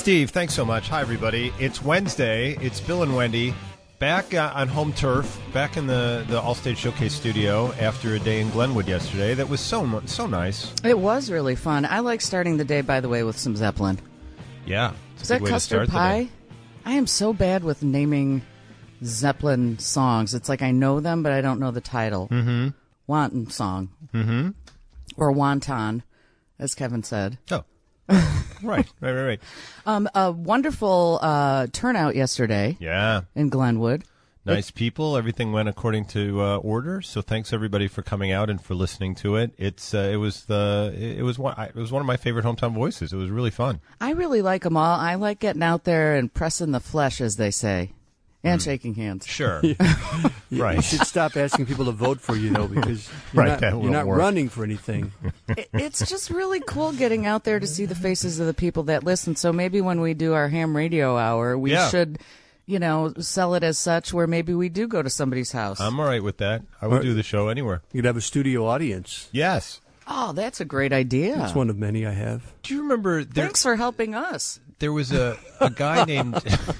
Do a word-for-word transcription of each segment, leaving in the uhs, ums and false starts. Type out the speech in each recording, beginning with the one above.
Steve, thanks so much. Hi, everybody. It's Wednesday. It's Bill and Wendy back uh, on home turf, back in the, the Allstate Showcase studio after a day in Glenwood yesterday. That was so so nice. It was really fun. I like starting the day, by the way, with some Zeppelin. Yeah. Is that custard pie? I am so bad with naming Zeppelin songs. It's like I know them, but I don't know the title. Mm-hmm. Wanton Song. Mm-hmm. Or Wonton, as Kevin said. Oh. right, right, right, right. Um, a wonderful uh, turnout yesterday. Yeah. In Glenwood. Nice people. Everything went according to uh, order. So thanks everybody for coming out and for listening to it. It's uh, it was the it was one it was one of my favorite hometown voices. It was really fun. I really like them all. I like getting out there and pressing the flesh, as they say, and mm. shaking hands. Sure. Right. You should stop asking people to vote for you, though, because you're right, not, you're not running for anything. it, it's just really cool getting out there to see the faces of the people that listen. So maybe when we do our ham radio hour, we yeah. should, you know, sell it as such, where maybe we do go to somebody's house. I'm all right with that. I would or, do the show anywhere. You'd have a studio audience. Yes. Oh, that's a great idea. That's one of many I have. Do you remember? There, Thanks for helping us. There was a, a guy named...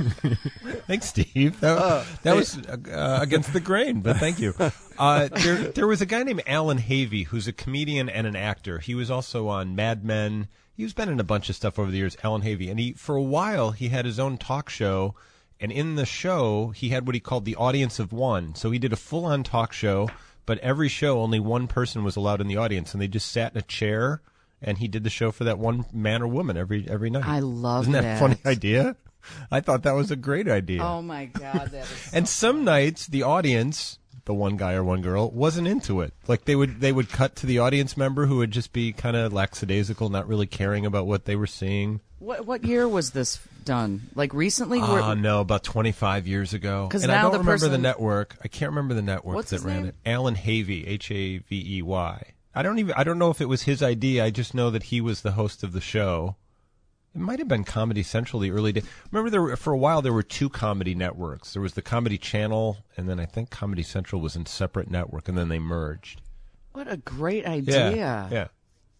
Thanks, Steve. That, uh, that was uh, against the grain, but thank you. Uh, there, there was a guy named Alan Havey, who's a comedian and an actor. He was also on Mad Men. He's been in a bunch of stuff over the years, Alan Havey. And he, for a while, he had his own talk show. And in the show, he had what he called the audience of one. So he did a full-on talk show, but every show, only one person was allowed in the audience. And they just sat in a chair, and he did the show for that one man or woman every every night. I love Isn't that. that. a funny idea? I thought that was a great idea. Oh, my God. That is so and some funny. nights, the audience, the one guy or one girl, wasn't into it. Like, they would they would cut to the audience member who would just be kind of lackadaisical, not really caring about what they were seeing. What what year was this done? Like, recently? Oh, uh, no, about twenty-five years ago. And now I don't the remember person... the network. I can't remember the network What's that his ran name? it. Alan Havey, H A V E Y. I don't even. I don't know if it was his idea. I just know that he was the host of the show. It might have been Comedy Central the early days. Remember, there were, for a while there were two comedy networks. There was the Comedy Channel, and then I think Comedy Central was in separate network, and then they merged. What a great idea! Yeah, yeah.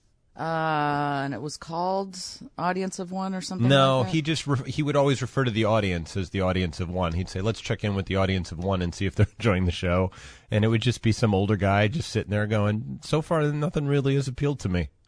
Uh, and it was called Audience of One or something. No, like that? he just re- he would always refer to the audience as the audience of one. He'd say, "Let's check in with the audience of one and see if they're enjoying the show." And it would just be some older guy just sitting there going, "So far, nothing really has appealed to me."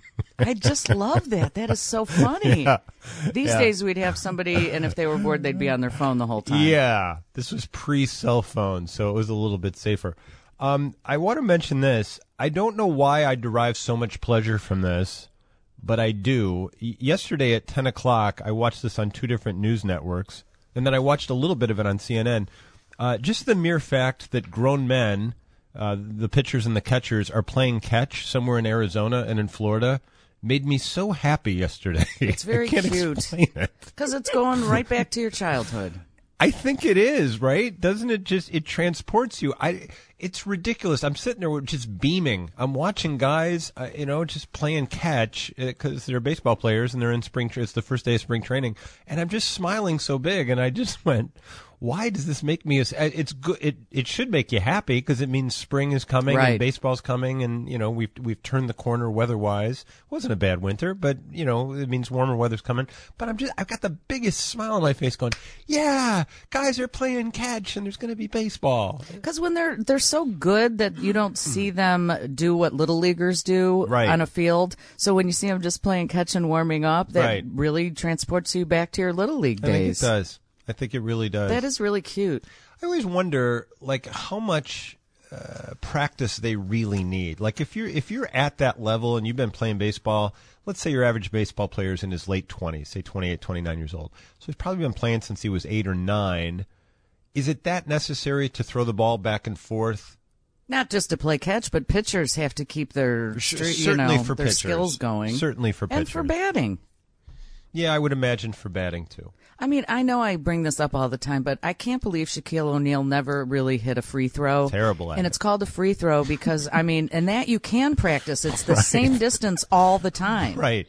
I just love that. That is so funny. Yeah. These yeah. days, we'd have somebody, and if they were bored, they'd be on their phone the whole time. Yeah, this was pre-cell phone, so it was a little bit safer. Um, I want to mention this. I don't know why I derive so much pleasure from this, but I do. Y- yesterday at ten o'clock, I watched this on two different news networks, and then I watched a little bit of it on C N N. Uh, just the mere fact that grown men, uh, the pitchers and the catchers, are playing catch somewhere in Arizona and in Florida made me so happy yesterday. It's very I can't cute. explain it. Because it's going right back to your childhood. I think it is, right? Doesn't it just, it transports you. I, it's ridiculous. I'm sitting there just beaming. I'm watching guys, uh, you know, just playing catch because they're baseball players and they're in spring, tra- it's the first day of spring training. And I'm just smiling so big. And I just went, why does this make me, as, it's good. It, it should make you happy because it means spring is coming right. and baseball's coming. And, you know, we've, we've turned the corner weather wise. It wasn't a bad winter, but, you know, it means warmer weather's coming. But I'm just, I've got the biggest smile on my face going, yeah, guys are playing catch and there's going to be baseball. Because when they're, they're so good that you don't see them do what little leaguers do right. on a field. So when you see them just playing catch and warming up, that right. really transports you back to your little league days. I think it does. I think it really does. That is really cute. I always wonder, like, how much uh, practice they really need. Like, if you're if you're at that level and you've been playing baseball, let's say your average baseball player is in his late twenties, say twenty-eight, twenty-nine years old. So he's probably been playing since he was eight or nine. Is it that necessary to throw the ball back and forth? Not just to play catch, but pitchers have to keep their street, you Certainly know, for their pitchers. skills going. Certainly for pitchers. And for batting. Yeah, I would imagine for batting, too. I mean, I know I bring this up all the time, but I can't believe Shaquille O'Neal never really hit a free throw. Terrible at And it. it's called a free throw because, I mean, and that you can practice. It's the Right. same distance all the time. Right.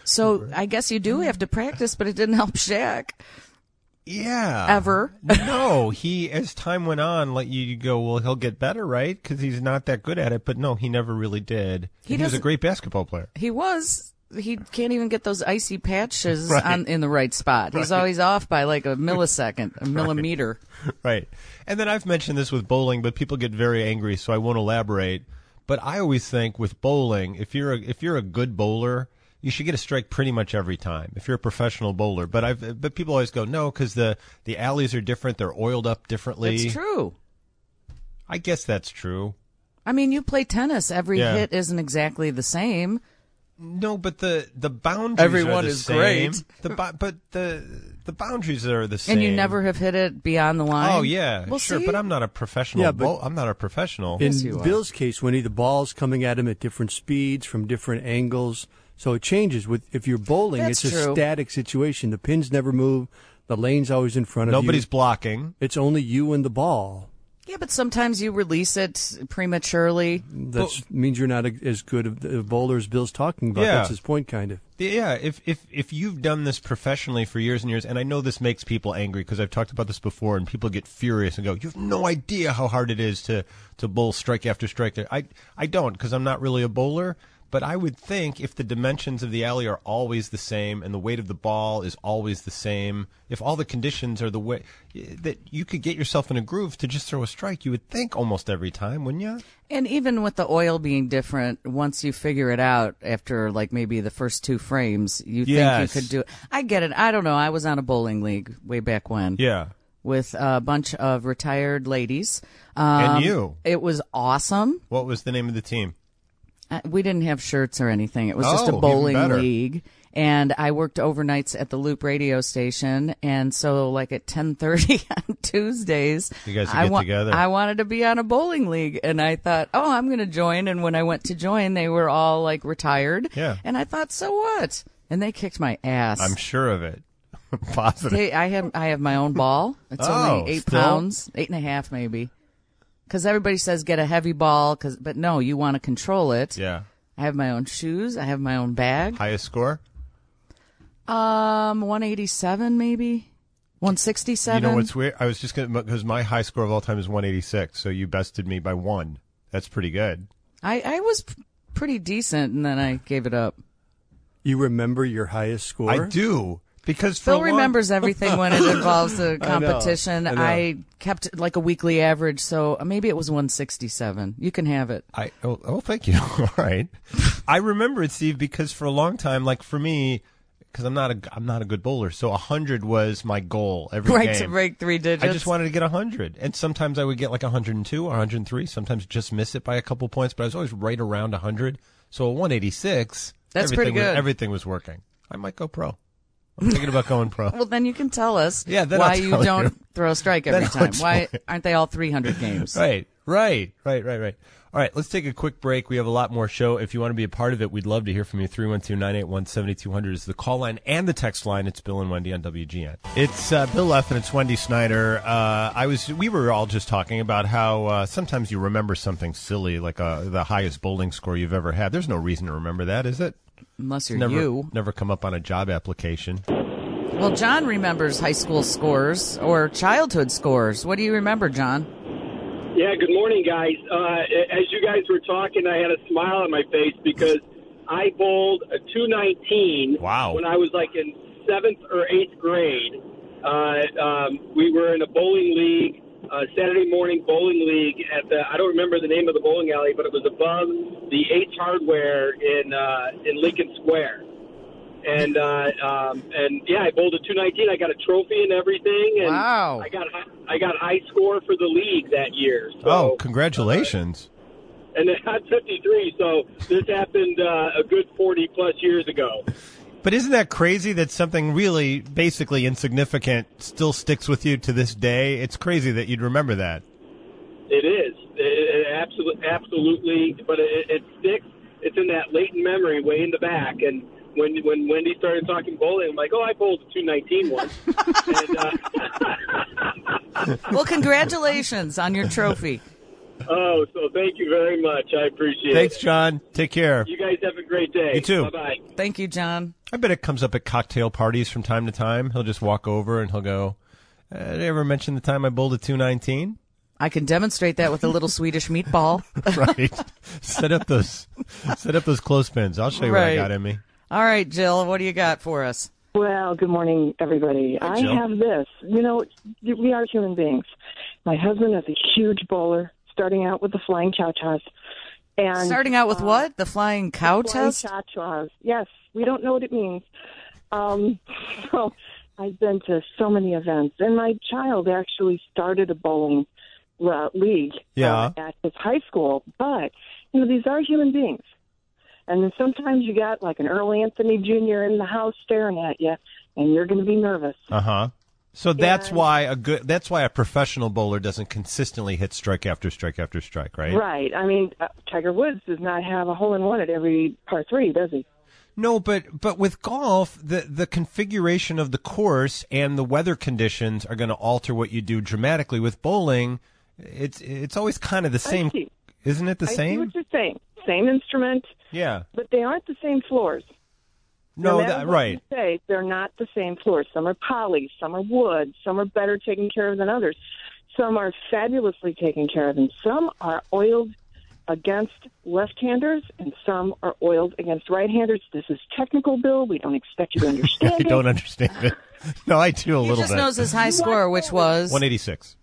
So I guess you do have to practice, but it didn't help Shaq. Yeah. Ever. No, he, as time went on, let you go, well, he'll get better, right? Because he's not that good at it. But no, he never really did. He He, he was a doesn't- great basketball player. He was he can't even get those icy patches Right. on in the right spot. He's Right. always off by like a millisecond, a millimeter. Right. And then I've mentioned this with bowling, but people get very angry, so I won't elaborate. But I always think with bowling, if you're a, if you're a good bowler, you should get a strike pretty much every time if you're a professional bowler. But I've but people always go, no, because the, the alleys are different. They're oiled up differently. It's true. I guess that's true. I mean, you play tennis. Every Yeah. hit isn't exactly the same. No, but the the boundaries Everyone are the is same. great. The bo- but the the boundaries are the same. And you never have hit it beyond the line. Oh yeah, well, sure. see? But I'm not a professional. Yeah, but- bow- I'm not a professional. In Yes, you are. Bill's case, Winnie, the ball's coming at him at different speeds from different angles, so it changes. With if you're bowling, That's it's a true. static situation. The pins never move. The lane's always in front of Nobody's you. blocking. It's only you and the ball. Yeah, but sometimes you release it prematurely. That means you're not a, as good of a bowler as Bill's talking about. Yeah. That's his point, kind of. Yeah, if if if you've done this professionally for years and years, and I know this makes people angry because I've talked about this before, and people get furious and go, "You have no idea how hard it is to to bowl strike after strike." I I don't because I'm not really a bowler. But I would think if the dimensions of the alley are always the same and the weight of the ball is always the same, if all the conditions are the way that you could get yourself in a groove to just throw a strike, you would think almost every time, wouldn't you? And even with the oil being different, once you figure it out after like maybe the first two frames, you Yes. think you could do it. I get it. I don't know. I was on a bowling league way back when. Yeah. With a bunch of retired ladies. Um, And you. It was awesome. What was the name of the team? Uh, We didn't have shirts or anything. It was just Oh, a even bowling better. league. And I worked overnights at the Loop radio station. And so like at ten thirty on Tuesdays, You guys would I, get wa- together. I wanted to be on a bowling league. And I thought, oh, I'm going to join. And when I went to join, they were all like retired. Yeah. And I thought, so what? And they kicked my ass. I'm sure of it. Positive. They, I have I have my own ball. It's Oh, only eight still? pounds, eight and a half maybe. Because everybody says get a heavy ball, cause, but no, you want to control it. Yeah. I have my own shoes. I have my own bag. Highest score? Um, one eighty-seven maybe, one sixty-seven. You know what's weird? I was just going to, because my high score of all time is one eighty-six, so you bested me by one. That's pretty good. I I was p- pretty decent, and then I gave it up. You remember your highest score? I do. Because for Phil a long- remembers everything when it involves the I know, competition. I know. I kept like a weekly average, so maybe it was one sixty-seven. You can have it. I oh, oh thank you. All right. I remember it, Steve, because for a long time, like for me, because I'm not a I'm not a good bowler, so a hundred was my goal every Right game. to break three digits. I just wanted to get a hundred, and sometimes I would get like a hundred and two or a hundred and three. Sometimes just miss it by a couple points, but I was always right around a hundred. So a one eighty-six. That's everything pretty was- good. everything was working. I might go pro. I'm thinking about going pro. Well, then you can tell us Yeah, then why I'll you tell don't you. throw a strike Then every I'll time. Why explain. aren't they all three hundred games? Right, right, right, right, right. All right, let's take a quick break. We have a lot more show. If you want to be a part of it, we'd love to hear from you. three one two, nine eight one, seven two zero zero is the call line and the text line. It's Bill and Wendy on W G N. It's uh, Bill Leff and it's Wendy Snyder. Uh, I was, we were all just talking about how uh, sometimes you remember something silly, like uh, the highest bowling score you've ever had. There's no reason to remember that, is it? Unless you're Never, you. never come up on a job application. Well, John remembers high school scores or childhood scores. What do you remember, John? Yeah, good morning, guys. Uh, as you guys were talking, I had a smile on my face because I bowled a two nineteen Wow. when I was like in seventh or eighth grade. Uh, um, we were in a bowling league, uh, Saturday morning bowling league at the, I don't remember the name of the bowling alley, but it was above the Ace Hardware in uh, in Lincoln Square. And uh, um, and yeah, I bowled a two nineteen. I got a trophy and everything. And Wow. I got I got high score for the league that year. So, Oh, congratulations. Uh, and I'm fifty-three, so this happened uh, a good forty plus years ago. But isn't that crazy that something really basically insignificant still sticks with you to this day? It's crazy that you'd remember that. It is. It, it absolutely, absolutely. But it, it sticks. It's in that latent memory way in the back. And when when Wendy started talking bowling, I'm like, oh, I bowled a two nineteen once. and, uh, Well, congratulations on your trophy. oh, so thank you very much. I appreciate Thanks, it. John. Take care. You guys have a great day. You too. Bye-bye. Thank you, John. I bet it comes up at cocktail parties from time to time. He'll just walk over and he'll go, uh, did I ever mention the time I bowled a two nineteen? I can demonstrate that with a little Swedish meatball. Right. set up those set up those clothespins. I'll show you what I Right. got in me. All right, Jill, what do you got for us? Well, good morning, everybody. Hi, I Jill. have this. You know, we are human beings. My husband is a huge bowler, starting out with the flying chow-chows. And, Starting out with uh, what? The flying cow flying test? chow-chows. Yes, we don't know what it means. Um, so I've been to so many events, and my child actually started a bowling uh, league Yeah. uh, at his high school. But, you know, these are human beings. And then sometimes you got like an Earl Anthony Junior in the house staring at you, and you're going to be nervous. Uh huh. So that's And- why a good that's why a professional bowler doesn't consistently hit strike after strike after strike, right? Right. I mean, uh, Tiger Woods does not have a hole in one at every par three, does he? No, but but with golf, the the configuration of the course and the weather conditions are going to alter what you do dramatically. With bowling, it's it's always kind of the same, see. isn't it? The I see same? what you're saying. Same instrument, Yeah. but they aren't the same floors. No, matter that, what right. you say, they're not the same floors. Some are poly, some are wood, some are better taken care of than others. Some are fabulously taken care of, and some are oiled against left-handers, and some are oiled against right-handers. This is technical, Bill. We don't expect you to understand I it. don't understand it. No, I do a He little just bit. knows his high score, which was one eighty-six.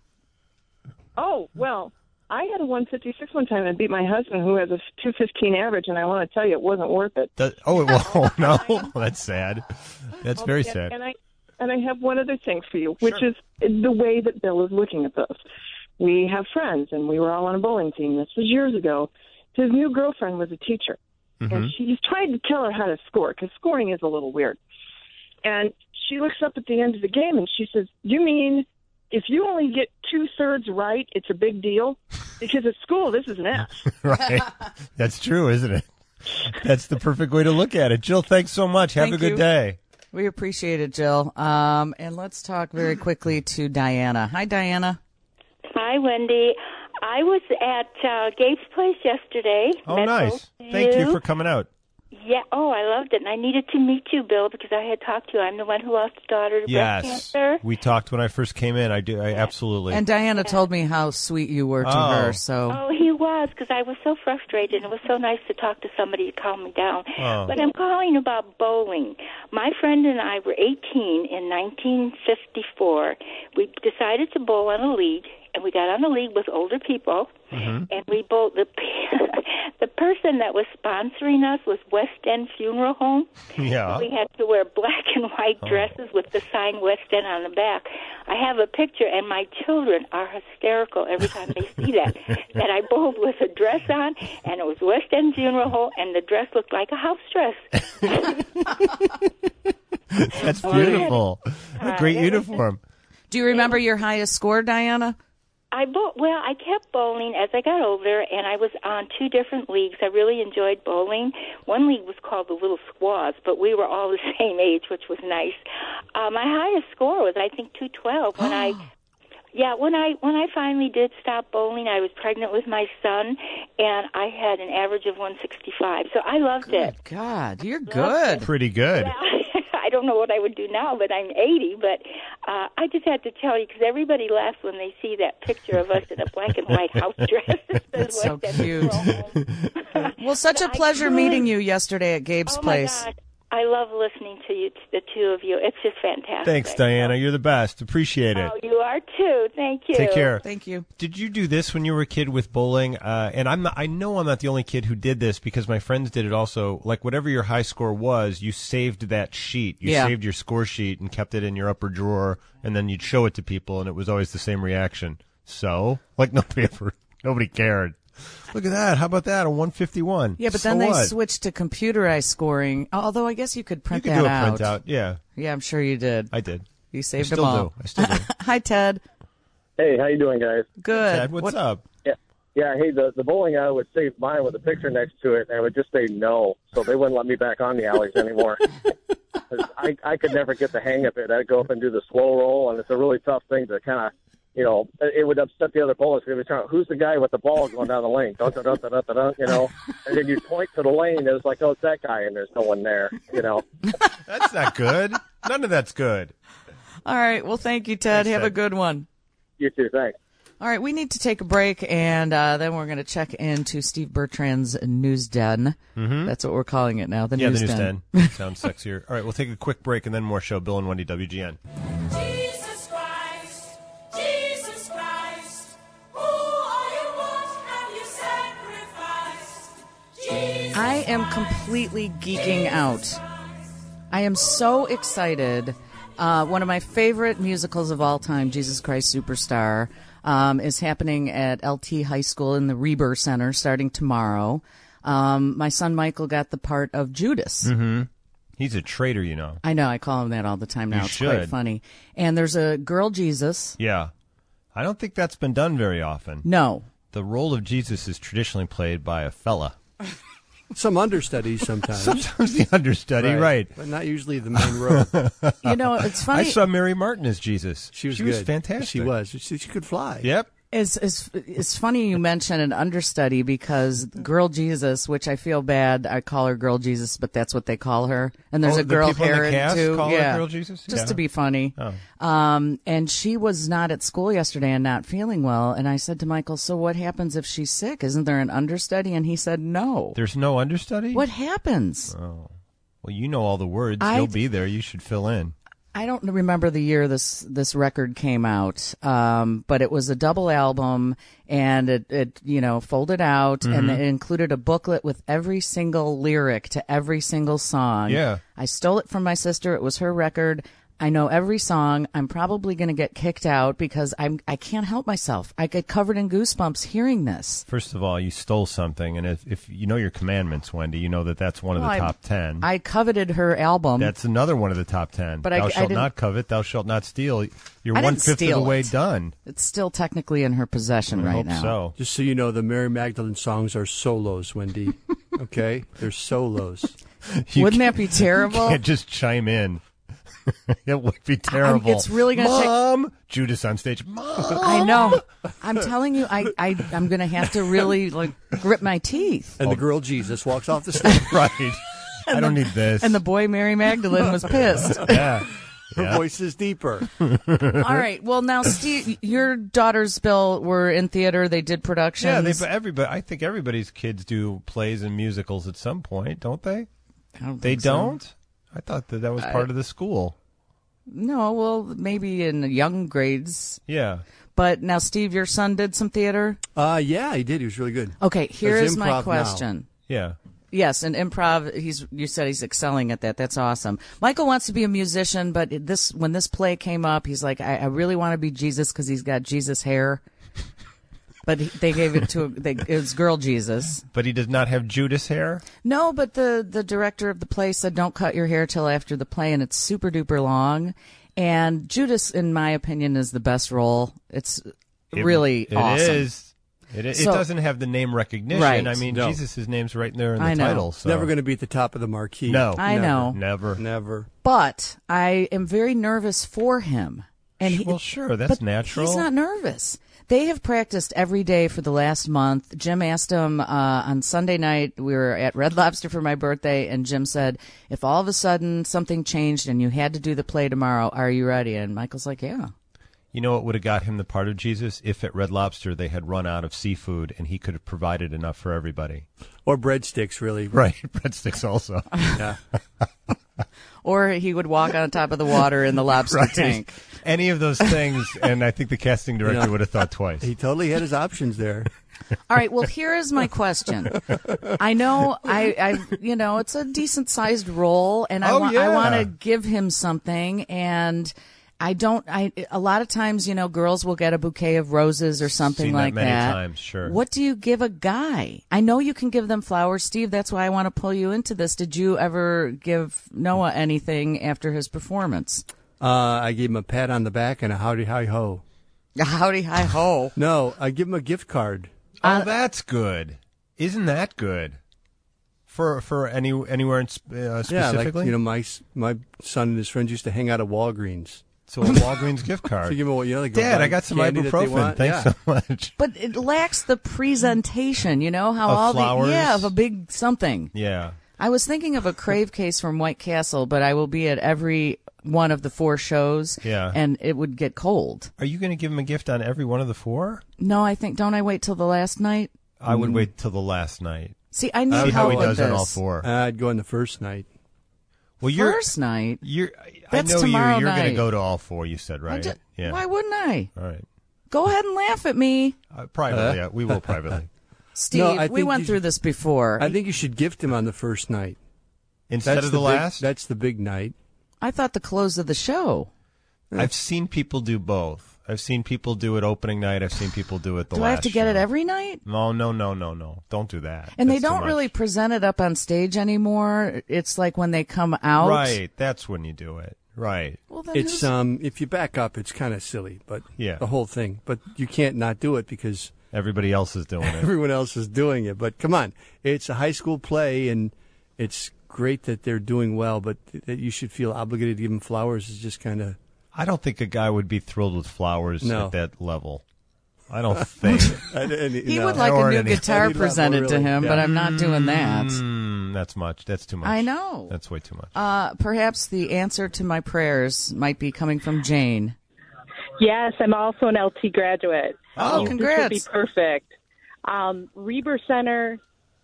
Oh, well, I had a one fifty-six one time and beat my husband, who has a two fifteen average, and I want to tell you, it wasn't worth it. Does, oh, it won't. No, that's sad. That's very and, sad. And I and I have one other thing for you, which Sure. is the way that Bill is looking at this. We have friends, and we were all on a bowling team. This was years ago. His new girlfriend was a teacher, Mm-hmm. and she's tried to tell her how to score, because scoring is a little weird. And she looks up at the end of the game, and she says, "You mean if you only get two-thirds right, it's a big deal? Because at school, this is an F." Right. That's true, isn't it? That's the perfect way to look at it. Jill, thanks so much. Have Thank a good you. day. We appreciate it, Jill. Um, and let's talk very quickly to Diana. Hi, Diana. Hi, Wendy. I was at uh, Gabe's place yesterday. Oh, Met nice. both of Thank you for coming out. Yeah. Oh, I loved it. And I needed to meet you, Bill, because I had talked to you. I'm the one who lost a daughter to breast Yes. cancer. We talked when I first came in. I do. I absolutely. And Diana told me how sweet you were to Oh. her. So Oh, he was, because I was so frustrated, and it was so nice to talk to somebody to calm me down. Oh. But I'm calling about bowling. My friend and I were eighteen in nineteen fifty-four. We decided to bowl on a league, and we got on a league with older people, Mm-hmm. and we bowled. The, the person that was sponsoring us was West End Funeral Home. Yeah. We had to wear black and white dresses with the sign West End on the back. I have a picture, and my children are hysterical every time they see that. That I bowled with a dress on, and it was West End Funeral Home, and the dress looked like a house dress. That's beautiful. A great uniform. do you remember your highest score, Diana? I bowl, well, I kept bowling as I got older, and I was on two different leagues. I really enjoyed bowling. One league was called the Little Squaws, but we were all the same age, which was nice. Uh, my highest score was, I think, two twelve when I. Yeah, when I when I finally did stop bowling, I was pregnant with my son, and I had an average of one sixty-five. So I loved it. God, you're good. Pretty good. I don't know what I would do now, but I'm eighty. But uh, I just had to tell you, because everybody laughs when they see that picture of us in a black and white house dress. That's so West End cute. Funeral Home. Well, such a But I pleasure truly- meeting you yesterday at Gabe's Oh, place. my God. I love listening to you, to the two of you. It's just fantastic. Thanks, Diana. You're the best. Appreciate it. Oh, you are too. Thank you. Take care. Thank you. Did you do this when you were a kid with bowling? Uh, and I'm not, I know I'm not the only kid who did this because my friends did it also. Like whatever your high score was, you saved that sheet. You Yeah. saved your score sheet and kept it in your upper drawer, and then you'd show it to people, and it was always the same reaction. So, like nobody ever, nobody cared. Look at that. How about that? A one fifty-one. Yeah, but So then they what? switched to computerized scoring. Although I guess you could You print could that do a out. printout. Yeah, Yeah, I'm sure you did. I did. You I saved still them all. do. I still do. Hi, Ted. Hey, how you doing, guys? Good. Ted, what's What- up? Yeah, yeah. Hey, the the bowling alley would save mine with a picture next to it, and it would just say no, so they wouldn't let me back on the alleys anymore. 'Cause I I could never get the hang of it. I'd go up and do the slow roll, and it's a really tough thing to kind of, you know, it would upset the other bowlers. They would try, who's the guy with the ball going down the lane? Dun, dun, dun, dun, dun, dun, dun, you know, and then you point to the lane, and it's like, oh, it's that guy, and there's no one there, you know. That's not good. None of that's good. All right. Well, thank you, Ted. Thanks, Have Ted. a good one. You too, thanks. All right, we need to take a break, and uh, then we're going to check into Steve Bertrand's News Den. Mm-hmm. That's what we're calling it now, the yeah, News the News Den. Den. Sounds sexier. All right, we'll take a quick break and then more show. Bill and Wendy, W G N. Jesus Christ, Jesus Christ, who are you, what have you sacrificed? Jesus I am completely geeking out. I am so excited. Uh, one of my favorite musicals of all time, Jesus Christ Superstar, um, is happening at L T High School in the Reber Center starting tomorrow. Um, my son Michael got the part of Judas. Mm-hmm. He's a traitor, you know. I know. I call him that all the time now. You it's should. quite funny. And there's a girl Jesus. Yeah. I don't think that's been done very often. No. The role of Jesus is traditionally played by a fella. Some understudies sometimes. Sometimes the understudy, right. right. But not usually the main role. You know, it's funny. I saw Mary Martin as Jesus. She was she good. was fantastic. She was. She, she could fly. Yep. It's, it's, it's funny you mention an understudy because Girl Jesus, which I feel bad, I call her Girl Jesus, but that's what they call her. And there's Oh, a the girl people in the Herod cast too. call her yeah. Girl Jesus? Just Yeah. to be funny. Oh. Um, and she was not at school yesterday and not feeling well. And I said to Michael, so what happens if she's sick? Isn't there an understudy? And he said, no. There's no understudy? What happens? Oh. Well, you know all the words. I- You'll be there. You should fill in. I don't remember the year this this record came out, um, but it was a double album, and it, it you know folded out, Mm-hmm. and it included a booklet with every single lyric to every single song. Yeah. I stole it from my sister. It was her record. I know every song. I'm probably going to get kicked out because I'm I can't help myself. I get covered in goosebumps hearing this. First of all, you stole something, and if, if you know your commandments, Wendy, you know that that's one of Well, the I- top ten. I coveted her album. That's another one of the top ten. But I- thou I shalt didn't- not covet, thou shalt not steal. You're I one didn't fifth of the steal way it. done. It's still technically in her possession I right hope now. so. Just so you know, the Mary Magdalene songs are solos, Wendy. Okay? They're solos. You Wouldn't can't- that be terrible? You can't just chime in. It would be terrible. it's really gonna take- Mom! Judas on stage. Mom! I know. I'm telling you, I, I, I'm going to have to really like grip my teeth. And the girl Jesus walks off the stage. Right. I don't need this. And the boy Mary Magdalene was pissed. yeah. Her Yeah. voice is deeper. All right. Well, now, Steve, your daughters, Bill, were in theater. They did productions. Yeah, they, but everybody. I think everybody's kids do plays and musicals at some point, don't they? I don't They think so. don't? I thought that that was part of the school. No, well, maybe in young grades. Yeah. But now, Steve, your son did some theater. Uh, yeah, he did. He was really good. Okay, here There's is my improv now. question. Yeah. Yes, and improv. He's. You said he's excelling at that. That's awesome. Michael wants to be a musician, but it- this when this play came up, he's like, I, I really want to be Jesus because he's got Jesus hair. But he, they gave it to they, it was girl Jesus. But he does not have Judas hair? No, but the the director of the play said don't cut your hair till after the play, and it's super duper long. And Judas, in my opinion, is the best role. It's It- really it awesome. is. It is. So- it doesn't have the name recognition. Right. I mean, No. Jesus' name's right there in the I know. title. So. Never going to be at the top of the marquee. No. I Never. know. Never. Never. But I am very nervous for him. And he, Well, sure, that's but natural. He's not nervous. They have practiced every day for the last month. Jim asked him uh, on Sunday night, we were at Red Lobster for my birthday, and Jim said, if all of a sudden something changed and you had to do the play tomorrow, are you ready? And Michael's like, yeah. You know what would have got him the part of Jesus? If at Red Lobster they had run out of seafood and he could have provided enough for everybody. Or breadsticks, really. Right. Breadsticks also. Yeah. Or he would walk on top of the water in the lobster Right. tank. Any of those things, and I think the casting director Yeah. would have thought twice. He totally had his options there. All right. Well, here is my question. I know I, I, you know, it's a decent sized role, and I Oh, want, I yeah. want to give him something, and I don't. I a lot of times, you know, girls will get a bouquet of roses or something Seen that like many that. times, sure. What do you give a guy? I know you can give them flowers, Steve. That's why I want to pull you into this. Did you ever give Noah anything after his performance? Uh, I gave him a pat on the back and a howdy hi ho. Howdy hi ho. No, I give him a gift card. Oh, that's good. Isn't that good? For for any anywhere in, sp- uh, Yeah, specifically? like you know, my s- my son and his friends used to hang out at Walgreens. So a Walgreens gift card. So give him, a- you know, they go Dad, buy I got some candy that they ibuprofen. want. Thanks Yeah. so much. But it lacks the presentation. You know how Of all flowers? the yeah of a big something. Yeah. I was thinking of a crave case from White Castle, but I will be at every one of the four shows, Yeah. and it would get cold. Are you going to give him a gift on every one of the four? No, I think, don't I wait till the last night? I would wait till the last night. See, I need See how help he with does this. on all four. I'd go on the first night. Well, you're First night? you're. That's I know tomorrow you're. You're going to night. go to all four. You said I right. ju- yeah. Why wouldn't I? All right. Go ahead and laugh at me. Uh, privately, yeah, we will privately. Steve, No, I we think went you through should- this before. I think you should gift him on the first night. Instead That's of the, big- last, That's the big night. I thought the close of the show. I've seen people do both. I've seen people do it opening night. I've seen people do it the Do last I have to get it show. every night? No, no, no, no, no. Don't do that. And That's they too don't much. really present it up on stage anymore. It's like when they come out. Right. That's when you do it. Right. Well, then It's who's- um, if you back up, it's kind of silly, but Yeah. the whole thing. But you can't not do it because Everybody else is doing it. everyone else is doing it. But come on, it's a high school play, and it's great that they're doing well. But that you should feel obligated to give them flowers is just kind of. I don't think a guy would be thrilled with flowers No. at that level. I don't think. he would like Or a new any- guitar any level, presented to really. him, but Yeah. I'm not doing that. Mm, that's much. That's too much. I know. That's way too much. Uh, perhaps the answer to my prayers might be coming from Jane. Yes, I'm also an L T graduate. Oh, This congrats. would be perfect. Um, Reber Center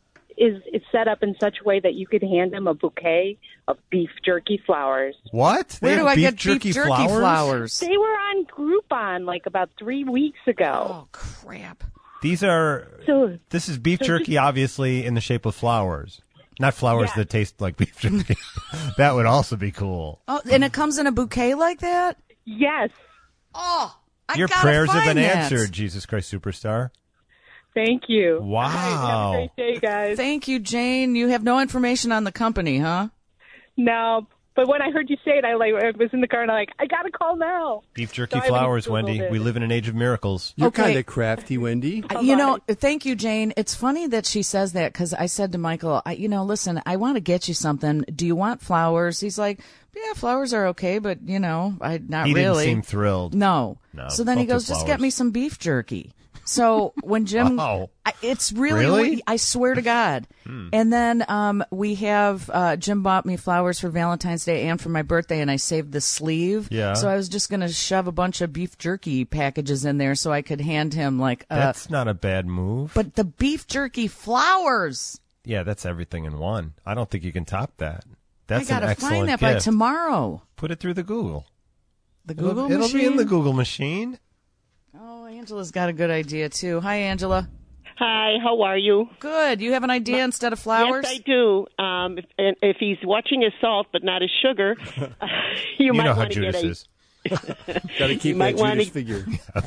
is is set up in such a way that you could hand them a bouquet of beef jerky flowers. What? They Where have do I beef get jerky beef jerky flowers? flowers? They were on Groupon like about three weeks ago. Oh, crap. These are. So This is beef so jerky, obviously in the shape of flowers, not flowers Yeah. that taste like beef jerky. That would also be cool. Oh, and it comes in a bouquet like that? yes, Oh, I Your gotta prayers have find been that. answered, Jesus Christ Superstar. thank you. Wow. Have a great day, guys. Thank you, Jane. You have no information on the company, huh? No, but when I heard you say it, I like I was in the car and I'm like, I got to call now. Beef jerky So I haven't flowers, Googled Wendy. it. We live in an age of miracles. You're Okay. kind of crafty, Wendy. Uh, You know, thank you, Jane. It's funny that she says that because I said to Michael, I, you know, listen, I want to get you something. Do you want flowers? He's like, yeah, flowers are okay, but, you know, I not He really. didn't seem thrilled. No. No, So then he don't do goes, just get flowers. me some beef jerky. So when Jim, Wow. I, it's really, Really? we- I swear to God. And then um, we have uh, Jim bought me flowers for Valentine's Day and for my birthday, and I saved the sleeve. Yeah. So I was just going to shove a bunch of beef jerky packages in there so I could hand him like. Uh, That's not a bad move. but the beef jerky flowers. yeah, that's everything in one. I don't think you can top that. That's I gotta an excellent find that gift. by tomorrow. Put it through the Google. The It'll- Google it'll, machine. be in the Google machine. Oh, Angela's got a good idea too. Hi, Angela. Hi, how are you? Good. You have an idea instead of flowers? Yes, I do. Um, if, and if he's watching his salt but not his sugar, you, You might know how want to get Judas a. is. Got to keep You might that wanna- Judas figure.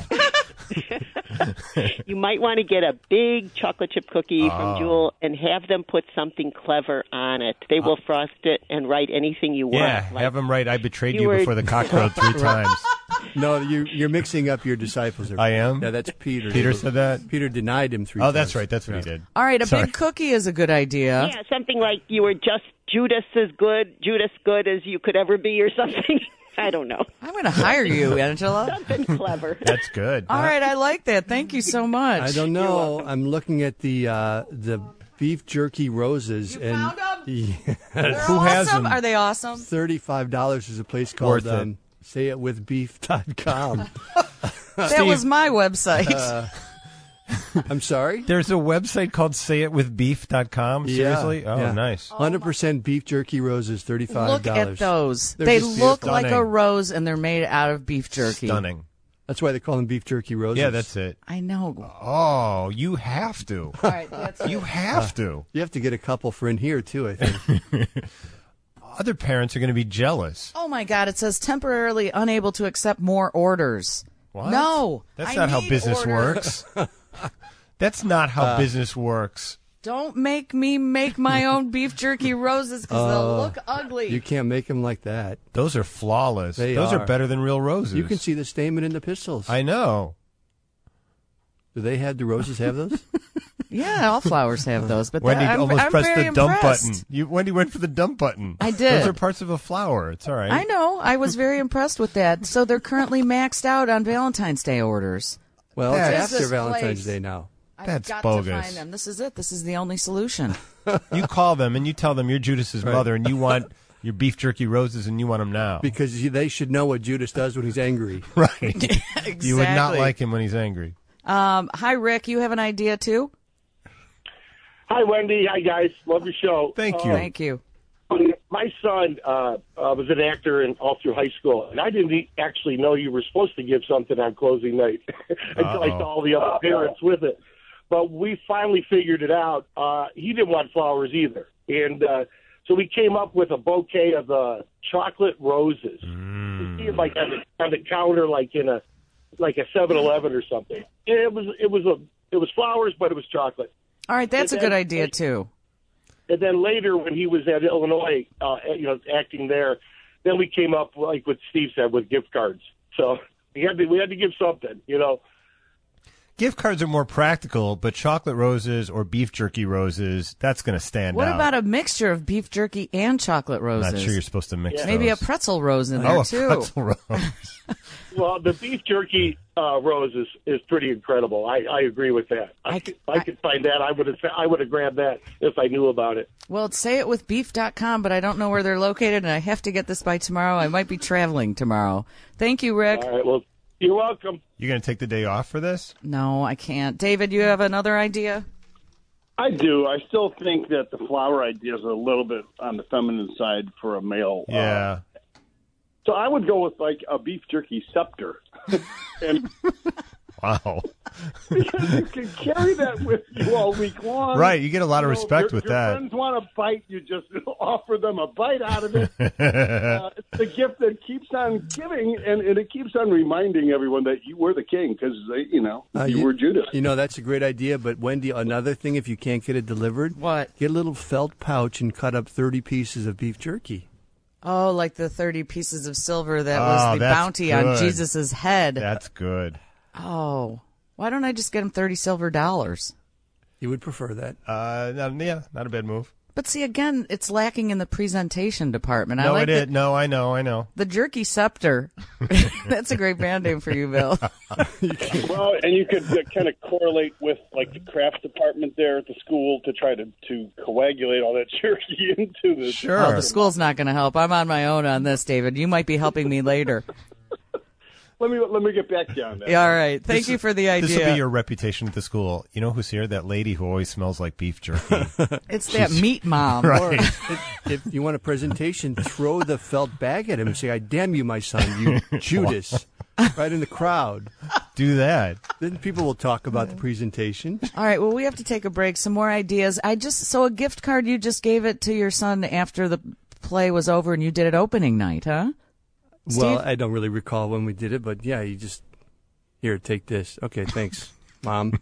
You might want to get a big chocolate chip cookie Oh. from Jewel and have them put something clever on it. They will frost it and write anything you want. Yeah, like- have him write, I betrayed You you, were- before the cock crowed three times. No, you, you're mixing up your disciples. There. I am? Yeah, that's Peter. Peter said that? Peter denied him three Oh, times. that's right. That's what he did. All right, a Sorry. big cookie is a good idea. Yeah, something like you were just Judas as good, Judas good as you could ever be, or something. I don't know. I'm going to hire you, Angela. Something clever. That's good. All right, I like that. Thank you so much. I don't know. I'm looking at the uh, the beef jerky roses, and found 'em? Yeah, They're Who has awesome. them? Are they awesome? thirty-five dollars is a place called Worth it. um, say it with beef dot com. That was my website. Uh, I'm sorry? There's a website called say it with beef dot com. Seriously? Yeah, oh, yeah. nice. one hundred percent beef jerky roses, thirty-five Look dollars. at those. They're they just look beautiful. like a Stunning. rose, and they're made out of beef jerky. Stunning. That's why they call them beef jerky roses. Yeah, that's it. I know. Oh, you have to. All right, that's You it. have to. You have to get a couple for in here, too, I think. Other parents are going to be jealous. Oh my God! It says temporarily unable to accept more orders. What? No, That's I not how need business orders. works. That's not how Uh, business works. Don't make me make my own beef jerky roses because they'll Oh, look ugly. You can't make them like that. Those are flawless. They Those are. are. better than real roses. You can see the stamen in the pistils. I know. Do they have, do roses have those? Yeah, all flowers have those, but Wendy that, I'm, almost I'm pressed very the dump impressed. button. You, Wendy went for the dump button. I did. Those are parts of a flower. It's all right. I know. I was very impressed with that. So they're currently maxed out on Valentine's Day orders. Well, That's- it's after This Valentine's place. Day now. I've That's got bogus. to find them. This is it. This is the only solution. You call them and you tell them you're Judas's Right. mother and you want your beef jerky roses, and you want them now. Because you- they should know what Judas does when he's angry. Right. Exactly. You would not like him when he's angry. Um, hi, Rick. You have an idea too? Hi, Wendy. Hi, guys. Love your show. Thank you. Thank you. My son uh, uh, was an actor in, all through high school, and I didn't e- actually know you were supposed to give something on closing night until I Uh-oh. saw all the other parents with it. But we finally figured it out. Uh, he didn't want flowers either, and uh, so we came up with a bouquet of uh, chocolate roses. You see it like on the, on the counter, like in a like a seven eleven or something. And it was it was a it was flowers, but it was chocolate. All right, that's a And good then- idea too. And then later, when he was at Illinois, uh, you know, acting there, then we came up, like what Steve said, with gift cards. So we had to we had to give something, you know. Gift cards are more practical, but chocolate roses or beef jerky roses, that's going to stand What out. about a mixture of beef jerky and chocolate I'm roses? not sure you're supposed to mix Maybe a those. pretzel rose in there Oh, a too. pretzel rose. Well, the beef jerky uh, rose is, is pretty incredible. I, I agree with that. I, could, I could find that. I would have I would have grabbed that if I knew about it. Well, it's say it with beef dot com, but I don't know where they're located, and I have to get this by tomorrow. I might be traveling tomorrow. Thank you, Rick. All right. Well, you're welcome. You're going to take the day off for this? No, I can't. David, you have another idea? I do. I still think that the flower idea is a little bit on the feminine side for a male. Yeah. Uh, so I would go with like a beef jerky scepter. and Wow. because you can carry that with you all week long. Right, you get a lot of You know, respect your, with your that. friends want a bite, you just offer them a bite out of it. uh, it's a gift that keeps on giving, and, and it keeps on reminding everyone that you were the king because, you know, Uh, you, were Judas. You know, that's a great idea. But, Wendy, another thing, if you can't get it delivered, what? Get a little felt pouch and cut up thirty pieces of beef jerky. Oh, like the thirty pieces of silver that Oh, was the that's bounty on good. Jesus' head. That's good. Oh, why don't I just get him thirty silver dollars? You would prefer that? Uh, no, yeah, not a bad move. But see, again, it's lacking in the presentation department. I No, like it is. the, No, I know, I know. the Jerky Scepter. That's a great band name for you, Bill. Well, and you could uh, kind of correlate with like the crafts department there at the school to try to, to coagulate all that jerky into the. Oh, the school's not going to help. I'm on my own on this, David. You might be helping me later. Let me let me get back to you on that. Yeah, all right. Thank This you is- for the idea. This will be your reputation at the school. You know who's here? That lady who always smells like beef jerky. It's that meat mom. Right. Or if, if you want a presentation, throw the felt bag at him and say, I damn you, my son, you Judas, right in the crowd. Do that. Then people will talk about the presentation. All right, well, we have to take a break. Some more ideas. I just so a gift card, you just gave it to your son after the play was over and you did it opening night, huh? Well, Steve? I don't really recall when we did it, but yeah, you just, here, take this. Okay, thanks, Mom.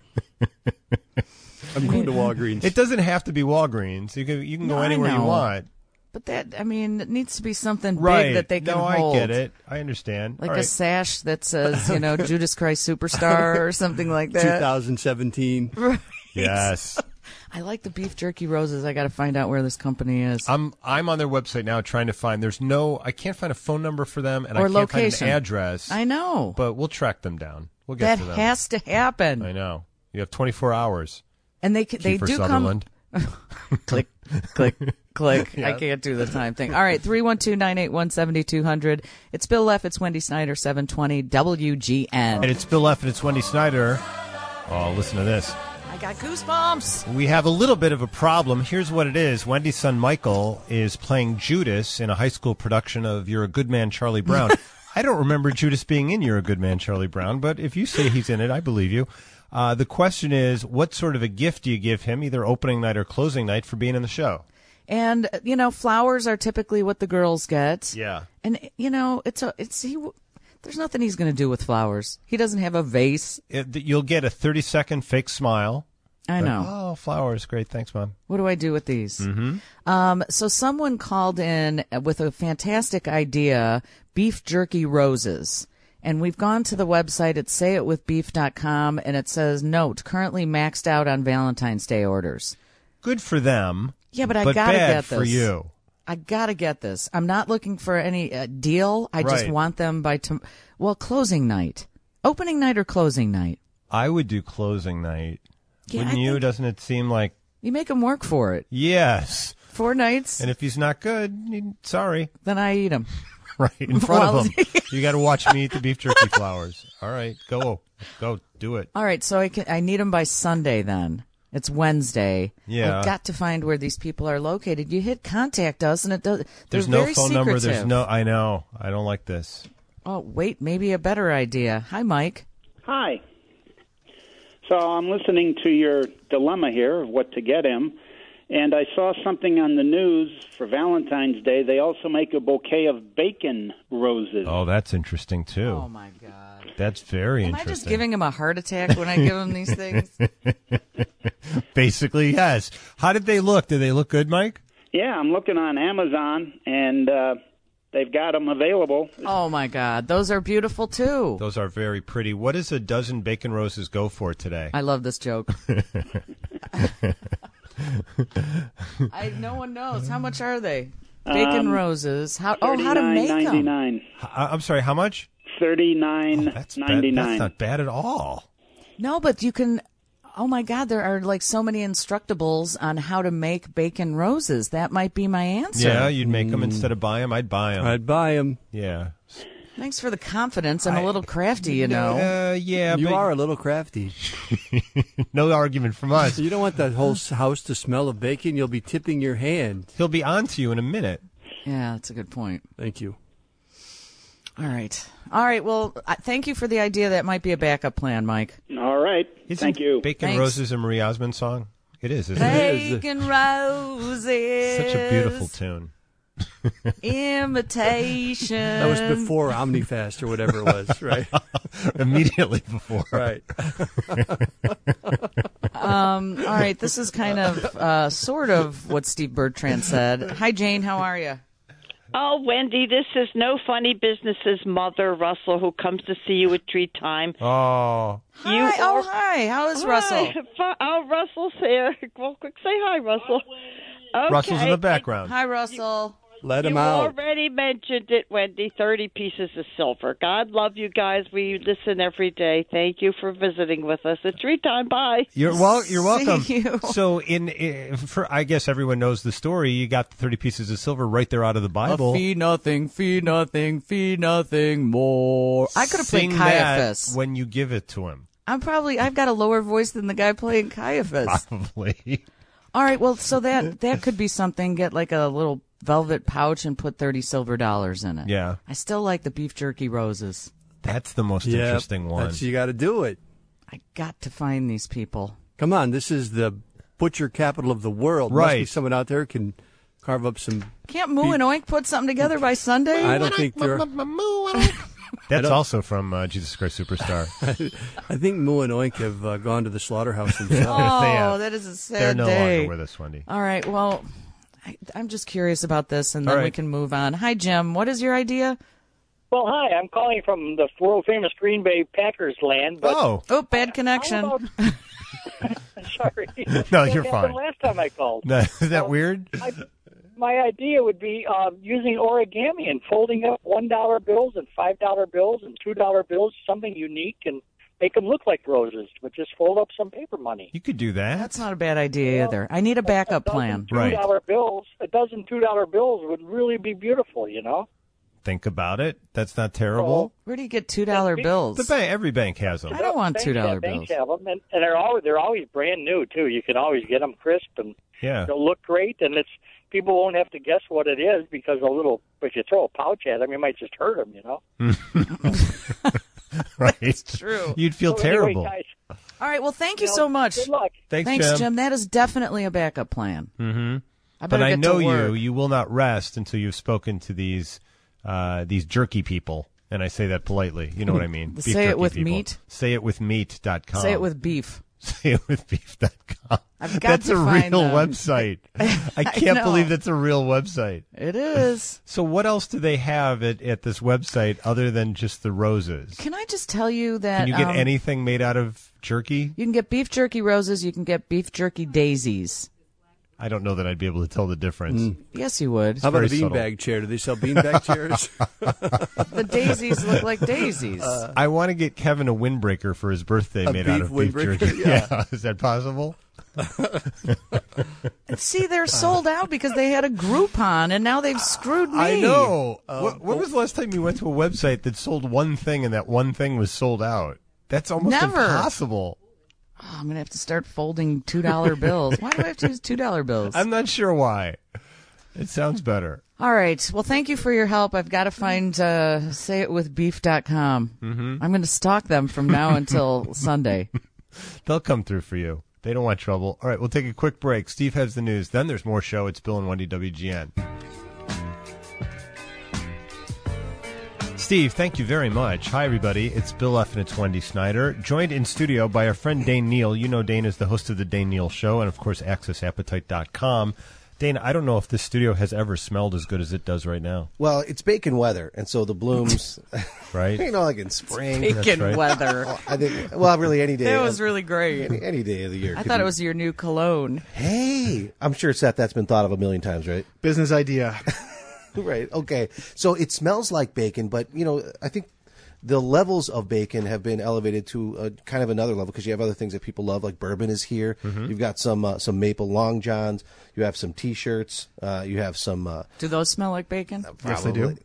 I'm going to Walgreens. It doesn't have to be Walgreens. You can you can No, go I anywhere you know. want. But that, I mean, it needs to be something Right. big that they can no, hold. I get it. I understand. Like All a right. sash that says, you know, Judas Christ Superstar or something like that. twenty seventeen. Right. Yes. I like the beef jerky roses. I got to find out where this company is. I'm I'm on their website now trying to find. There's no. I can't find a phone number for them, and Or I can't location. find an address. I know. But we'll track them down. We'll get That to them. has to happen. I know. You have twenty-four hours. And they c- they Kiefer do Sutherland. come. click, click, click. Yeah. I can't do the time thing. All right, three one two nine eight one seven two zero zero. It's Bill Leff. It's Wendy Snyder. Seven twenty W G N. And it's Bill Leff and it's Wendy Snyder. Oh, listen to this. I got goosebumps. We have a little bit of a problem. Here's what it is. Wendy's son Michael is playing Judas in a high school production of You're a Good Man, Charlie Brown. I don't remember Judas being in You're a Good Man, Charlie Brown, but if you say he's in it, I believe you. Uh, the question is, what sort of a gift do you give him, either opening night or closing night, for being in the show? And you know, flowers are typically what the girls get. Yeah. And you know, it's a it's he. There's nothing he's going to do with flowers. He doesn't have a vase. It, you'll get a thirty-second fake smile. I Like, know. oh, flowers. Great. Thanks, Mom. What do I do with these? Mm-hmm. Um, so someone called in with a fantastic idea, beef jerky roses. And we've gone to the website at say it with beef dot com, and it says, note, currently maxed out on Valentine's Day orders. Good for them. Yeah, but I but gotta bad get this. for you. I gotta get this. I'm not looking for any uh, deal. I just Right. want them by, tom- well, closing night. Opening night or closing night? I would do closing night. Yeah, Wouldn't I you? think- Doesn't it seem like... You make them work for it. Yes. Four nights. And if he's not good, you- sorry. Then I eat him. Right, in front Well- of him. You got to watch me eat the beef jerky flowers. All right, go. Go, do it. All right, so I can, I need them by Sunday then. It's Wednesday. Yeah. I've got to find where these people are located. You hit contact us, and it does. There's they're no very phone number. There's secretive. no. I know. I don't like this. Oh, wait, maybe a better idea. Hi, Mike. Hi. So I'm listening to your dilemma here of what to get him, and I saw something on the news for Valentine's Day. They also make a bouquet of bacon roses. Oh, that's interesting too. Oh my God. That's very Am interesting. I just giving him a heart attack when I give him these things? Basically, yes. How did they look? Did they look good, Mike? Yeah, I'm looking on Amazon, and uh, they've got them available. Oh my God, those are beautiful too. Those are very pretty. What does a dozen bacon roses go for today? I love this joke. I no one knows how much are they? Bacon Um, roses. How? Oh, how to make them? ninety-nine. I- I'm sorry. How much? Thirty-nine That's bad. ninety-nine. That's not bad at all. No, but you can. Oh my God, there are like so many instructables on how to make bacon roses. That might be my answer. Yeah, you'd make them instead of buy them. I'd buy them. I'd buy them. Yeah. Thanks for the confidence. I'm a little crafty, you know. Uh, yeah, You but are a little crafty. no argument from us. You don't want that whole s- house to smell of bacon. You'll be tipping your hand. He'll be on to you in a minute. Yeah, that's a good point. Thank you. All right. All right. Well, uh, thank you for the idea. That might be a backup plan, Mike. All right. Isn't Thank you. Bacon Thanks. Roses a Marie Osmond song? It is, isn't it? Bacon roses. Such a beautiful tune. Imitation. That was before Omnifast or whatever it was, right? Immediately before. Right. Um, all right. This is kind of, uh, sort of what Steve Bertrand said. Hi, Jane. How are you? Oh, Wendy, this is No Funny Business's mother, Russell, who comes to see you at tree time. Oh. Hi. You oh, are- hi. How is Hi. Russell? Fi- Oh, Russell's here. Well, quick, say hi, Russell. Okay. Russell's in the background. Hi, Russell. Let him You out. already mentioned it, Wendy. thirty pieces of silver. God love you guys. We listen every day. Thank you for visiting with us. It's tree time. Bye. You're well. You're welcome. See you. So, in, in for I guess everyone knows the story. You got the thirty pieces of silver right there out of the Bible. Fee nothing, fee nothing, fee nothing more. I could have played Sing Caiaphas. that when you give it to him. I'm probably, I've got a lower voice than the guy playing Caiaphas. Probably. All right, well, so that that could be something. Get like a little velvet pouch and put thirty silver dollars in it. Yeah. I still like the beef jerky roses. That's the most Yeah, interesting one. That's, you got to do it. I got to find these people. Come on, this is the butcher capital of the world. Must be Right. someone out there who can carve up some. Can't Moo and Oink put something together by Sunday? I don't think they're. That's don't- also from uh, Jesus Christ Superstar. I think Moo and Oink have uh, gone to the slaughterhouse themselves. Oh, They have. that is a sad They're no day. longer with us, Wendy. All right, well, I, I'm just curious about this, and All then we right. can move on. Hi, Jim. What is your idea? Well, hi. I'm calling from the world famous Green Bay Packers land. But Oh. Oh, bad connection. How about- Sorry. No, That you're happened fine. Last time I called. No, is that weird? I, my idea would be um, using origami and folding up one dollar bills and five dollar bills and two dollar bills, something unique, and make them look like roses. But just fold up some paper money. You could do that. That's not a bad idea either. I need a backup plan. Two dollar bills, a dozen two dollar bills would really be beautiful. You know. Think about it. That's not terrible. Where do you get two dollar bills? The bank, every bank has them. I don't want Banks two dollar have- bills. Banks have them, and, and they're always they're always brand new too. You can always get them crisp, and Yeah. they'll look great. And it's people won't have to guess what it is because a little. If you throw a pouch at them, you might just hurt them. You know. Right. It's true. You'd feel So anyway, terrible. guys, All right, well, thank you you know, so much. Good luck. Thanks, Thanks, Jim. Jim. That is definitely a backup plan. Mm-hmm. I But better I get know to you. work. You will not rest until you've spoken to these uh, these jerky people, and I say that politely. You know what I mean? Beef Say it jerky with people. meat? Say it with meat dot com. Say it with beef. Say it with beef dot com. I've got That's to a find real them. website. I can't know. believe that's a real website. It is. So what else do they have at, at this website other than just the roses? Can I just tell you that Can you get um, anything made out of jerky? You can get beef jerky roses. You can get beef jerky daisies. I don't know that I'd be able to tell the difference. Yes, you would. How about a very subtle. beanbag chair? Do they sell beanbag chairs? The daisies look like daisies. I want to get Kevin a windbreaker for his birthday A made out beef of beef windbreaker? jerky. Yeah. Is that possible? See, they're sold out because they had a Groupon, and now they've screwed me. I know. Uh, Wh- when was the last time you went to a website that sold one thing and that one thing was sold out? That's almost Never. impossible. Oh, I'm going to have to start folding two dollar bills. Why do I have to use two dollar bills? I'm not sure why. It sounds better. All right. Well, thank you for your help. I've got to find uh, say it with beef dot com. Mhm. I'm going to stalk them from now until Sunday. They'll come through for you. They don't want trouble. All right, we'll take a quick break. Steve has the news. Then there's more show. It's Bill and Wendy W G N. Steve, thank you very much. Hi, everybody. It's Bill F. and it's Wendy Snyder, joined in studio by our friend Dane Neal. You know Dane is the host of the Dane Neal Show and, of course, access appetite dot com. Dane, I don't know if this studio has ever smelled as good as it does right now. Well, it's bacon weather, and so the blooms, right? You know, like in spring. It's bacon right. weather. Well, I think. Well, really, any day. That was really great. Any, any day of the year. I thought be. it was your new cologne. Hey, I'm sure, Seth, that's been thought of a million times, right? Business idea. Right. Okay. So it smells like bacon, but you know, I think the levels of bacon have been elevated to a, kind of another level because you have other things that people love, like bourbon is here. Mm-hmm. You've got some uh, some maple long johns. You have some T-shirts. Uh, you have some. Uh, Do those smell like bacon? Yes, they do.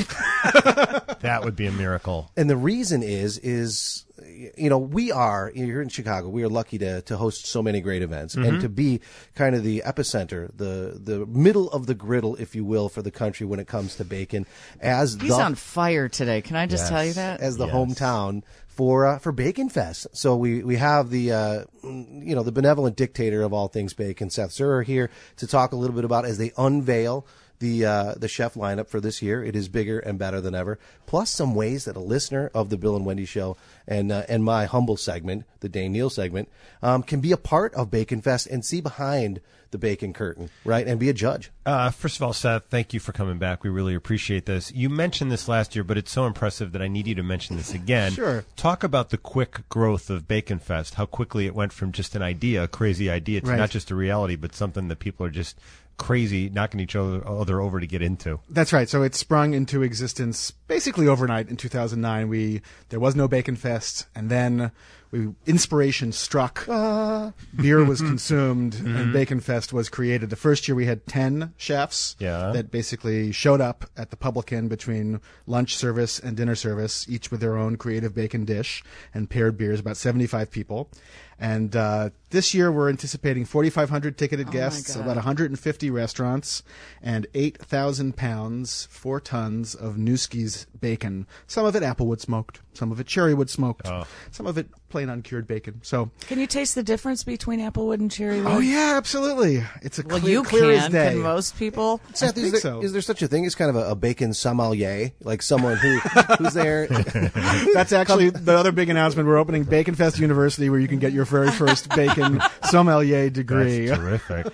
That would be a miracle. And the reason is, is you know, we are here in Chicago. We are lucky to to host so many great events Mhm. and to be kind of the epicenter, the the middle of the griddle, if you will, for the country when it comes to bacon. As He's the, on fire today. Can I just Yes. tell you that? as the hometown for uh, for Bacon Fest. So we we have the uh, you know the benevolent dictator of all things bacon, Seth Zurer, here to talk a little bit about as they unveil the uh, the chef lineup for this year. It is bigger and better than ever. Plus some ways that a listener of the Bill and Wendy Show and uh, and my humble segment, the Dane Neal segment, um, can be a part of Bacon Fest and see behind the bacon curtain, right, and be a judge. Uh, first of all, Seth, thank you for coming back. We really appreciate this. You mentioned this last year, but it's so impressive that I need you to mention this again. Sure. Talk about the quick growth of Bacon Fest, how quickly it went from just an idea, a crazy idea, to Right. not just a reality, but something that people are just crazy, knocking each other, other over to get into. That's right. So it sprung into existence basically overnight in two thousand nine. We there was no Bacon Fest, and then we inspiration struck. Uh. Beer was consumed, Mhm. and Bacon Fest was created. The first year we had ten chefs Yeah. that basically showed up at the Public Inn between lunch service and dinner service, each with their own creative bacon dish and paired beers. About seventy-five people. And uh, this year we're anticipating forty-five hundred ticketed Oh, my guests, God. about one hundred fifty restaurants, and eight thousand pounds, four tons of Newski's bacon. Some of it applewood smoked, some of it cherrywood smoked, Oh. some of it plain uncured bacon. So, Can you taste the difference between applewood and cherrywood? oh yeah, absolutely. It's a Well, clear, you clear as can. day. Can most people? Seth, is think there, so. is there such a thing as kind of a, a bacon sommelier, like someone who who's there? That's actually the other big announcement. We're opening Bacon Fest University, where you can get your very first bacon sommelier degree. That's terrific.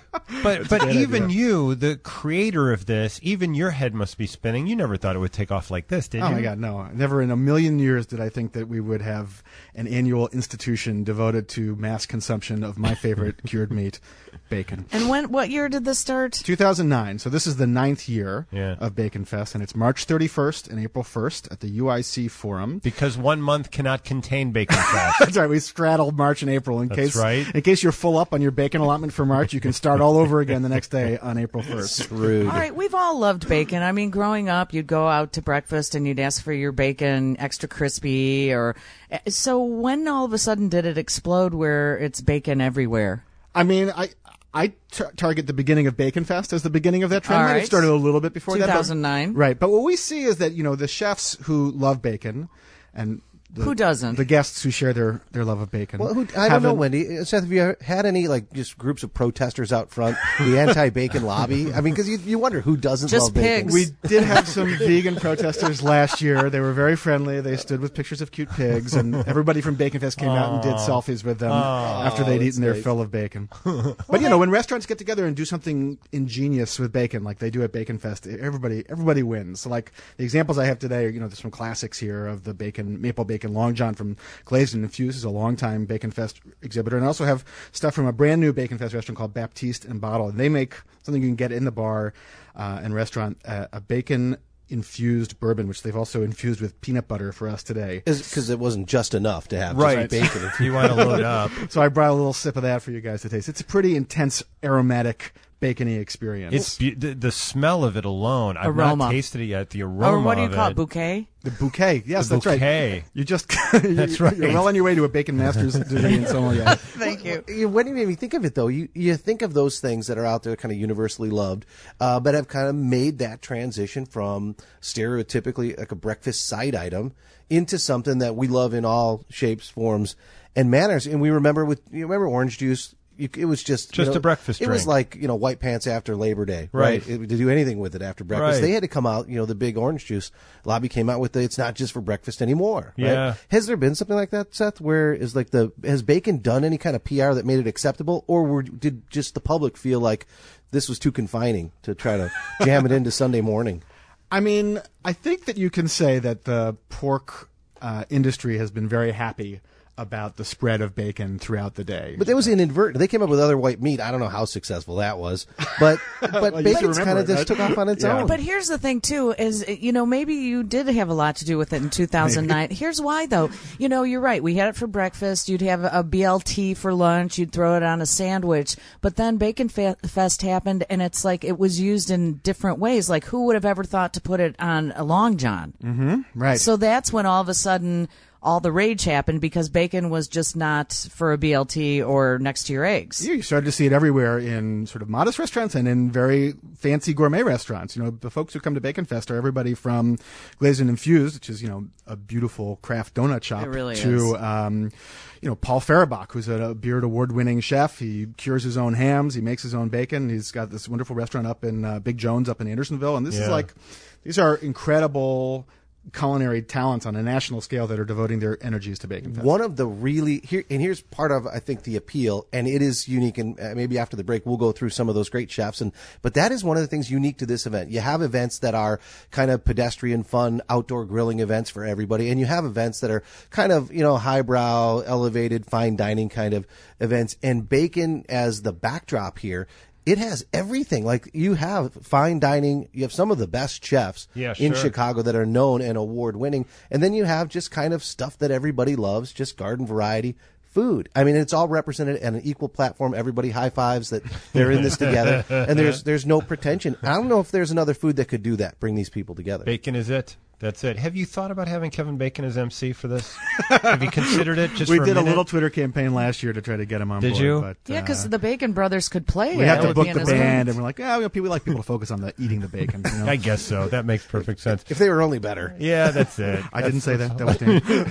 But It's a but great even idea. you, the creator of this, even your head must be spinning. You never thought it would take off like this, did you? Oh my God, no! Never in a million years did I think that we would have an annual institution devoted to mass consumption of my favorite cured meat, bacon. And when? What year did this start? two thousand nine. So this is the ninth year Yeah. of Bacon Fest, and it's March thirty-first and April first at the U I C Forum. Because one month cannot contain Bacon Fest. That's right. We straddled March and April in That's case right. in case you're full up on your bacon allotment for March. You can start all over again the next day on April first. Rude. All right, we've all loved bacon. I mean, growing up, you'd go out to breakfast and you'd ask for your bacon extra crispy. Or so when all of a sudden did it explode where it's bacon everywhere? I mean, I I t- target the beginning of Bacon Fest as the beginning of that trend. All Might have right. started a little bit before that. but- two thousand nine. Right. But what we see is that, you know, the chefs who love bacon and the, Who doesn't? The guests who share their, their love of bacon. Well, who, I don't know, haven't- Wendy. Seth, have you ever had any like just groups of protesters out front, the anti-bacon lobby? I mean, because you, you wonder who doesn't Just love bacon. pigs. We did have some vegan protesters last year. They were very friendly. They stood with pictures of cute pigs, and everybody from Bacon Fest came out and did selfies with them after they'd that's eaten their nice. fill of bacon. But you know, when restaurants get together and do something ingenious with bacon, like they do at Bacon Fest, everybody everybody wins. So, like the examples I have today, you know, there's some classics here of the bacon maple bacon long john from Glazed and Infused, is a longtime Bacon Fest exhibitor, and I also have stuff from a brand new Bacon Fest restaurant called Baptiste and Bottle, and they make something you can get in the bar uh, and restaurant, uh, a bacon infused bourbon, which they've also infused with peanut butter for us today. Because it wasn't just enough to have Right. just bacon. You want to load up. So I brought a little sip of that for you guys to taste. It's a pretty intense, aromatic, bacony experience. It's be- the, the smell of it alone. I've Aroma. not tasted it yet. The aroma Or what do you of call it? it. Bouquet? The bouquet. Yes, The that's bouquet. right. You just That's you're, right. You're well on your way to a bacon master's degree in sommelier. Thank you. You- When you made me think of it, though, you, you think of those things that are out there kind of universally loved, uh, but have kind of made that transition from stereotypically like a breakfast side item into something that we love in all shapes, forms, and manners. And we remember with, you remember orange juice? You, it was just you Just know, a breakfast It was drink. like you know white pants after Labor Day, right? Right. It- to do anything with it after breakfast, Right. they had to come out. You know, the big orange juice lobby came out with the. It's not just for breakfast anymore. Right? Yeah. Has there been something like that, Seth? Where is like the has bacon done any kind of P R that made it acceptable, or were, did just the public feel like this was too confining to try to jam it into Sunday morning? I mean, I think that you can say that the pork uh, industry has been very happy about the spread of bacon throughout the day. But that was inadvertent. They came up with other white meat. I don't know how successful that was, but but Well, you bacon's should kind remember of it, just right? took off on its Yeah. own. But here's the thing, too, is, you know, maybe you did have a lot to do with it in two thousand nine. Here's why, though. You know, you're right. We had it for breakfast. You'd have a B L T for lunch. You'd throw it on a sandwich. But then Bacon Fe- Fest happened, and it's like it was used in different ways. Like, who would have ever thought to put it on a Long John? Mm-hmm. Right. So that's when all of a sudden all the rage happened because bacon was just not for a B L T or next to your eggs. Yeah, you started to see it everywhere in sort of modest restaurants and in very fancy gourmet restaurants. You know, the folks who come to Bacon Fest are everybody from Glazed and Infused, which is, you know, a beautiful craft donut shop, It really to, is. um, you know, Paul Farabach, who's a Beard Award-winning chef. He cures his own hams. He makes his own bacon. He's got this wonderful restaurant up in uh, Big Jones up in Andersonville. And this is Yeah. like, these are incredible culinary talents on a national scale that are devoting their energies to Bacon Fest. One of the really here, and here's part of I think the appeal, and it is unique. And uh, maybe after the break, we'll go through some of those great chefs. And but that is one of the things unique to this event. You have events that are kind of pedestrian, fun, outdoor grilling events for everybody, and you have events that are kind of you know highbrow, elevated, fine dining kind of events. And bacon as the backdrop here. It has everything. Like you have fine dining, you have some of the best chefs Yeah, in sure. Chicago that are known and award winning, and then you have just kind of stuff that everybody loves, just garden variety food. I mean, it's all represented at an equal platform. Everybody high fives that they're in this together, and there's there's no pretension. I don't know if there's another food that could do that, bring these people together. Bacon is it. That's it. Have you thought about having Kevin Bacon as M C for this? Have you considered it? Just we for did a minute? little Twitter campaign last year to try to get him on Did board. you? But, Yeah, because uh, the Bacon Brothers could play. we it. have That to would book be the in his band, band. and we're like, yeah, we, we like people to focus on the eating the bacon. You know? I guess so. That makes perfect sense. If they were only better. Yeah, that's it. I That's- didn't say that. That was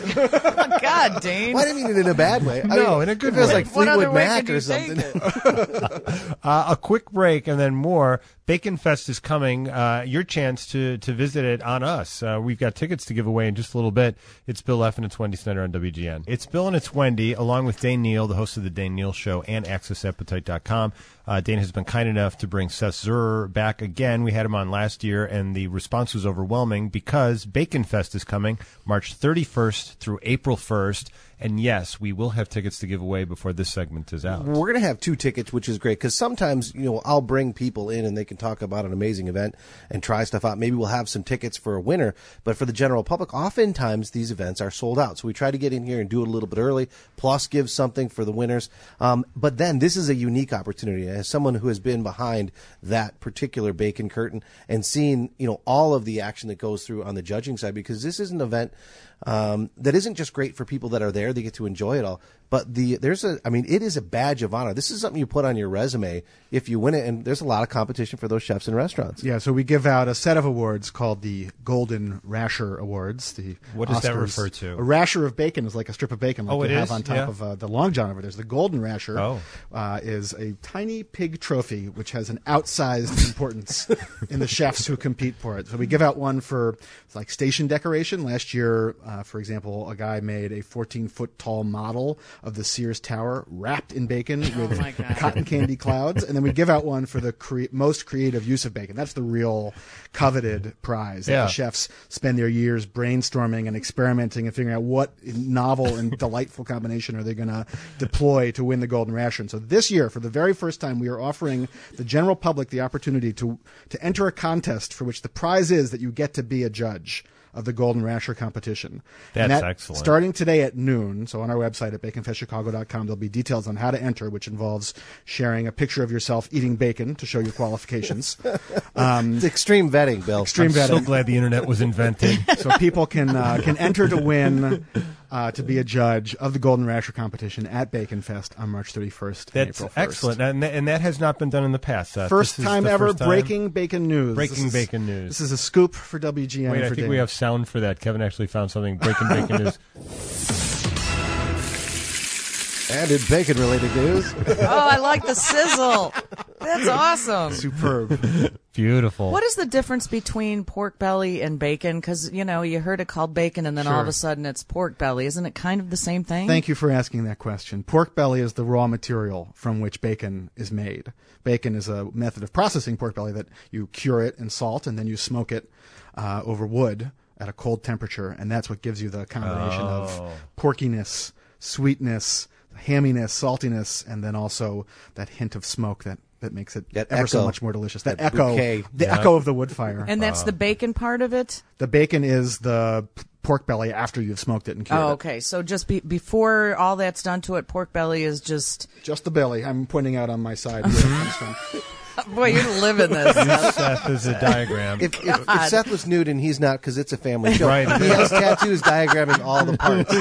Dan. God, Dane. Well, I didn't mean it in a bad way. I No, mean, in a good it feels way. like What other Fleetwood way Mac could you or take something. Uh, a quick break and then more. Bacon Fest is coming. Uh, your chance to to visit it on us. Uh, we've got tickets to give away in just a little bit. It's Bill F. and it's Wendy Snyder on W G N. It's Bill and it's Wendy, along with Dane Neal, the host of the Dane Neal Show and access appetite dot com. Uh, Dane has been kind enough to bring Seth Zurer back again. We had him on last year, and the response was overwhelming because Bacon Fest is coming March thirty-first through April first. And yes, we will have tickets to give away before this segment is out. We're going to have two tickets, which is great because sometimes, you know, I'll bring people in and they can talk about an amazing event and try stuff out. Maybe we'll have some tickets for a winner, but for the general public, oftentimes these events are sold out. So we try to get in here and do it a little bit early, plus give something for the winners. Um, but then this is a unique opportunity. As someone who has been behind that particular bacon curtain and seen, you know, all of the action that goes through on the judging side, because this is an event um, that isn't just great for people that are there. They get to enjoy it all. But the there's a, I mean, it is a badge of honor. This is something you put on your resume if you win it. And there's a lot of competition for those chefs and restaurants. Yeah, so we give out a set of awards called the Golden Rasher Awards. The What does that Oscars. refer to? A rasher of bacon is like a strip of bacon, like Oh, you it have is? on top Yeah. of uh, the Long John over there. The Golden Rasher Oh. uh, is a tiny pig trophy, which has an outsized importance in the chefs who compete for it. So we give out one for like station decoration. Last year, uh, for example, a guy made a fourteen foot tall model of the Sears Tower wrapped in bacon with my God. cotton candy clouds, and then we give out one for the cre- most creative use of bacon. That's the real coveted prize. that Yeah. The chefs spend their years brainstorming and experimenting and figuring out what novel and delightful combination are they going to deploy to win the Golden Rasher. And so this year, for the very first time, we are offering the general public the opportunity to to enter a contest for which the prize is that you get to be a judge of the Golden Rasher competition. And That's that, excellent. Starting today at noon, so on our website at bacon fest chicago dot com, there'll be details on how to enter, which involves sharing a picture of yourself eating bacon to show your qualifications. Um, It's extreme vetting, Bill. Extreme I'm vetting. so glad the internet was invented. So people can uh, can enter to win uh, to be a judge of the Golden Rasher competition at Bacon Fest on March thirty-first. and That's April first. excellent, and that, and that has not been done in the past. Seth. First This is time the ever, first time. breaking bacon news. Breaking This is- bacon news. This is a scoop for W G N. Wait, I for think Dave. we have sound for that. Kevin actually found something. Breaking bacon news. And in bacon-related news, Oh, I like the sizzle. That's awesome. Superb. Beautiful. What is the difference between pork belly and bacon? Because, you know, you heard it called bacon and then all of Sure. a sudden it's pork belly. Isn't it kind of the same thing? Thank you for asking that question. Pork belly is the raw material from which bacon is made. Bacon is a method of processing pork belly that you cure it in salt and then you smoke it uh, over wood at a cold temperature, and that's what gives you the combination Oh. of porkiness, sweetness, hamminess, saltiness, and then also that hint of smoke that, that makes it That ever so echo. much more delicious. That, That echo, bouquet. the Yeah. echo of the wood fire. And that's the bacon part of it? The bacon is the p- pork belly after you've smoked it and cured Oh, it. okay. So just be, before all that's done to it, pork belly is just... Just the belly. I'm pointing out on my side where it comes from. Boy, you're living this. Use Seth as a diagram. if, if, if God. Seth was nude and he's not, because it's a family show, Right. he has tattoos diagramming all the parts.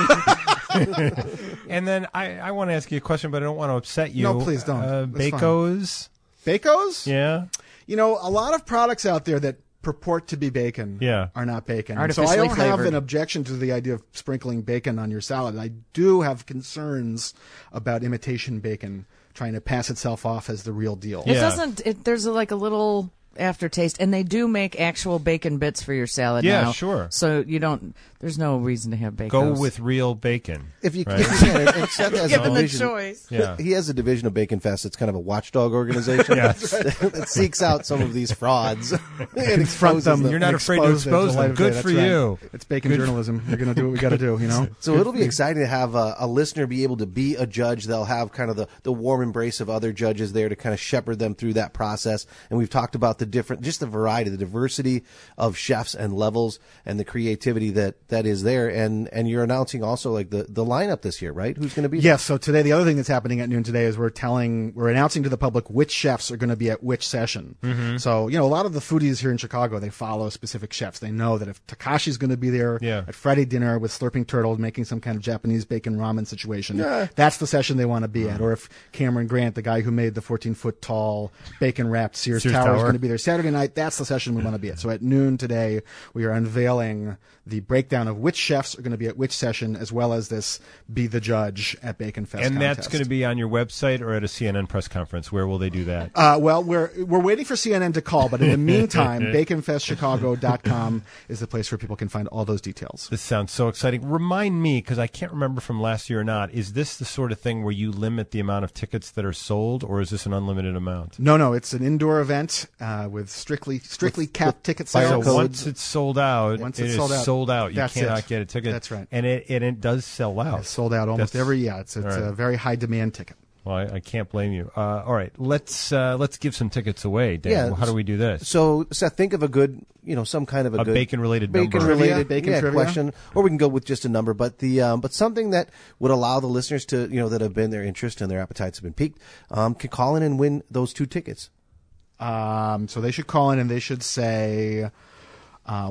And then I, I want to ask you a question, but I don't want to upset you. No, please don't. Uh, That's fine. Bacos? Bacos? Yeah. You know, a lot of products out there that purport to be bacon Yeah. are not bacon. And so I Artificially don't have flavored. an objection to the idea of sprinkling bacon on your salad. I do have concerns about imitation bacon trying to pass itself off as the real deal. It Yeah. doesn't... It, there's a, like a little aftertaste, and they do make actual bacon bits for your salad Yeah, now. sure. So you don't... There's no reason to have bacon. Go with real bacon. If you, right? if you can, and Seth has a Given the division. choice. Yeah. He has a division of Bacon Fest. It's kind of a watchdog organization Yes. that seeks out some of these frauds and Confront exposes them. them. You're not and afraid to them expose to the light them. of Good day. for That's right. you. It's bacon journalism. We're going to do what we got to do, you know? So it'll be exciting to have a, a listener be able to be a judge. They'll have kind of the, the warm embrace of other judges there to kind of shepherd them through that process. And we've talked about the different, just the variety, the diversity of chefs and levels and the creativity that, that is there. And, and you're announcing also like the, the lineup this year, right? Who's going to be Yes. So today, the other thing that's happening at noon today is we're telling, we're announcing to the public which chefs are going to be at which session. Mm-hmm. So, you know, a lot of the foodies here in Chicago, they follow specific chefs. They know that if Takashi's going to be there Yeah. at Friday dinner with Slurping Turtle making some kind of Japanese bacon ramen situation, Yeah. that's the session they want to be at. Or if Cameron Grant, the guy who made the fourteen foot tall bacon wrapped Sears, Sears Tower, is Tower. going to be there Saturday night, that's the session we want to be at. So at noon today, we are unveiling the breakdown of which chefs are going to be at which session, as well as this Be the Judge at Bacon Fest And contest. that's going to be on your website or at a C N N press conference. Where will they do that? Uh, well, we're we're waiting for C N N to call, but in the meantime, bacon fest chicago dot com is the place where people can find all those details. This sounds so exciting. Remind me, because I can't remember from last year or not, is this the sort of thing where you limit the amount of tickets that are sold, or is this an unlimited amount? No, no, it's an indoor event uh, with strictly strictly With- capped with ticket fire sales. So codes. once it's sold out, Once it it's is sold out, sold out. You that's cannot it. get a ticket. That's right. And it and it does sell out. It's sold out almost That's- every yeah. It's it's all right. a very high demand ticket. Well, I, I can't blame you. Uh, all right, let's uh, let's give some tickets away, Dan. Yeah, Well, how do we do this? So, Seth, think of a good, you know, some kind of a, A good bacon-related number. bacon-related Trivia? Bacon yeah, trivia? question, or we can go with just a number. But the um, but something that would allow the listeners to, you know, that have been their interest and their appetites have been piqued, um, can call in and win those two tickets. Um, so they should call in and they should say uh,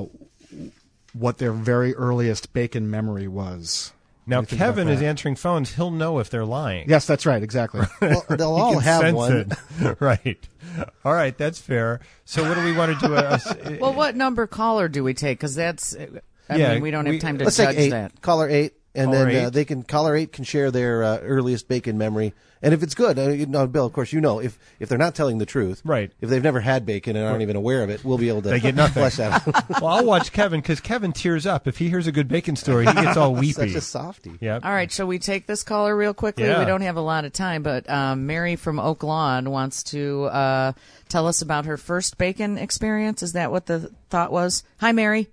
what their very earliest bacon memory was. Now, What do you think about Kevin is that? answering phones. He'll know if they're lying. Yes, that's right. Exactly. Well, they'll He all can have sense one. it. Right. All right, that's fair. So what do we want to do? Uh, uh, Well, what number caller do we take? Because that's... I Yeah, mean, we don't we- have time to Let's judge take eight. that. Caller eight, and Caller then uh, eight. they can caller eight can share their uh, earliest bacon memory. And if it's good, uh, you know, Bill, of course, you know, if if they're not telling the truth, right? If they've never had bacon and aren't even aware of it, we'll be able to They get nothing. flesh that out. Well, I'll watch Kevin because Kevin tears up if he hears a good bacon story. He gets all weepy. Such a softie. Yep. All right, shall we take this caller real quickly? Yeah. We don't have a lot of time, but um, Mary from Oak Lawn wants to uh, tell us about her first bacon experience. Is that what the thought was? Hi, Mary.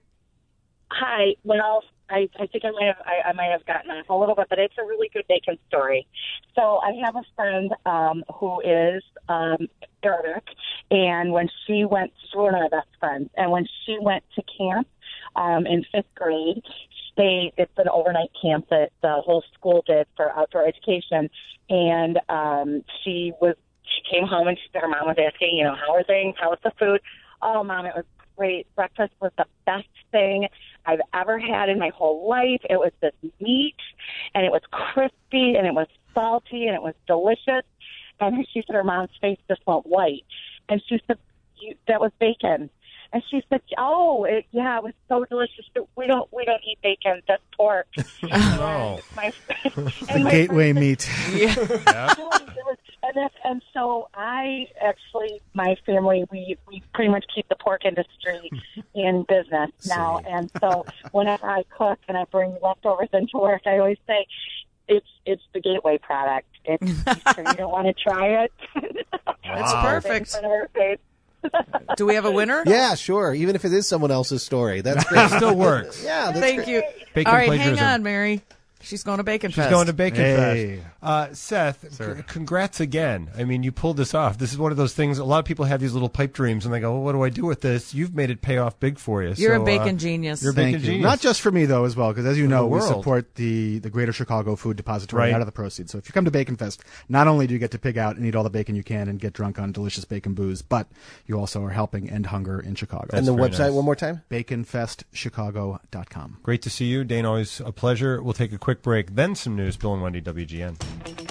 Hi. Well, I, I think I might have I, I might have gotten off a little bit, but it's a really good bacon story. So I have a friend um, who is um, Arabic, and when she went, she's one of my best friends, and when she went to camp um, in fifth grade, they it's an overnight camp that the whole school did for outdoor education, and um, she was she came home and she, her mom was asking, you know, how are things? How was the food? Oh, Mom, it was great. Breakfast was the best thing I've ever had in my whole life. It was this meat, and it was crispy, and it was salty, and it was delicious. And she said her mom's face just went white. And she said, you, that was bacon. And she said, oh, it, yeah, it was so delicious. We don't we don't eat bacon. That's pork. No. My, The and my gateway friend meat. said- And, that's, and so I actually, my family, we, we pretty much keep the pork industry in business now. And so whenever I cook and I bring leftovers into work, I always say, it's it's the gateway product. It's, you sure you don't want to try it? That's perfect. perfect. Do we have a winner? Yeah, sure. Even if it is someone else's story, that's great. It still works. Yeah, that's Thank great. you. Bacon All right, plagiarism. hang on, Mary. She's going to Bacon She's Fest. going to Bacon Hey. Fest. Uh, Seth, c- congrats again. I mean, you pulled this off. This is one of those things. A lot of people have these little pipe dreams, and they go, well, what do I do with this? You've made it pay off big for you. You're So, a bacon uh, genius. You're a Thank bacon you. genius. Not just for me, though, as well, because as you For know, the we world. support the, the Greater Chicago Food Depository Right. out of the proceeds. So if you come to Bacon Fest, not only do you get to pig out and eat all the bacon you can and get drunk on delicious bacon booze, but you also are helping end hunger in Chicago. And the very website nice. one more time? bacon fest chicago dot com. Great to see you, Dane. Always a pleasure. We'll take a quick break, then some news. Bill and Wendy, W G N.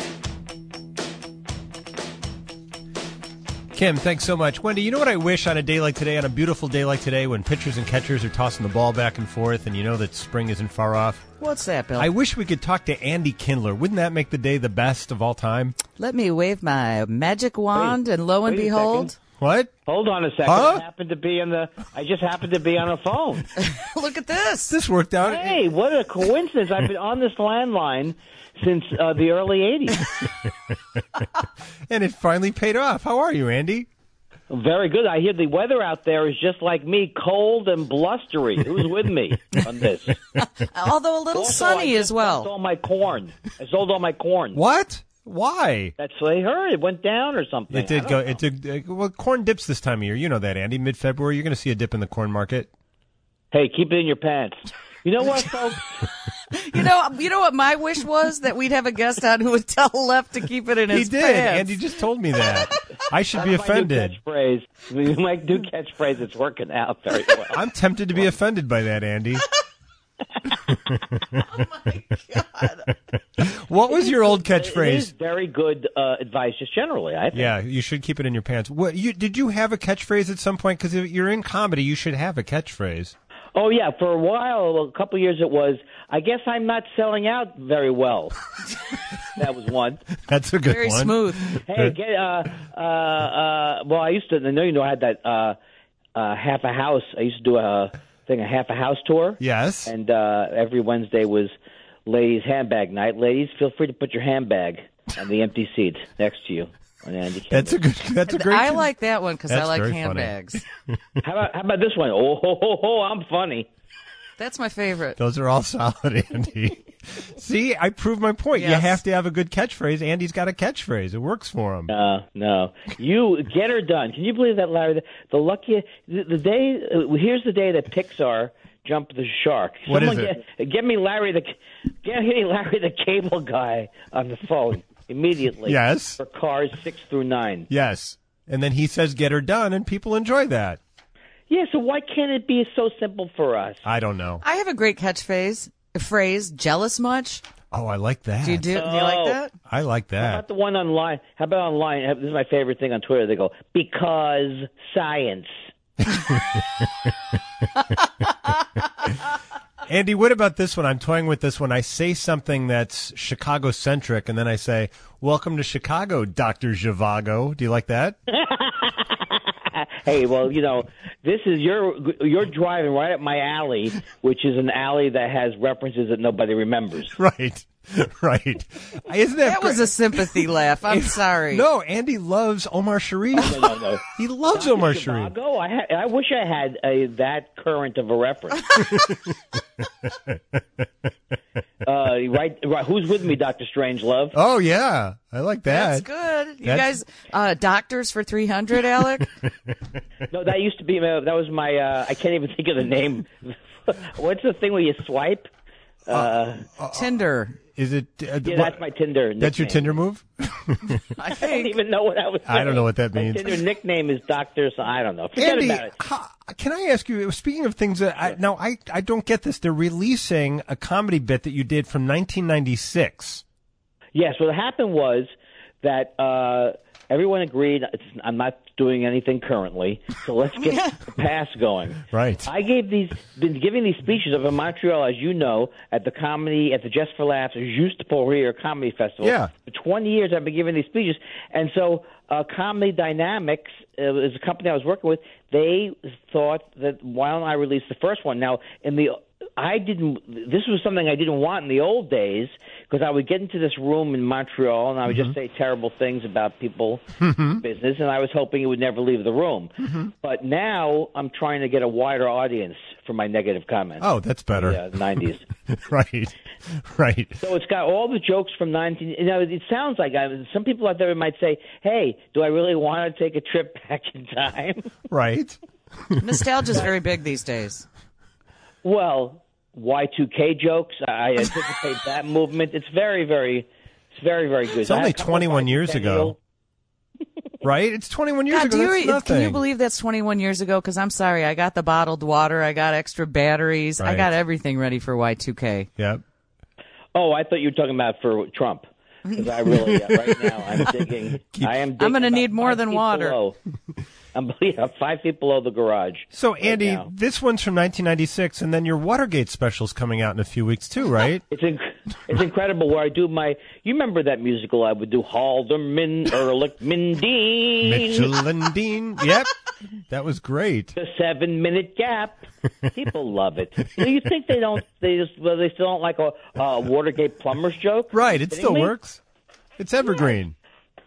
Kim, thanks so much. Wendy, you know what I wish on a day like today, on a beautiful day like today, when pitchers and catchers are tossing the ball back and forth, and you know that spring isn't far off? What's that, Bill? I wish we could talk to Andy Kindler. Wouldn't that make the day the best of all time? Let me wave my magic wand, Wait, and lo and wait a behold, second. What? Hold on a second. Huh? I happened to be on the. I just happened to be on a phone. look at this. This worked out. Hey, what a coincidence! I've been on this landline since uh, the early eighties. And it finally paid off. How are you, Andy? Very good. I hear the weather out there is just like me, cold and blustery. Who's with me on this? although a little Also, I sunny just as well. sold all my corn. I sold all my corn. What? Why? That's what I heard. It went down or something. It I did don't go. know. It did. Uh, well, corn dips this time of year. You know that, Andy. Mid-February, you're going to see a dip in the corn market. Hey, keep it in your pants. You know what, folks? You know, you know what my wish was? That we'd have a guest on who would tell Left to keep it in He his did. pants. Andy just told me that. I should That's be my new offended. catchphrase. My new catchphrase. It's working out very well. I'm tempted to be offended by that, Andy. What was your old It is catchphrase? very good uh, advice, just generally. I think. Yeah, you should keep it in your pants. What you did you have a catchphrase at some point? Because if you're in comedy, you should have a catchphrase. Oh yeah, for a while, a couple of years, it was. I guess I'm not selling out very well. That was one. That's a good Very one. smooth. Hey, get uh, uh, uh, well, I used to. I know you know I had that uh, uh, half a house. I used to do a thing, a half a house tour. Yes. And uh, every Wednesday was ladies' handbag night. Ladies, feel free to put your handbag on the empty seat next to you. On Andy Kindler. That's a good. That's a great. I like that one because I That's like very funny. handbags. How about how about this one? Oh, ho, ho, ho, I'm funny. That's my favorite. Those are all solid, Andy. See, I proved my point. You Yes. have to have a good catchphrase. Andy's got a catchphrase. It works for him. No, no. You get her done. Can you believe that, Larry? The, the lucky the, the day. Uh, here's the day that Pixar jumped the shark. What is Someone it? Get, get me Larry the get me Larry the cable guy on the phone immediately. Yes. For cars six through nine. Yes. And then he says, "Get her done," and people enjoy that. Yeah. So why can't it be so simple for us? I don't know. I have a great catchphrase. Phrase. Jealous much? Oh, I like that. Do you do? Do you like that? I like How that. about the one online? How about online? This is my favorite thing on Twitter. They go, because science. Andy, what about this one? I'm toying with this one. I say something that's Chicago-centric, and then I say, welcome to Chicago, Doctor Zhivago. Do you like that? Hey, well, you know, this is you're you're driving right up my alley, which is an alley that has references that nobody remembers. Right, right. Isn't that That was a sympathy laugh. I'm sorry. No, Andy loves Omar Sharif. No, no, no. He loves Doctor Omar Sharif. Zhivago? I, ha- I wish I had a, that current of a reference. uh, right, right. Who's with me, Doctor Strangelove? Oh, yeah. I like that. That's good. You That's- guys, uh, doctors for three hundred, Alec? No, that used to be my, that was my. Uh, I can't even think of the name. What's the thing where you swipe? Uh, Tinder. Is it? Uh, yeah, what- that's my Tinder. That's your nickname. Tinder move? I don't even know what I was. I don't know what that My means. Tinder nickname is Doctor. So I don't know. Forget Andy, about it. how, can I ask you, speaking of things that I, now I, I don't get this. They're releasing a comedy bit that you did from nineteen ninety-six. Yes, what happened was that uh, everyone agreed. It's, I'm not doing anything currently, so let's get the pass going. Right. I gave these, been giving these speeches up in Montreal, as you know, at the comedy, at the Just for Laughs, Juste pour Rire Comedy Festival. Yeah. For twenty years, I've been giving these speeches, and so uh, Comedy Dynamics uh, is a company I was working with. They thought that why don't I release the first one? Now, in the I didn't. This was something I didn't want in the old days because I would get into this room in Montreal and I would Mm-hmm. just say terrible things about people, business, and I was hoping it would never leave the room. Mm-hmm. But now I'm trying to get a wider audience for my negative comments. Oh, that's better. Yeah, nineties. Right, right. So it's got all the jokes from nineteen. You know, it sounds like I, some people out there might say, "Hey, do I really want to take a trip back in time?" Right. Nostalgia's very big these days. Well, Y two K jokes. I anticipate that movement. It's very, very, it's very, very good. It's I had only a couple of twenty-one years bicentennial- ago. Right? It's twenty-one years God, ago. do you That's re- nothing. can you believe that's twenty-one years ago? Because I'm sorry, I got the bottled water, I got extra batteries, I Right. got everything ready for Y two K. Yep. Oh, I thought you were talking about for Trump. Because I really, uh, right now, I'm digging. I am. Digging I'm gonna about need more five than feet water. below. I'm yeah, five feet below the garage. So, Andy, now. this one's from nineteen ninety-six, and then your Watergate special's coming out in a few weeks, too, right? It's inc- it's incredible where I do my. You remember that musical I would do? Halderman, Ehrlich, Mindeen. Mitchell and Dean. Yep. That was great. The seven minute gap. People love it. You, know, you think they don't? They just well, they still don't like a, a Watergate plumber's joke, Right. It Kidding still me? works. It's evergreen.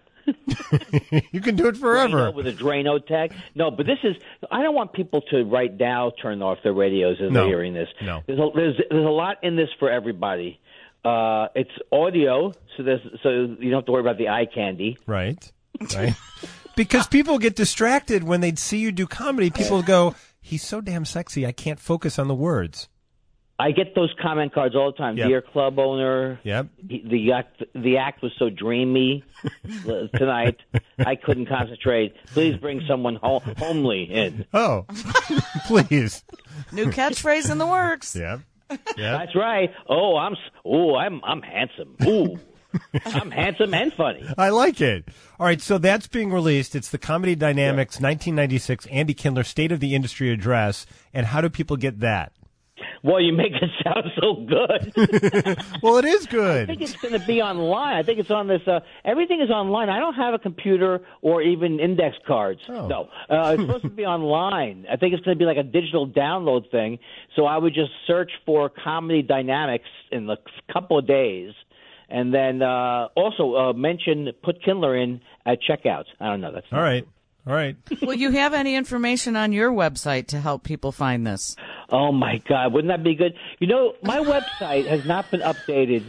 You can do it forever. Drano with a Drano tag. No, but this is. I don't want people to right now turn off their radios as No. they're hearing this. No. There's a, there's there's a lot in this for everybody. Uh, it's audio, so there's so you don't have to worry about the eye candy. Right. Right. Because people get distracted when they see you do comedy. People go, he's so damn sexy, I can't focus on the words. I get those comment cards all the time. Yep. Dear club owner, Yep. he- the act, the act was so dreamy tonight. I couldn't concentrate. Please bring someone ho- homely in. Oh, please. New catchphrase in the works. Yep. Yep. That's right. Oh, I'm s- oh, I'm I'm handsome. Ooh, I'm handsome and funny. I like it. All right, so that's being released. It's the Comedy Dynamics nineteen ninety-six Andy Kindler State of the Industry Address. And how do people get that? Well, you make it sound so good. Well, it is I good. think it's going to be online. I think it's on this. Uh, everything is online. I don't have a computer or even index cards. Oh. No, uh, it's supposed to be online. I think it's going to be like a digital download thing. So I would just search for Comedy Dynamics in a couple of days, and then uh, also uh, mention put Kindler in at checkout. I don't know. That's All right. All right. Will you have any information on your website to help people find this? Oh my God, wouldn't that be good? You know, my website has not been updated.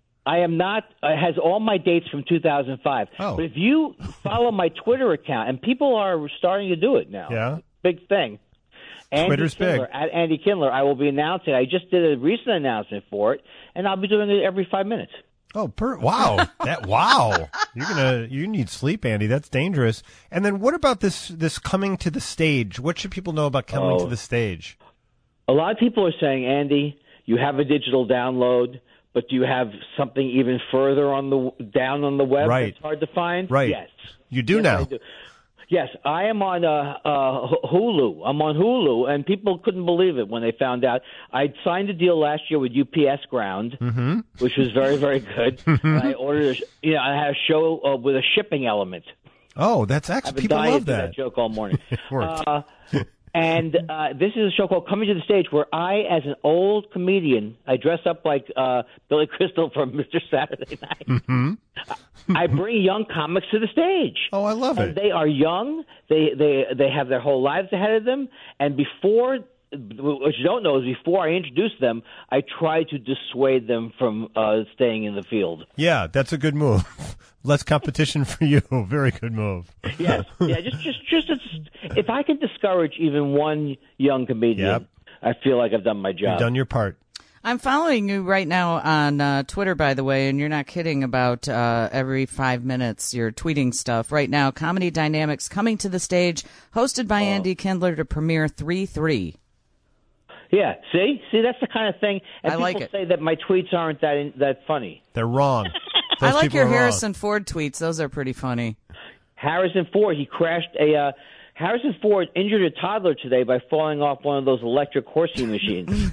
I am not. It has all my dates from two thousand five. Oh. But if you follow my Twitter account, and people are starting to do it now, Yeah. big thing. Andy Twitter's Kindler, big. At Andy Kindler, I will be announcing. I just did a recent announcement for it, and I'll be doing it every five minutes. Oh, per- wow. That wow. You're going to you need sleep, Andy. That's dangerous. And then what about this this coming to the stage? What should people know about coming Oh. to the stage? A lot of people are saying, Andy, you have a digital download, but do you have something even further on the down on the web Right. that's hard to find? Right. Yes. You do Yes, now. I do. Yes, I am on uh, uh, Hulu. I'm on Hulu, and people couldn't believe it when they found out. I signed a deal last year with U P S Ground, Mm-hmm. which was very, very good. And I ordered, a, sh- you know, I had a show uh, with a shipping element. Oh, that's I've actually been people dying love to do that. that joke all morning. It worked. Uh, and uh, this is a show called Coming to the Stage, where I, as an old comedian, I dress up like uh, Billy Crystal from Mister Saturday Night. Mm-hmm. I bring young comics to the stage. Oh, I love and it. They are young. They they they have their whole lives ahead of them. And before, what you don't know is before I introduce them, I try to dissuade them from uh, staying in the field. Yeah, that's a good move. Less competition for you. Very good move. Yes, yeah. Just just just if I can discourage even one young comedian, Yep. I feel like I've done my job. You've done your part. I'm following you right now on uh, Twitter, by the way, and you're not kidding about uh, every five minutes you're tweeting stuff. Right now, Comedy Dynamics Coming to the Stage, hosted by Andy Kindler to premiere three three. Yeah, see, see, that's the kind of thing. And I people like it. say that my tweets aren't that in, that funny. They're wrong. I Those like people your are wrong. Harrison Ford tweets. Those are pretty funny. Harrison Ford, he crashed a. Uh, Harrison Ford injured a toddler today by falling off one of those electric horsey machines.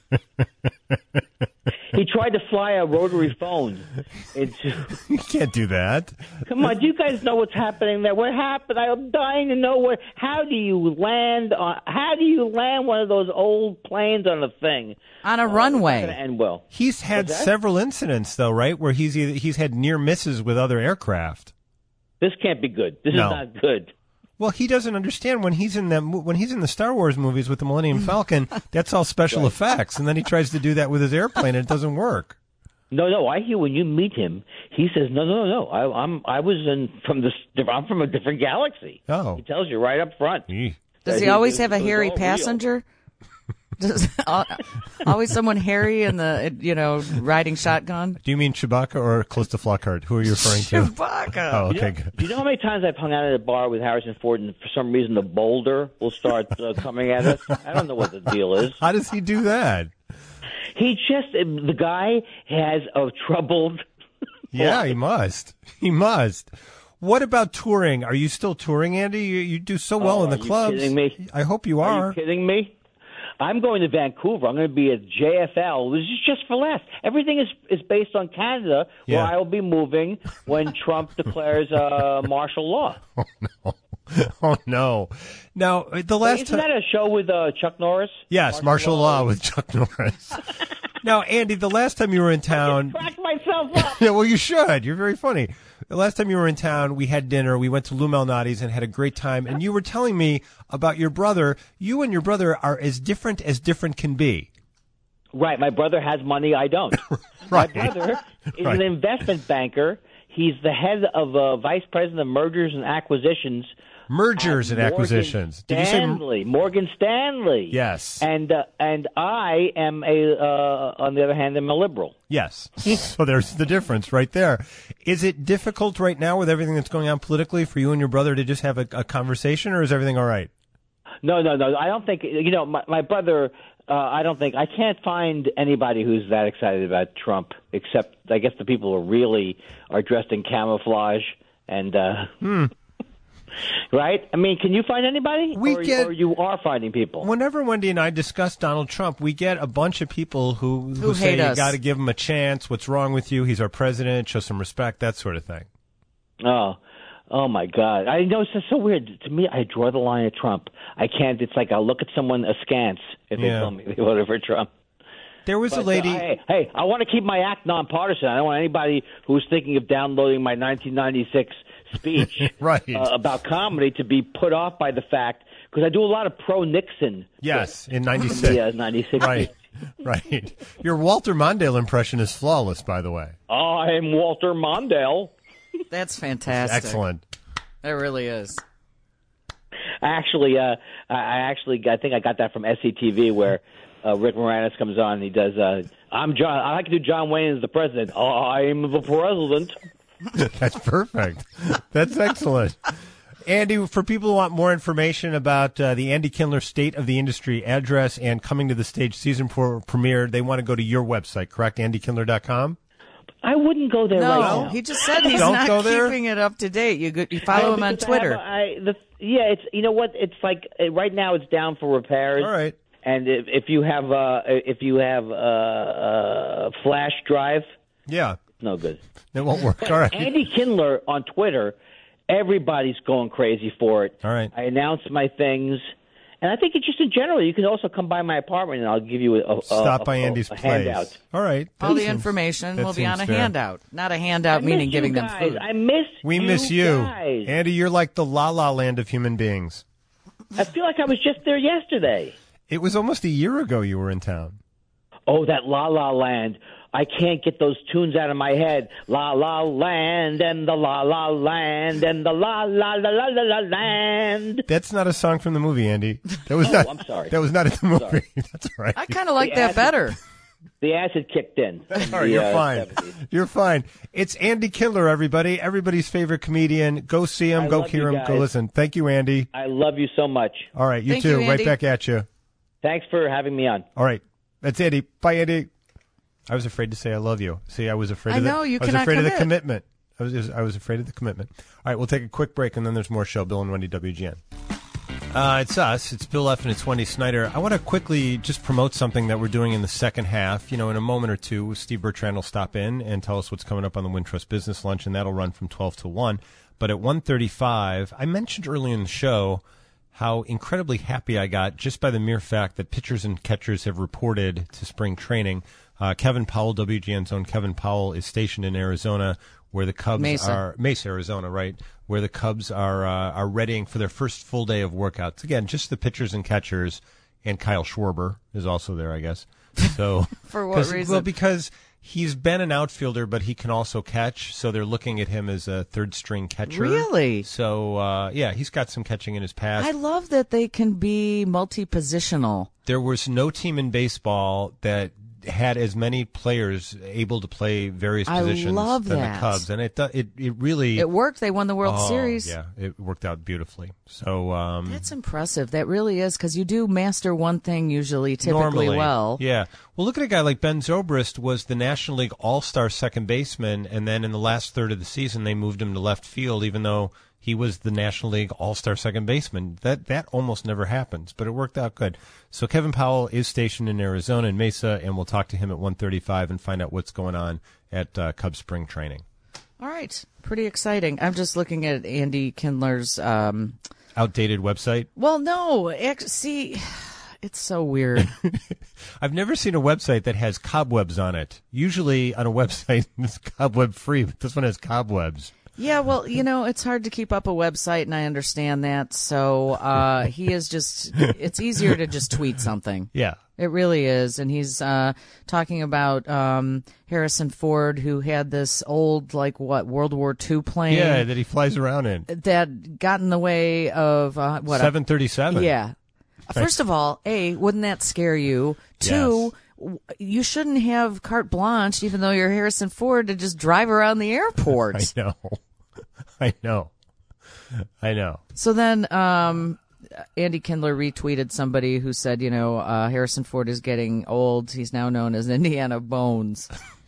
He tried to fly a rotary phone into. You can't do that. Come on, do you guys know what's happening there? What happened? I'm dying to know what. How do you land on? How do you land one of those old planes on a thing? On a Uh, runway. It's not gonna end well. He's had What's that? several incidents, though, right, where he's either, he's had near misses with other aircraft. This can't be good. This No. is not good. Well, he doesn't understand when he's in that mo- when he's in the Star Wars movies with the Millennium Falcon. That's all special Right. effects, and then he tries to do that with his airplane, and it doesn't work. No, no. I hear when you meet him, he says, "No, no, no. I, I'm I was in from this. I'm from a different galaxy." Oh, he tells you right up front. Eeh. Does That he always it- have it a was hairy all real. passenger? Does, al- always someone hairy in the, you know, riding shotgun? Do you mean Chewbacca or Calista Flockhart? Who are you referring to? Chewbacca. Oh, You okay, know, good. do you know how many times I've hung out at a bar with Harrison Ford, and for some reason the boulder will start uh, coming at us? I don't know what the deal is. How does he do that? He just the guy has a troubled. Yeah, he must. He must. What about touring? Are you still touring, Andy? You, you do so well Oh, in the are you clubs. kidding me? I hope you Are are. you kidding me? I'm going to Vancouver. I'm going to be at J F L. This is just for laughs. Everything is is based on Canada, Yeah. where I will be moving when Trump declares uh, martial law. Oh no! Now the last Isn't time, that a show with uh, Chuck Norris? yes, martial law with Chuck Norris. Now, Andy, the last time you were in town, Crack myself up. yeah, well, you should. You're very funny. The last time you were in town, we had dinner. We went to Lou Malnati's and had a great time. And you were telling me about your brother. You and your brother are as different as different can be. Right. My brother has money. I don't. Right. My brother is Right. an investment banker. He's the head of uh, vice president of mergers and acquisitions. Mergers at and Morgan acquisitions. Did you say? Stanley, Morgan Stanley. Yes. And uh, and I am a uh, on the other hand, I'm a liberal. Yes. So there's the difference right there. Is it difficult right now with everything that's going on politically for you and your brother to just have a, a conversation, or is everything all right? No, no, no. I don't think you know my, my brother. Uh, I don't think I can't find anybody who's that excited about Trump, except I guess the people who really are dressed in camouflage and. Uh, Hmm. Right? I mean, can you find anybody? We or, get- or you are finding people. Whenever Wendy and I discuss Donald Trump, we get a bunch of people who, who, Who say hate you us. got to give him a chance. What's wrong with you? He's our president. Show some respect. That sort of thing. Oh, oh my God! I know it's just so weird. To me, I draw the line at Trump. I can't. It's like I'll look at someone askance if they Yeah. tell me they voted for Trump. There was But, a lady. uh, hey, hey, I want to keep my act nonpartisan. I don't want anybody who's thinking of downloading my nineteen ninety-six speech right. uh, about comedy to be put off by the fact because I do a lot of pro Nixon. Yes, in ninety-six. Yeah, ninety-six. Right. Right. Your Walter Mondale impression is flawless, by the way. I'm Walter Mondale. That's fantastic. Excellent. That really is. Actually, uh, I I actually, I think I got that from S C T V where uh, Rick Moranis comes on and he does. Uh, I'm John. I like to do John Wayne as the president. I'm the president. That's perfect. That's excellent. Andy, for people who want more information about uh, the Andy Kindler State of the Industry address and Coming to the Stage season four premiere, they want to go to your website, correct? andy kindler dot com? I wouldn't go there no, right now. he just said he's Don't not go there? keeping it up to date. You go, you follow I- him on because I Twitter. have a- I- the, yeah, it's you know what? It's like uh, right now it's down for repairs. All right. And if, if you have uh, if you have uh, uh, flash drive, Yeah. no good. It won't work. All right. Andy Kindler on Twitter, everybody's going crazy for it. All right. I announced my things, and I think it's just in general. You can also come by my apartment, and I'll give you a, a Stop a, by a, Andy's a place. handout. All right. All That the seems- information that will be on seems a fair. handout, not a handout I miss meaning you giving them guys. food. I miss We you miss you. guys. Andy, you're like the la la land of human beings. I feel like I was just there yesterday. It was almost a year ago you were in town. Oh, that La La Land. I can't get those tunes out of my head. La La Land and the La La Land and the La La La La La La Land. That's not a song from the movie, Andy. That was Oh, not. I'm sorry. That was not in the movie. Sorry. That's all right. I kind of like The that acid- better. The acid kicked in. That's in all right. the, You're uh, fine. seventies. You're fine. It's Andy Kindler, everybody. Everybody's favorite comedian. Go see him. I Go love hear you him. Go guys. listen. Thank you, Andy. I love you so much. All right. You Thank too. you, right Andy. back at you. Thanks for having me on. All right. That's Andy. Bye, Andy. I was afraid to say I love you. See, I was afraid I of the, know, you I was cannot afraid of the commit. commitment. I was I was afraid of the commitment. All right, we'll take a quick break, and then there's more show. Bill and Wendy, W G N. Uh, it's us. It's Bill F. and it's Wendy Snyder. I want to quickly just promote something that we're doing in the second half. You know, in a moment or two, Steve Bertrand will stop in and tell us what's coming up on the Wintrust Business Lunch, and that'll run from twelve to one. But at one thirty-five, I mentioned earlier in the show how incredibly happy I got just by the mere fact that pitchers and catchers have reported to spring training. Uh, Kevin Powell, W G N's own Kevin Powell, is stationed in Arizona, where the Cubs Mesa. are Mesa, Arizona, right? Where the Cubs are uh, are readying for their first full day of workouts. Again, just the pitchers and catchers, and Kyle Schwarber is also there, I guess. So For what 'cause- reason? Well, because he's been an outfielder, but he can also catch. So they're looking at him as a third string catcher. Really? So uh, yeah, he's got some catching in his past. I love that they can be multi-positional. There was no team in baseball that had as many players able to play various I positions love than that. the Cubs, and it do- it it really It worked. They won the World Oh, Series. Yeah, it worked out beautifully. So um, That's impressive. That really is, because you do master one thing usually, typically normally, well. yeah. Well, look at a guy like Ben Zobrist was the National League All-Star second baseman, and then in the last third of the season they moved him to left field, even though he was the National League All-Star second baseman. That that almost never happens, but it worked out good. So Kevin Powell is stationed in Arizona in Mesa, and we'll talk to him at one thirty-five and find out what's going on at uh, Cubs spring training. All right. Pretty exciting. I'm just looking at Andy Kindler's. Um, Outdated website. well, no. Ex- see, it's so weird. I've never seen a website that has cobwebs on it. Usually on a website it's cobweb free, but this one has cobwebs. Yeah, well, you know, it's hard to keep up a website, and I understand that. So uh, he is just, it's easier to just tweet something. Yeah. It really is. And he's uh, talking about um, Harrison Ford, who had this old, like, what, World War Two plane Yeah, that he flies around in. that got in the way of, uh, what? a- seven thirty-seven. Yeah. First of all, A, wouldn't that scare you? Two, w you shouldn't have carte blanche, even though you're Harrison Ford, to just drive around the airport. I know. I know. I know. So then um, Andy Kindler retweeted somebody who said, you know, uh, Harrison Ford is getting old. He's now known as Indiana Bones.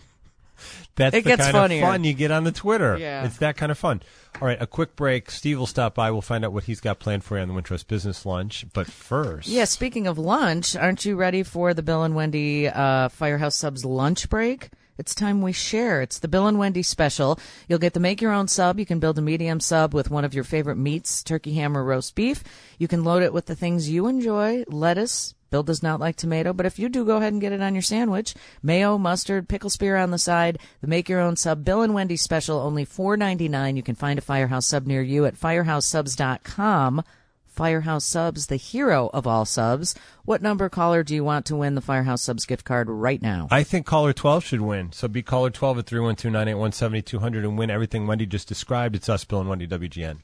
That's It the gets kind funnier. of fun you get on the Twitter. Yeah. It's that kind of fun. All right, a quick break. Steve will stop by. We'll find out what he's got planned for you on the Wintrust Business Lunch. But first, Yeah, speaking of lunch, aren't you ready for the Bill and Wendy uh, Firehouse Subs lunch break? It's time we share. It's the Bill and Wendy special. You'll get to make your own sub. You can build a medium sub with one of your favorite meats, turkey ham or roast beef. You can load it with the things you enjoy, lettuce. Bill does not like tomato, but if you do, go ahead and get it on your sandwich. Mayo, mustard, pickle spear on the side. The Make Your Own Sub Bill and Wendy special, only four ninety-nine. You can find a Firehouse Sub near you at firehouse subs dot com. Firehouse Subs, the hero of all subs. What number caller do you want to win the Firehouse Subs gift card right now? I think caller twelve should win. So be caller twelve at three one two, nine eight one, seven two zero zero and win everything Wendy just described. It's us, Bill and Wendy, W G N.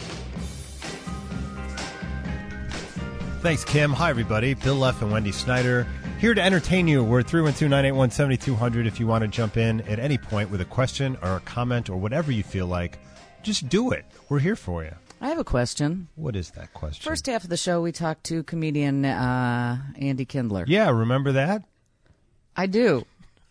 Thanks, Kim. Hi, everybody. Bill F. and Wendy Snyder here to entertain you. We're at three one two, nine eight one, seven two zero zero if you want to jump in at any point with a question or a comment or whatever you feel like. Just do it. We're here for you. I have a question. What is that question? First half of the show, we talked to comedian uh, Andy Kindler. Yeah, remember that? I do.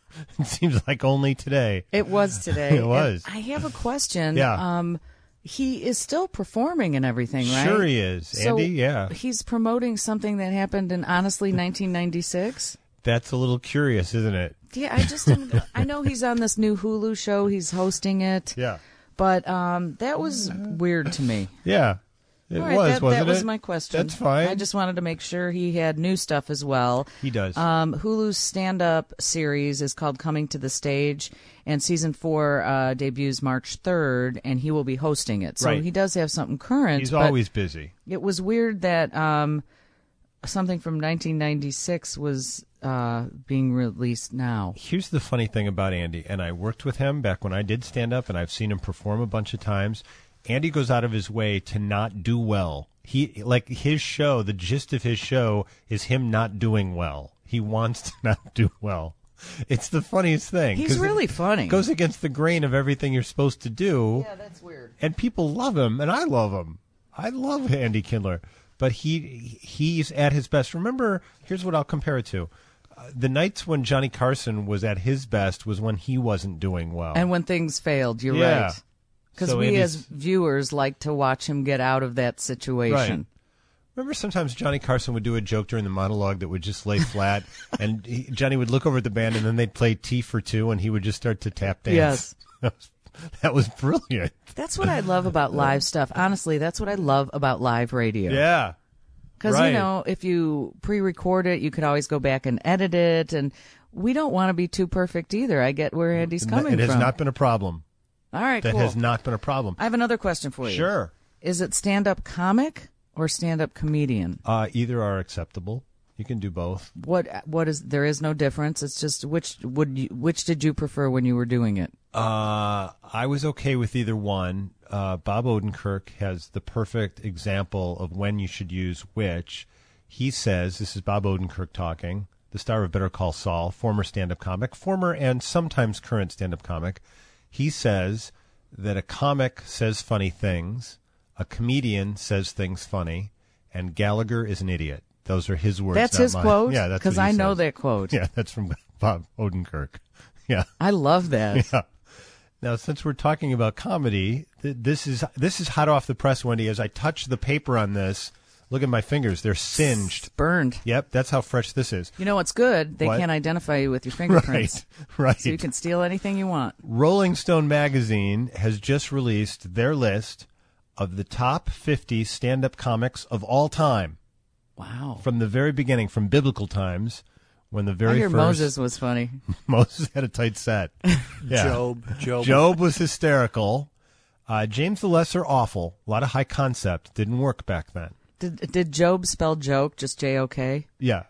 It seems like only today. It was today. It was. And I have a question. Yeah. Um, he is still performing and everything, right? Sure he is. So Andy, yeah. He's promoting something that happened in, honestly, nineteen ninety-six. That's a little curious, isn't it? Yeah, I just didn't, I know he's on this new Hulu show. He's hosting it. Yeah. But um, that was weird to me. Yeah. It All right, was, that, wasn't that was it? my question. That's fine. I just wanted to make sure he had new stuff as well. He does. Um, Hulu's stand-up series is called Coming to the Stage, and season four uh, debuts March third, and he will be hosting it. So Right. he does have something current. He's but always busy. It was weird that um, something from nineteen ninety-six was uh, being released now. Here's the funny thing about Andy, and I worked with him back when I did stand-up, and I've seen him perform a bunch of times. Andy goes out of his way to not do well. He like his show, the gist of his show is him not doing well. He wants to not do well. It's the funniest thing. He's 'cause really it funny. Goes against the grain of everything you're supposed to do. Yeah, that's weird. And people love him, and I love him. I love Andy Kindler, but he he's at his best. Remember, here's what I'll compare it to. Uh, the nights when Johnny Carson was at his best was when he wasn't doing well. And when things failed, you're Yeah. right. Because So we Andy's- as viewers like to watch him get out of that situation. Right. Remember sometimes Johnny Carson would do a joke during the monologue that would just lay flat, and he, Johnny would look over at the band, and then they'd play T for Two, and he would just start to tap dance. Yes. That was, that was brilliant. That's what I love about live stuff. Honestly, that's what I love about live radio. Yeah. Because, Right. you know, if you pre-record it, you could always go back and edit it, and we don't want to be too perfect either. I get where Andy's coming It has from. not been a problem. All right, That cool. has not been a problem. I have another question for you. Sure. Is it stand-up comic or stand-up comedian? Uh, either are acceptable. You can do both. What what is there is no difference. It's just which would you, which did you prefer when you were doing it? Uh, I was okay with either one. Uh, Bob Odenkirk has the perfect example of when you should use which. He says, this is Bob Odenkirk talking, the star of Better Call Saul, former stand-up comic, former and sometimes current stand-up comic. He says that a comic says funny things, a comedian says things funny, and Gallagher is an idiot. Those are his words. That's not his mine. quote? Yeah, that's 'Cause what he I know says. that quote. Yeah, that's from Bob Odenkirk. Yeah, I love that. Yeah. Now, since we're talking about comedy, th- this is this is hot off the press, Wendy. As I touch the paper on this, look at my fingers; they're singed, burned. Yep, that's how fresh this is. You know what's good? They What? can't identify you with your fingerprints. Right, right. So you can steal anything you want. Rolling Stone magazine has just released their list of the top fifty stand-up comics of all time. Wow! From the very beginning, from biblical times, when the very I hear first Moses was funny. Moses had a tight set. Yeah. Job, Job. Job was hysterical. Uh, James the Lesser, awful. A lot of high concept. Didn't work back then. Did did Job spell joke just J O K? Yeah.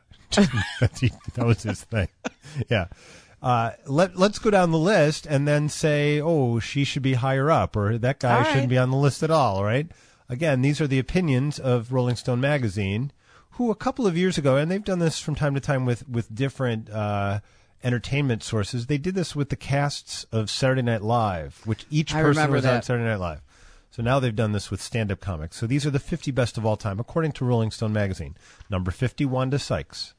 That was his thing. Yeah. Uh, let, let's go down the list and then say, oh, she should be higher up, or that guy All shouldn't right. be on the list at all, all right? Again, these are the opinions of Rolling Stone magazine, who a couple of years ago, and they've done this from time to time with, with different uh, entertainment sources, they did this with the casts of Saturday Night Live, which each I person remember was on that. Saturday Night Live. So now they've done this with stand-up comics. So these are the fifty best of all time, according to Rolling Stone magazine. Number fifty, Wanda Sykes.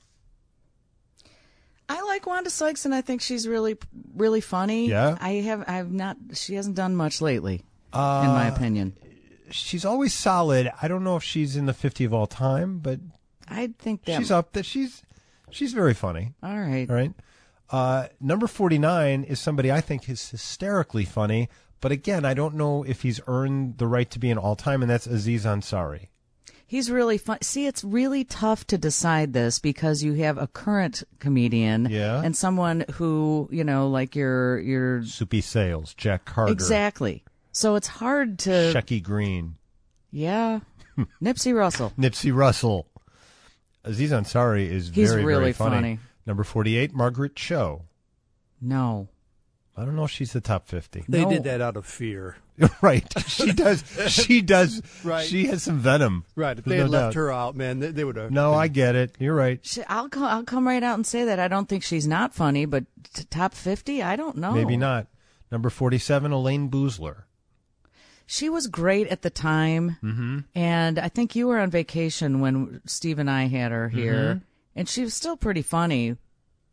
I like Wanda Sykes, and I think she's really, really funny. Yeah? I have, I've not. She hasn't done much lately, Uh, in my opinion. She's always solid. I don't know if she's in the fifty of all time, but I think that she's up. That she's she's very funny. All right. All right. Uh, number forty-nine is somebody I think is hysterically funny, but again, I don't know if he's earned the right to be an all-time, and that's Aziz Ansari. He's really fun. See, it's really tough to decide this because you have a current comedian Yeah. and someone who, you know, like your your Soupy Sales, Jack Carter, exactly. So it's hard to Shecky Green, yeah, Nipsey Russell. Nipsey Russell. Aziz Ansari is He's very, really very funny. funny. Number forty-eight, Margaret Cho. No. I don't know if she's the top fifty. They did that out of fear. Right. She does. She does. Right. She has some venom. Right. If There's they had no left doubt. her out, man, they, they would have. No, I get it. You're right. She, I'll come. I'll come right out and say that I don't think she's not funny, but t- top fifty, I don't know. Maybe not. Number forty-seven, Elaine Boozler. She was great at the time, Mm-hmm. and I think you were on vacation when Steve and I had her here, Mhm. and she was still pretty funny.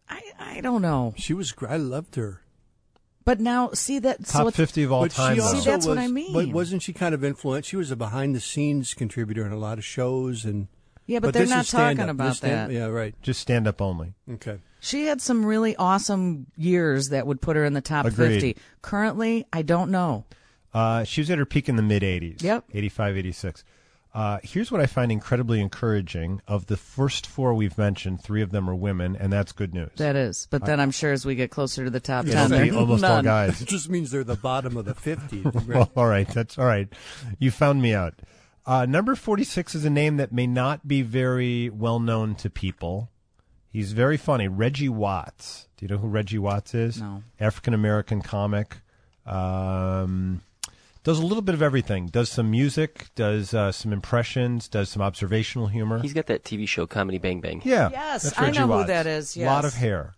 I, I don't know. She was. gr- I loved her. But now, see that Top so it's- fifty of all But time. she though. also See, that's was, what I mean. But wasn't she kind of influential? She was a behind-the-scenes contributor in a lot of shows, and Yeah, but they're this not is stand-up. talking about This stand- that. Yeah, right. Just stand up only. Okay. She had some really awesome years that would put her in the top Agreed. fifty. Currently, I don't know. Uh, she was at her peak in the mid-eighties. Yep. eighty-five, eighty-six. Uh, here's what I find incredibly encouraging. Of the first four we've mentioned, three of them are women, and that's good news. That is. But then I'm sure as we get closer to the top It'll ten, be there almost all none. guys. It just means they're the bottom of the fifty. Well, all right. That's all right. You found me out. Uh, number forty-six is a name that may not be very well known to people. He's very funny. Reggie Watts. Do you know who Reggie Watts is? No. African-American comic. Um, does a little bit of everything. Does some music, does uh, some impressions, does some observational humor. He's got that T V show, Comedy Bang Bang. Yeah. Yes, that's I Reggie know who Watts. that is, A lot yes. of hair.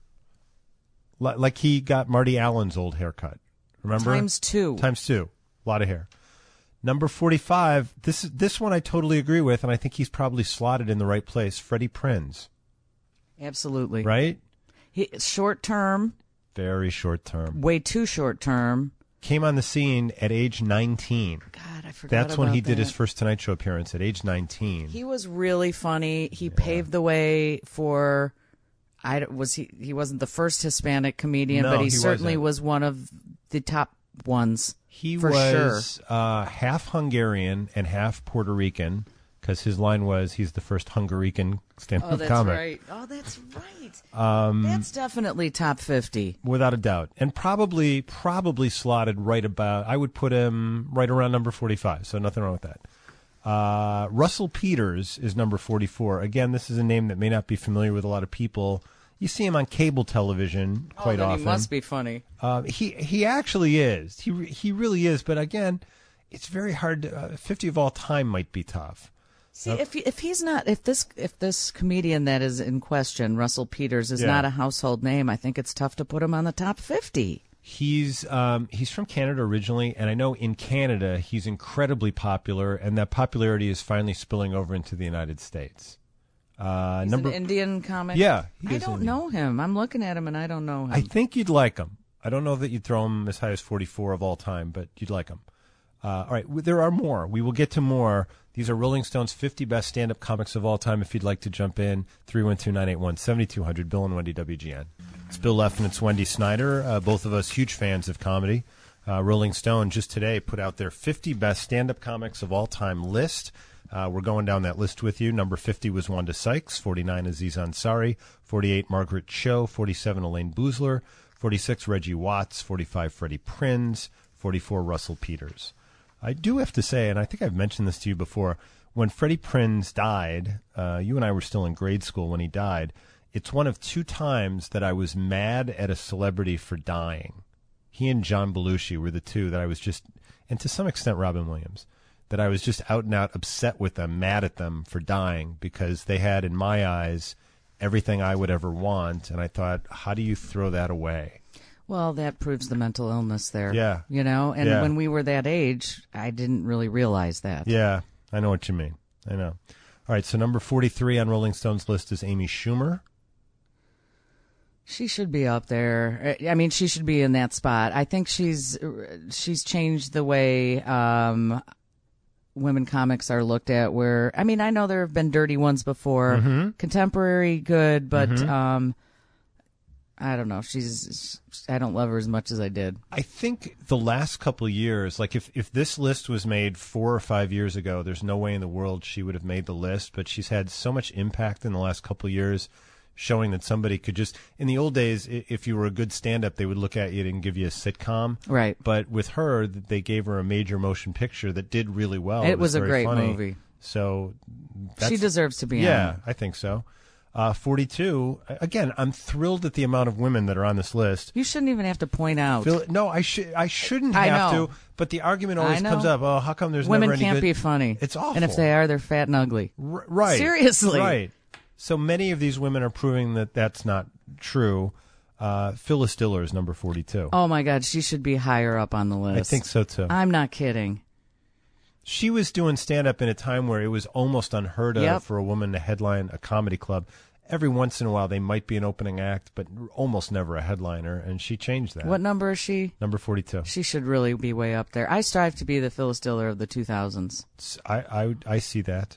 Li- Like he got Marty Allen's old haircut. Remember? Times two. Times two. A lot of hair. Number forty-five, this this one I totally agree with, and I think he's probably slotted in the right place. Freddie Prinze. Absolutely. Right? He, short term, Very short term. way too short term. Came on the scene at age nineteen. God, I forgot That's when about he did that. his first Tonight Show appearance at age nineteen. He was really funny. He paved the way for. I don't- was he. He wasn't the first Hispanic comedian, No, but he, he certainly wasn't. was one of the top ones. He for was sure. uh, half Hungarian and half Puerto Rican, because his line was, he's the first Hungarian stand-up Oh, that's comic. right. Oh, that's right. Um, That's definitely top fifty. Without a doubt. And probably probably slotted right about, I would put him right around number forty-five, so nothing wrong with that. Uh, Russell Peters is number forty-four. Again, this is a name that may not be familiar with a lot of people. You see him on cable television quite oh, then often. he must be funny. Uh, he he actually is. He re- he really is. But again, it's very hard. To, uh, fifty of all time might be tough. See, Uh, if if he's not, if this if this comedian that is in question, Russell Peters, is Yeah. not a household name, I think it's tough to put him on the top fifty. He's um, he's from Canada originally, and I know in Canada he's incredibly popular, and that popularity is finally spilling over into the United States. Uh, He's number an Indian comic. Yeah, he I is don't Indian. know him. I'm looking at him and I don't know him. I think you'd like him. I don't know that you'd throw him as high as forty-four of all time, but you'd like him. Uh, all right, w- there are more. We will get to more. These are Rolling Stone's fifty best stand-up comics of all time. If you'd like to jump in, three one two, nine eight one, seven two zero zero, Bill and Wendy W G N. It's Bill Leff and it's Wendy Snyder, uh, both of us huge fans of comedy. Uh, Rolling Stone just today put out their fifty best stand-up comics of all time list. Uh, we're going down that list with you. Number fifty was Wanda Sykes, forty-nine Aziz Ansari, forty-eight Margaret Cho, forty-seven Elaine Boozler, forty-six Reggie Watts, forty-five Freddie Prinze, forty-four Russell Peters. I do have to say, and I think I've mentioned this to you before, when Freddie Prinze died, uh, you and I were still in grade school when he died, it's one of two times that I was mad at a celebrity for dying. He and John Belushi were the two that I was just, and to some extent Robin Williams, that I was just out and out upset with them, mad at them for dying, because they had, in my eyes, everything I would ever want, and I thought, how do you throw that away? Well, that proves the mental illness there. Yeah. You know, and Yeah. when we were that age, I didn't really realize that. Yeah, I know what you mean. I know. All right, so number forty-three on Rolling Stone's list is Amy Schumer. She should be up there. I mean, she should be in that spot. I think she's she's changed the way um, women comics are looked at. Where I mean, I know there have been dirty ones before, Mhm. contemporary good, but Mhm. um, I don't know. She's I don't love her as much as I did. I think the last couple of years, like if, if this list was made four or five years ago, there's no way in the world she would have made the list, but she's had so much impact in the last couple of years, showing that somebody could just, in the old days, i- if you were a good stand-up, they would look at you and give you a sitcom. Right. But with her, they gave her a major motion picture that did really well. It was a very great funny. movie. So that's, She deserves to be on Yeah, it. I think so. Uh, forty-two, again, I'm thrilled at the amount of women that are on this list. You shouldn't even have to point out. Phil, no, I should. I shouldn't I have know. to. But the argument I always know. comes up. Oh, how come there's Women never any can't good... be funny. It's awful. And if they are, they're fat and ugly. R- right? Seriously. Right. So many of these women are proving that that's not true. Uh, Phyllis Diller is number forty-two. Oh my God, she should be higher up on the list. I think so too. I'm not kidding. She was doing stand-up in a time where it was almost unheard of Yep. for a woman to headline a comedy club. every once in a while they might be an opening act, but almost never a headliner, and she changed that. What number is she? Number forty-two. She should really be way up there. I strive to be the Phyllis Diller of the two thousands. I, I, I see that.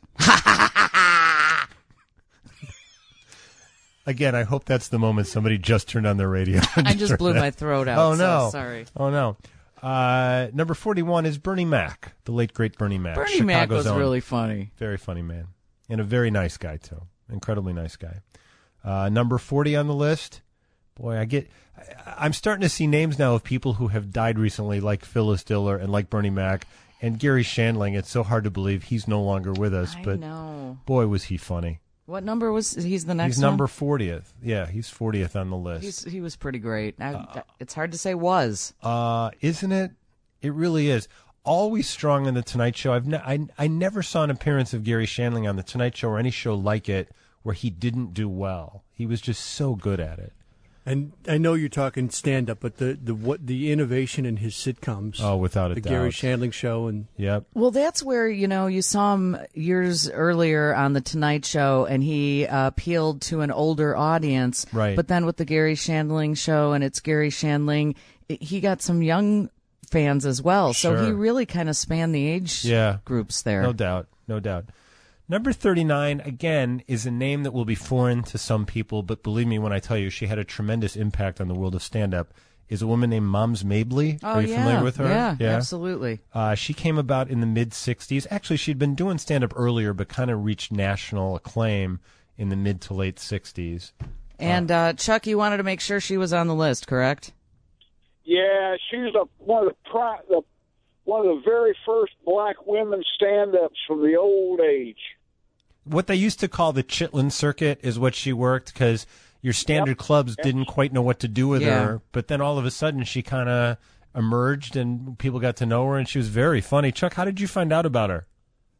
Again, I hope that's the moment somebody just turned on their radio. I just blew my throat out. Oh, so no. sorry. Oh, no. Uh, number forty-one is Bernie Mac, the late, great Bernie Mac. Bernie Chicago's Mac was own. really funny. Very funny man. And a very nice guy, too. Incredibly nice guy. Uh, number forty on the list. Boy, I get... I, I'm starting to see names now of people who have died recently, like Phyllis Diller and like Bernie Mac. And Gary Shandling, it's so hard to believe he's no longer with us. I but know. Boy, was he funny. What number was... He's the next He's number one? fortieth. Yeah, he's fortieth on the list. He's, he was pretty great. I, uh, it's hard to say was. Uh, isn't it? It really is. Always strong on The Tonight Show. I've ne- I, I never saw an appearance of Gary Shandling on The Tonight Show or any show like it where he didn't do well. He was just so good at it. And I know you're talking stand-up, but the, the what the innovation in his sitcoms. Oh, without a the doubt. Gary Shandling Show and Yep. Well, that's where, you know, you saw him years earlier on The Tonight Show, and he uh, appealed to an older audience. Right. But then with the Gary Shandling Show, and it's Gary Shandling, he got some young fans as well. So Sure. he really kind of spanned the age Yeah. groups there. No doubt. No doubt. Number thirty-nine, again, is a name that will be foreign to some people, but believe me when I tell you she had a tremendous impact on the world of stand-up, is a woman named Moms Mabley. Oh, Are you yeah. familiar with her? Yeah, absolutely. Uh, she came about in the mid-sixties. Actually, she'd been doing stand-up earlier, but kind of reached national acclaim in the mid to late sixties. And uh, Chuck, you wanted to make sure she was on the list, correct? Yeah, she's a, one of the, pri- the one of the very first black women stand-ups from the old age. What they used to call the Chitlin circuit is what she worked, because your standard clubs didn't quite know what to do with Yeah. her. But then all of a sudden she kind of emerged and people got to know her, and she was very funny. Chuck, how did you find out about her?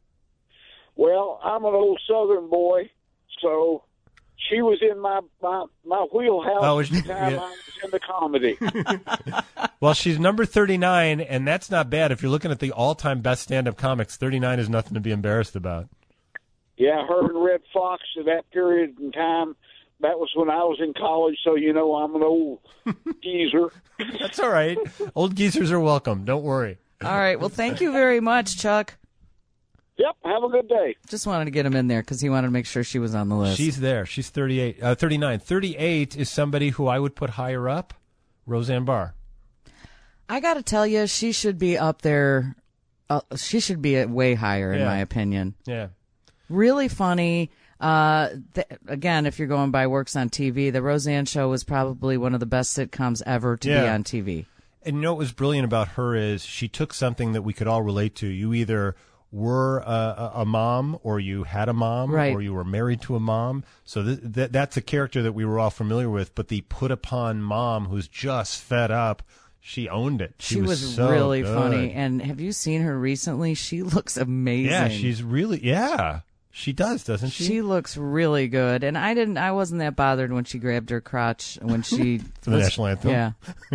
Well, I'm an old Southern boy, so she was in my my, my wheelhouse Oh, at the time yeah. I was in the comedy. Well, she's number thirty-nine, and that's not bad. If you're looking at the all-time best stand-up comics, thirty-nine is nothing to be embarrassed about. Yeah, her and Red Fox at that period in time, that was when I was in college, so you know I'm an old geezer. That's all right. Old geezers are welcome. Don't worry. All right. Well, thank you very much, Chuck. Yep, have a good day. Just wanted to get him in there because he wanted to make sure she was on the list. She's there. She's thirty-eight, uh, thirty-nine. thirty-eight is somebody who I would put higher up, Roseanne Barr. I got to tell you, she should be up there. Uh, she should be way higher, in Yeah. my opinion. Yeah. Really funny. Uh, th- again, if you're going by works on T V, the Roseanne Show was probably one of the best sitcoms ever to be Yeah. on T V. And you know what was brilliant about her is she took something that we could all relate to. You either were a, a, a mom, or you had a mom, Right. or you were married to a mom. So th- th- that's a character that we were all familiar with. But the put upon mom who's just fed up, she owned it. She, She, was, so really good. funny. And have you seen her recently? She looks amazing. Yeah, she's really yeah. She does, doesn't she? She looks really good, and I didn't. I wasn't that bothered when she grabbed her crotch when she For the was- national anthem. Yeah,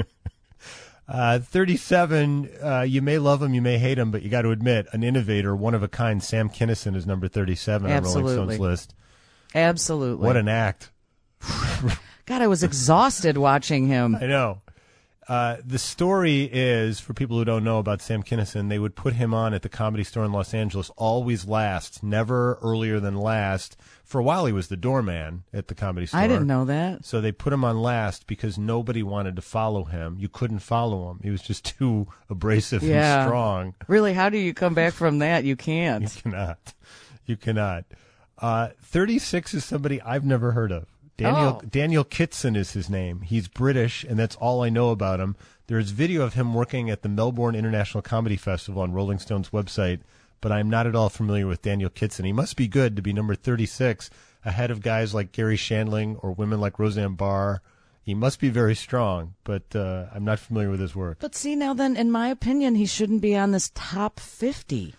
Uh, thirty-seven, uh, you may love him, you may hate him, but you got to admit, an innovator, one of a kind, Sam Kinison is number thirty-seven on Rolling Absolutely. Stone's list. absolutely. What an act. God, I was exhausted watching him. I know. Uh, the story is, for people who don't know about Sam Kinison, they would put him on at the Comedy Store in Los Angeles, always last, never earlier than last. For a while, he was the doorman at the Comedy Store. I didn't know that. So they put him on last because nobody wanted to follow him. You couldn't follow him. He was just too abrasive Yeah. and strong. Really, how do you come back from that? You can't. You cannot. You cannot. Uh, thirty-six is somebody I've never heard of. Daniel Oh. Daniel Kitson is his name. He's British, and that's all I know about him. There's video of him working at the Melbourne International Comedy Festival on Rolling Stone's website, but I'm not at all familiar with Daniel Kitson. He must be good to be number thirty-six, ahead of guys like Gary Shandling or women like Roseanne Barr. He must be very strong, but uh, I'm not familiar with his work. But see, now then, in my opinion, he shouldn't be on this top fifty.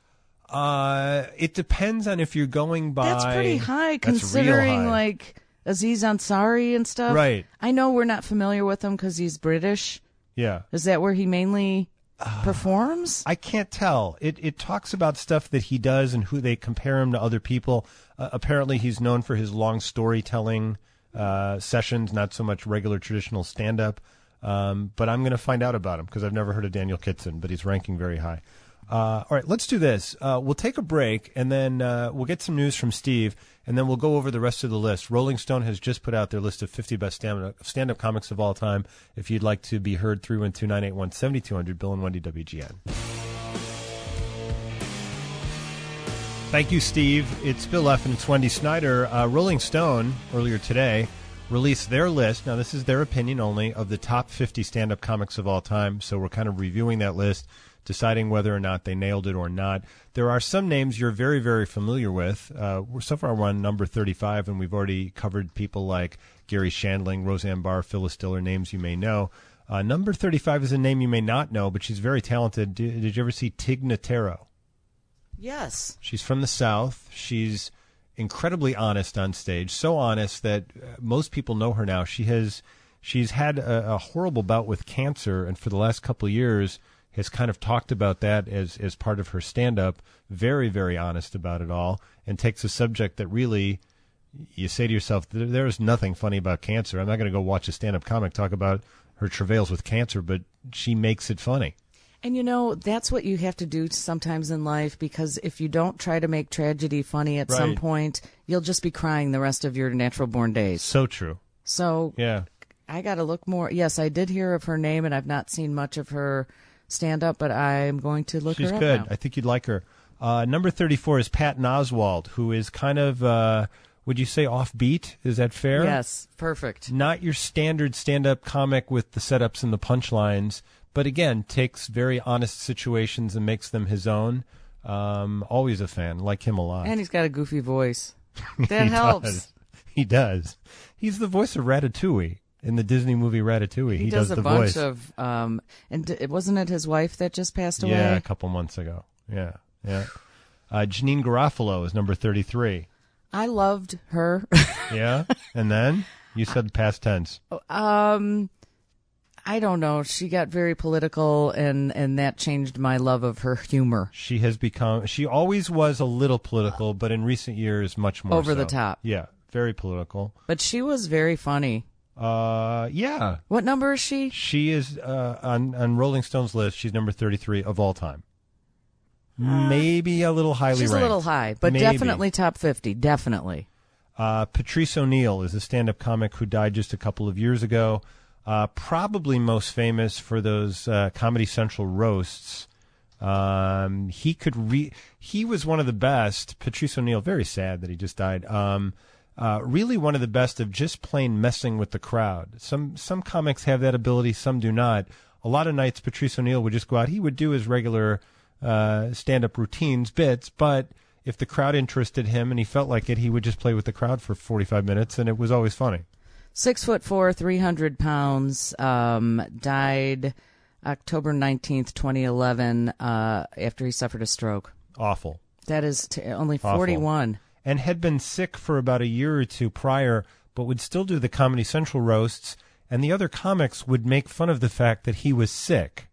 Uh, it depends on if you're going by... That's pretty high, That's real considering high. like Aziz Ansari and stuff. Right. I know we're not familiar with him because he's British. Yeah. Is that where he mainly? performs? I can't tell. It it talks about stuff that he does and who they compare him to other people. Uh, apparently, he's known for his long storytelling uh, sessions, not so much regular traditional stand-up. Um, but I'm going to find out about him because I've never heard of Daniel Kitson, but he's ranking very high. Uh, all right, let's do this. Uh, we'll take a break, and then uh, we'll get some news from Steve, and then we'll go over the rest of the list. Rolling Stone has just put out their list of fifty best stand-up, stand-up comics of all time. If you'd like to be heard, three one two, nine eight one, seven two zero zero, Bill and Wendy, W G N. Thank you, Steve. It's Bill F. and it's Wendy Snyder. Uh, Rolling Stone, earlier today, released their list. Now, this is their opinion only of the top fifty stand-up comics of all time, so we're kind of reviewing that list, deciding whether or not they nailed it or not. There are some names you're very, very familiar with. Uh, we're so far we're on number thirty-five, and we've already covered people like Gary Shandling, Roseanne Barr, Phyllis Diller, names you may know. Uh, number thirty-five is a name you may not know, but she's very talented. Did, did you ever see Tig Notaro? Yes. She's from the South. She's incredibly honest on stage, so honest that uh, most people know her now. She has she's had a, a horrible bout with cancer, and for the last couple of years has kind of talked about that as, as part of her stand-up, very, very honest about it all, and takes a subject that really, you say to yourself, there is nothing funny about cancer. I'm not going to go watch a stand-up comic talk about her travails with cancer, but she makes it funny. And, you know, that's what you have to do sometimes in life, because if you don't try to make tragedy funny at some Right. point, you'll just be crying the rest of your natural-born days. So true. So Yeah. I got to look more. Yes, I did hear of her name, and I've not seen much of her stand-up, but I'm going to look She's her up good. now. I think you'd like her. Uh, number thirty-four is Patton Oswalt, who is kind of, uh, would you say, offbeat? Is that fair? Yes, perfect. Not your standard stand-up comic with the setups and the punchlines, but again, takes very honest situations and makes them his own. Um, always a fan. Like him a lot. And he's got a goofy voice. That He helps. does. He does. He's the voice of Ratatouille in the Disney movie Ratatouille. He, He, does, a the bunch voice. of, um, and d- wasn't it his wife that just passed away? Yeah, a couple months ago. Yeah, yeah. Uh, Janine Garofalo is number thirty-three. I loved her. Yeah, and then you said past tense. Um, I don't know. She got very political, and, and that changed my love of her humor. She has become. She always was a little political, but in recent years, much more Over the so. top. Yeah, very political. But she was very funny. Uh, yeah. What number is she? She is uh, on on Rolling Stone's list. She's number thirty-three of all time. Maybe a little highly She's ranked. a little high, but Maybe. definitely top fifty. Definitely. Uh, Patrice O'Neill is a stand-up comic who died just a couple of years ago. Uh, probably most famous for those uh, Comedy Central roasts. Um, he could re- He was one of the best. Patrice O'Neill, very sad that he just died. Um, uh, really one of the best of just plain messing with the crowd. Some some comics have that ability, some do not. A lot of nights, Patrice O'Neill would just go out. He would do his regular uh, stand-up routines, bits, but if the crowd interested him and he felt like it, he would just play with the crowd for forty-five minutes, and it was always funny. Six foot four, three hundred pounds. Um, died October nineteenth, twenty eleven, uh, after he suffered a stroke. Awful. That is t- only Awful. forty-one. And had been sick for about a year or two prior, but would still do the Comedy Central roasts, and the other comics would make fun of the fact that he was sick.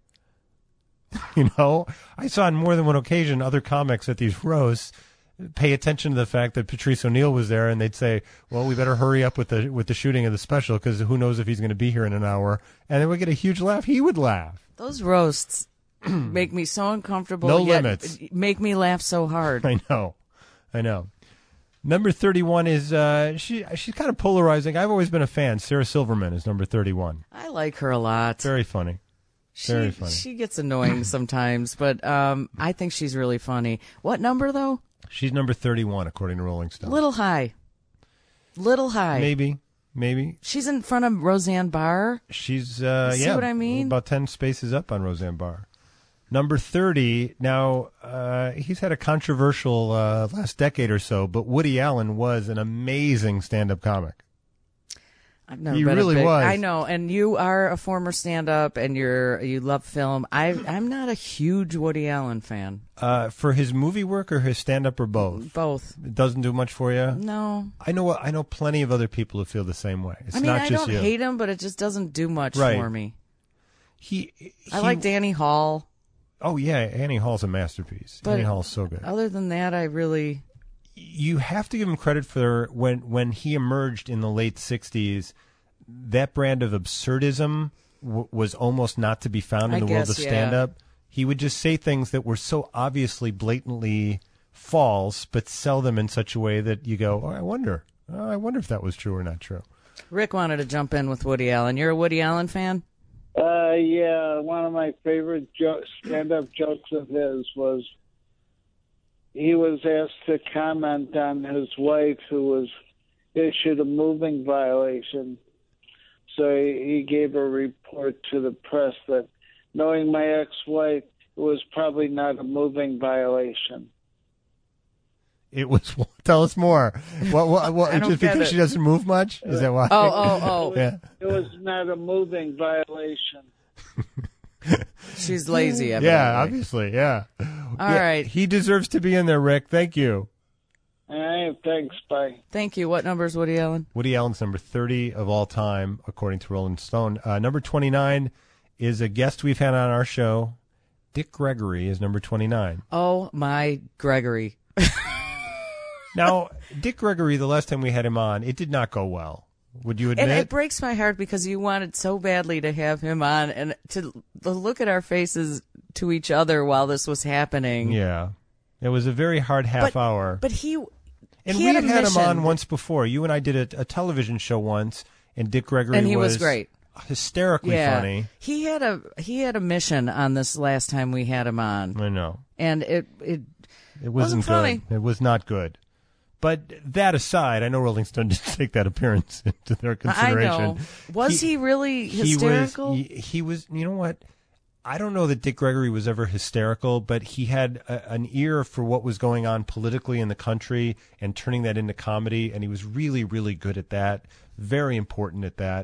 You know, I saw on more than one occasion other comics at these roasts pay attention to the fact that Patrice O'Neill was there, and they'd say, well, we better hurry up with the with the shooting of the special because who knows if he's going to be here in an hour. And then we get a huge laugh. He would laugh. Those roasts make me so uncomfortable. No yet limits. Make me laugh so hard. I know. I know. Number thirty-one is, uh, she she's kind of polarizing. I've always been a fan. Sarah Silverman is number thirty-one. I like her a lot. Very funny. She, Very funny. She gets annoying sometimes, but um, I think she's really funny. What number, though? She's number thirty-one, according to Rolling Stone. Little high. Little high. Maybe. Maybe. She's in front of Roseanne Barr. She's, uh, See yeah. what I mean? About ten spaces up on Roseanne Barr. Number thirty, now, uh, he's had a controversial uh, last decade or so, but Woody Allen was an amazing stand-up comic. I've never He been really a big, was. I know, and you are a former stand-up, and you're you love film. I I'm not a huge Woody Allen fan. Uh, for his movie work or his stand-up or both? Both. It doesn't do much for you? No. I know I know plenty of other people who feel the same way. It's I mean, not I just don't you. hate him, but it just doesn't do much Right. for me. He, I he- like Danny Hall. Oh, yeah, Annie Hall's a masterpiece. But Annie Hall's so good. Other than that, I really... You have to give him credit for when, when he emerged in the late sixties, that brand of absurdism w- was almost not to be found in I the guess, world of yeah. stand-up. He would just say things that were so obviously, blatantly false, but sell them in such a way that you go, oh, I wonder. Oh, I wonder if that was true or not true. Rick wanted to jump in with Woody Allen. You're a Woody Allen fan? Uh, yeah, one of my favorite jo- stand-up jokes of his was he was asked to comment on his wife who was issued a moving violation. So he, he gave a report to the press that knowing my ex-wife, it was probably not a moving violation. It was. Tell us more. What? What? what I don't just get because it. she doesn't move much? Is that why? Oh, oh, oh. Yeah. It was not a moving violation. She's lazy, Yeah, evidently. obviously. Yeah. All All right. right. He deserves to be in there, Rick. Thank you. All right, thanks, bye. Thank you. What number is Woody Allen? Woody Allen's number thirty of all time, according to Rolling Stone. Uh, number twenty-nine is a guest we've had on our show. Dick Gregory is number twenty-nine. Oh, my Gregory. Now, Dick Gregory, the last time we had him on, it did not go well. Would you admit? And it breaks my heart because you wanted so badly to have him on, and to, to look at our faces to each other while this was happening. Yeah. It was a very hard half But- hour. But he, and he we had, had a had him mission. on once before. You and I did a, a television show once, and Dick Gregory And he was was great. hysterically yeah. funny. He had a he had a mission on this last time we had him on, I know. and it it It wasn't, wasn't funny. good. It was not good. But that aside, I know Rolling Stone didn't take that appearance into their consideration. I know. Was he, really He hysterical? was, he, he was, you know what? I don't know that Dick Gregory was ever hysterical, but he had a, an ear for what was going on politically in the country and turning that into comedy, and he was really, really good at that. Very important at that.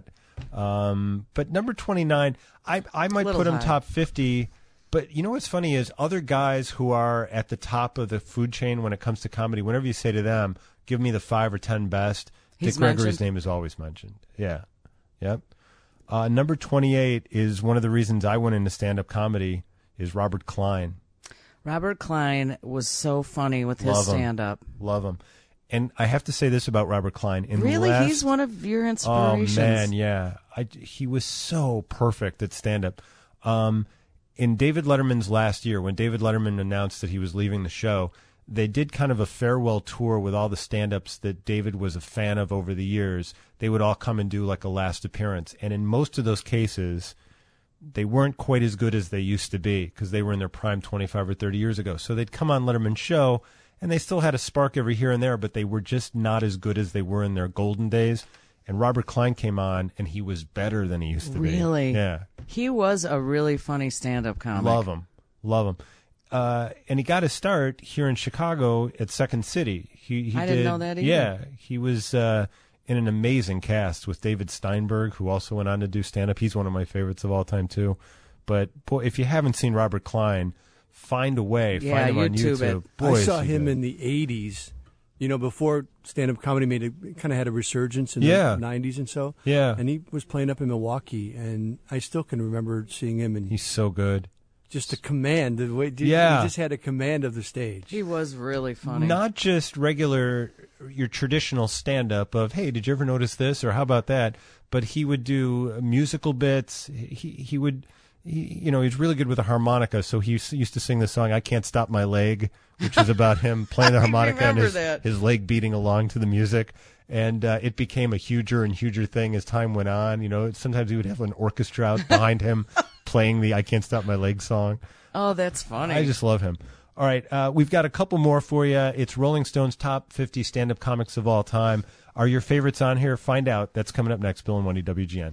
Um, but number twenty-nine, I, I might Little put him high. top fifty. But you know what's funny is other guys who are at the top of the food chain when it comes to comedy, whenever you say to them, give me the five or ten best, He's Dick Gregory's mentioned. name is always mentioned. Yeah. Yep. Uh, number twenty-eight is one of the reasons I went into stand-up comedy is Robert Klein. Robert Klein was so funny with his Love him. stand-up. Love him. And I have to say this about Robert Klein. In the Really, last- he's one of your Oh, inspirations. man, yeah. I, he was so perfect at stand-up. Um, in David Letterman's last year, when David Letterman announced that he was leaving the show, they did kind of a farewell tour with all the stand-ups that David was a fan of over the years. They would all come and do like a last appearance. And in most of those cases, they weren't quite as good as they used to be because they were in their prime twenty-five or thirty years ago. So they'd come on Letterman's show, and they still had a spark every here and there, but they were just not as good as they were in their golden days. And Robert Klein came on, and he was better than he used to be. Really? Yeah. He was a really funny stand-up comic. Love him. Love him. Uh, and he got his start here in Chicago at Second City. He, he I did, didn't know that either. Yeah. He was uh, in an amazing cast with David Steinberg, who also went on to do stand-up. He's one of my favorites of all time, too. But, boy, if you haven't seen Robert Klein, find a way. Yeah, find him on YouTube it. YouTube. Boy, I is saw he him good. in the eighties. You know, before stand-up comedy made a kind of had a resurgence in Yeah. the nineties and so. Yeah. And he was playing up in Milwaukee, and I still can remember seeing him. And he's so good. Just the command, the way Yeah. he just had a command of the stage. He was really funny. Not just regular, your traditional stand-up of, hey, did you ever notice this, or how about that? But he would do musical bits. He he would, he, you know, he's really good with a harmonica. So he used used to sing the song "I Can't Stop My Leg," which is about him playing the I harmonica and remember his, that. his leg beating along to the music. And uh, it became a huger and huger thing as time went on. You know, sometimes he would have an orchestra out behind him playing the "I Can't Stop My Leg" song. Oh, that's funny. I just love him. All right, uh, we've got a couple more for you. It's Rolling Stone's top fifty stand-up comics of all time. Are your favorites on here? Find out. That's coming up next. Bill and Wendy, W G N.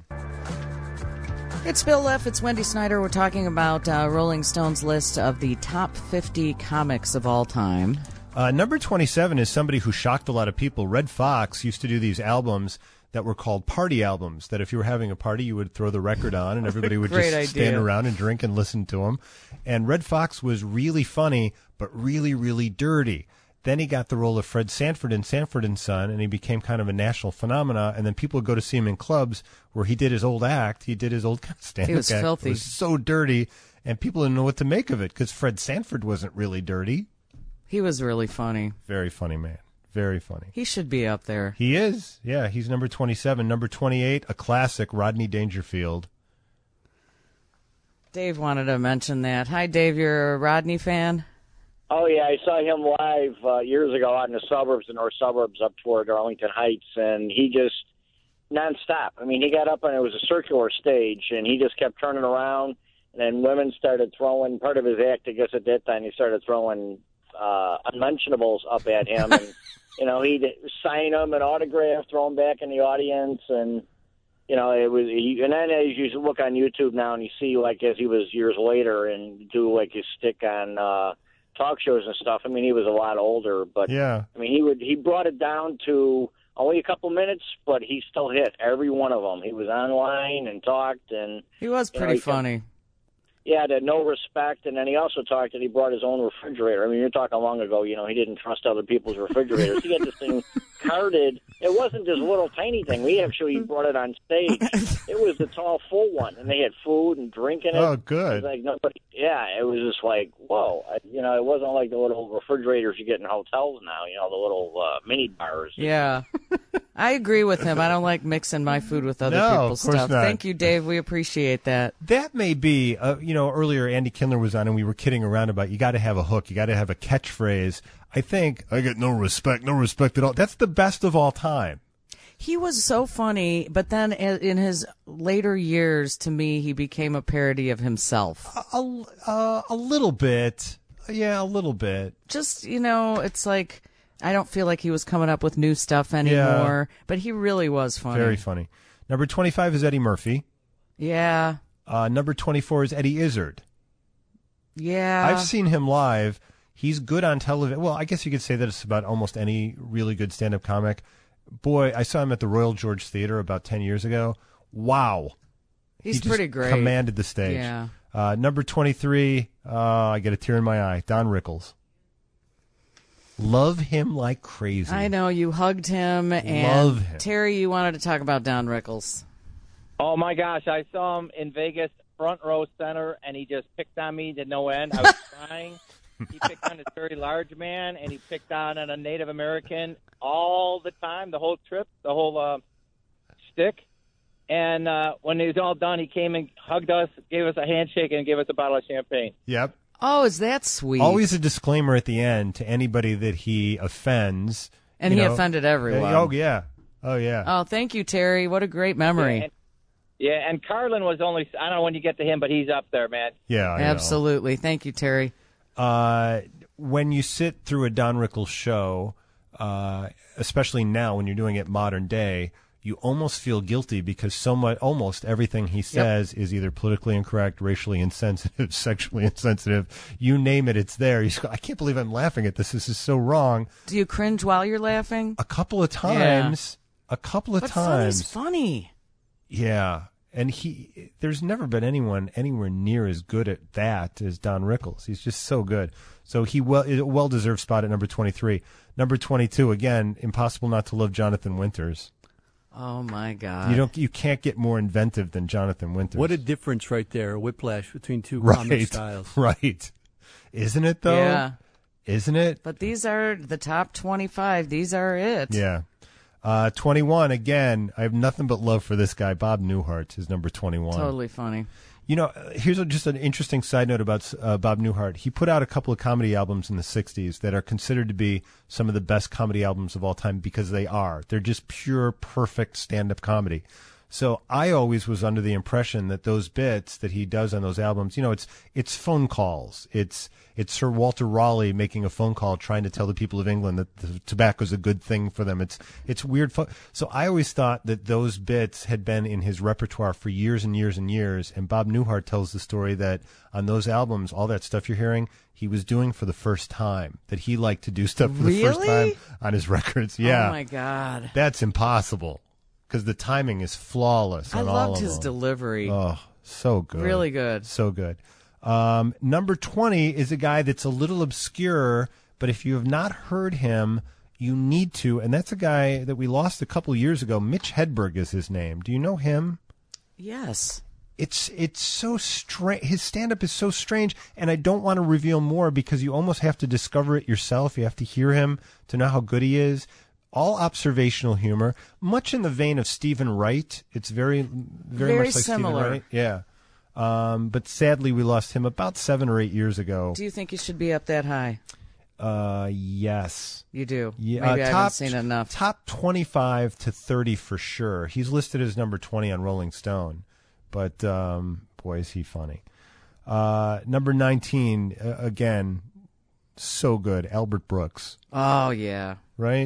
It's Bill Leff. It's Wendy Snyder. We're talking about uh, Rolling Stone's list of the top fifty comics of all time. Uh, number twenty-seven is somebody who shocked a lot of people. Red Fox used to do these albums that were called party albums, that if you were having a party, you would throw the record on and everybody would Great just idea. stand around and drink and listen to them. And Red Fox was really funny, but really, really dirty. Then he got the role of Fred Sanford in Sanford and Son, and he became kind of a national phenomena. And then people would go to see him in clubs where he did his old act. He did his old stand-up He was act. filthy. It was so dirty. and people didn't know what to make of it because Fred Sanford wasn't really dirty. He was really funny. Very funny man. Very funny. He should be up there. He is. Yeah, he's number twenty-seven. Number twenty-eight, a classic, Rodney Dangerfield. Dave wanted to mention that. Hi, Dave. You're a Rodney fan? Oh, yeah, I saw him live uh, years ago out in the suburbs, the north suburbs up toward Arlington Heights, and he just nonstop. I mean, he got up and it was a circular stage, and he just kept turning around, and then women started throwing, part of his act, I guess at that time, he started throwing uh, unmentionables up at him, and, you know, he'd sign them and autograph, throw them back in the audience, and, you know, it was, he, and then as you look on YouTube now and you see, like, as he was years later and do, like, his stick on, uh, talk shows and stuff. I mean, he was a lot older, but yeah. I mean, he would he brought it down to only a couple minutes, but he still hit every one of them. He was online and talked, and he was you know, pretty he funny. Kept, yeah, had no respect, and then he also talked that he brought his own refrigerator. I mean, you're talking long ago. You know, he didn't trust other people's refrigerators. He had this thing carded. It wasn't this little tiny thing. We actually brought it on stage. It was the tall, full one, and they had food and drink in it. Oh, good. It was like nobody. Yeah, it was just like, whoa. I, you know, it wasn't like the little refrigerators you get in hotels now. You know, the little uh, mini bars. Yeah, I agree with him. I don't like mixing my food with other No, people's of course stuff. not. Thank you, Dave. We appreciate that. That may be, uh, you know, earlier Andy Kindler was on and we were kidding around about you got to have a hook, you got to have a catchphrase. I think, I get no respect, no respect at all. That's the best of all time. He was so funny, but then in his later years, to me, he became a parody of himself. A, uh, a little bit. Yeah, a little bit. Just, you know, it's like, I don't feel like he was coming up with new stuff anymore, Yeah. but he really was funny. Very funny. Number twenty-five is Eddie Murphy. Yeah. Uh, number twenty-four is Eddie Izzard. Yeah. I've seen him live. He's good on television. Well, I guess you could say that it's about almost any really good stand-up comic. Boy, I saw him at the Royal George Theater about ten years ago. Wow. He's he just pretty great. Commanded the stage. Yeah. Uh, number twenty-three, uh, I get a tear in my eye, Don Rickles. Love him like crazy. I know, you hugged him. And Love him. Terry, you wanted to talk about Don Rickles. Oh, my gosh. I saw him in Vegas, front row center, and he just picked on me to no end. I was crying. He picked on this very large man, and he picked on a Native American all the time, the whole trip, the whole uh, stick. And uh, when he was all done, he came and hugged us, gave us a handshake, and gave us a bottle of champagne. Yep. Oh, is that sweet? Always a disclaimer at the end to anybody that he offends. And you he know. offended everyone. Oh, yeah. Oh, yeah. Oh, thank you, Terry. What a great memory. Yeah, and, yeah, and Carlin was only, I don't know when you get to him, but he's up there, man. Yeah, I know. Absolutely. Thank you, Terry. Uh, when you sit through a Don Rickles show, uh, especially now when you're doing it modern day, you almost feel guilty because so much, almost everything he says is either politically incorrect, racially insensitive, sexually insensitive. You name it, it's there. You just go, I can't believe I'm laughing at this. This is so wrong. Do you cringe while you're laughing? A couple of times. A couple of but times. But funny. Yeah. And he, there's never been anyone anywhere near as good at that as Don Rickles. He's just so good. So he well, a well-deserved spot at number twenty-three. Number twenty-two, again, impossible not to love Jonathan Winters. Oh my God! You don't, you can't get more inventive than Jonathan Winters. What a difference right there, a whiplash between two right, comic styles. Right, isn't it though? Yeah, isn't it? But these are the top twenty-five. These are it. Yeah. Uh, twenty-one, again, I have nothing but love for this guy. Bob Newhart is number twenty-one. Totally funny. You know, here's a, just an interesting side note about uh, Bob Newhart. He put out a couple of comedy albums in the sixties that are considered to be some of the best comedy albums of all time because they are. They're just pure, perfect stand-up comedy. So I always was under the impression that those bits that he does on those albums, you know, it's it's phone calls. It's it's Sir Walter Raleigh making a phone call trying to tell the people of England that the tobacco is a good thing for them. It's it's weird. Fo- so I always thought that those bits had been in his repertoire for years and years and years. And Bob Newhart tells the story that on those albums, all that stuff you're hearing, he was doing for the first time. That he liked to do stuff for the first Really? time on his records. Yeah. Oh my God. That's impossible. Because the timing is flawless. I on all loved of his them. delivery. Oh, so good. Really good. So good. Um, number twenty is a guy that's a little obscure, but if you have not heard him, you need to. And that's a guy that we lost a couple years ago. Mitch Hedberg is his name. Do you know him? Yes. It's it's so strange. His stand-up is so strange, and I don't want to reveal more because you almost have to discover it yourself. You have to hear him to know how good he is. All observational humor, much in the vein of Stephen Wright. It's very, very, Very much like similar. Stephen Wright. Yeah. Um, but sadly, we lost him about seven or eight years ago. Do you think he should be up that high? Uh, yes. You do? Yeah, Maybe uh, I top, haven't seen enough. Top twenty-five to thirty for sure. He's listed as number twenty on Rolling Stone. But, um, boy, is he funny. Uh, number nineteen, uh, again, so good. Albert Brooks. Oh, yeah. Right?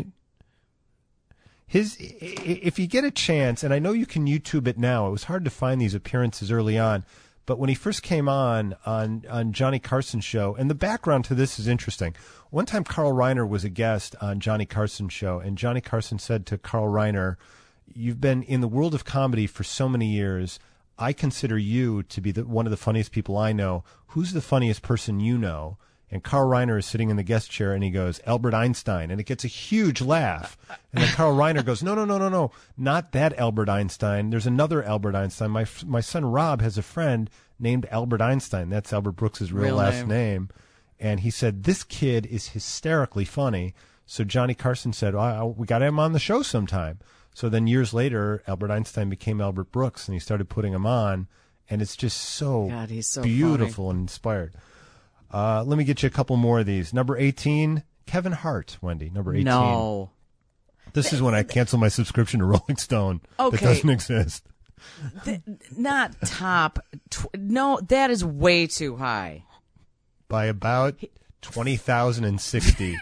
His, i- if you get a chance, and I know you can YouTube it now, it was hard to find these appearances early on, but when he first came on, on, on Johnny Carson's show, and the background to this is interesting. One time Carl Reiner was a guest on Johnny Carson's show, and Johnny Carson said to Carl Reiner, "You've been in the world of comedy for so many years. I consider you to be the, one of the funniest people I know. Who's the funniest person you know?" And Carl Reiner is sitting in the guest chair, and he goes, "Albert Einstein." And it gets a huge laugh. And then Carl Reiner goes, no, no, no, no, no, not that Albert Einstein. There's another Albert Einstein. My my son Rob has a friend named Albert Einstein. That's Albert Brooks' real, Real last name. name. And he said, this kid is hysterically funny. So Johnny Carson said, well, we got him on the show sometime. So then years later, Albert Einstein became Albert Brooks, and he started putting him on. And it's just so, God, he's so beautiful and inspired. Uh, let me get you a couple more of these. Number eighteen, Kevin Hart, Wendy. Number eighteen. No. This is when I cancel my subscription to Rolling Stone. Okay. That doesn't exist. Th- not top. Tw- no, that is way too high. By about twenty thousand sixty.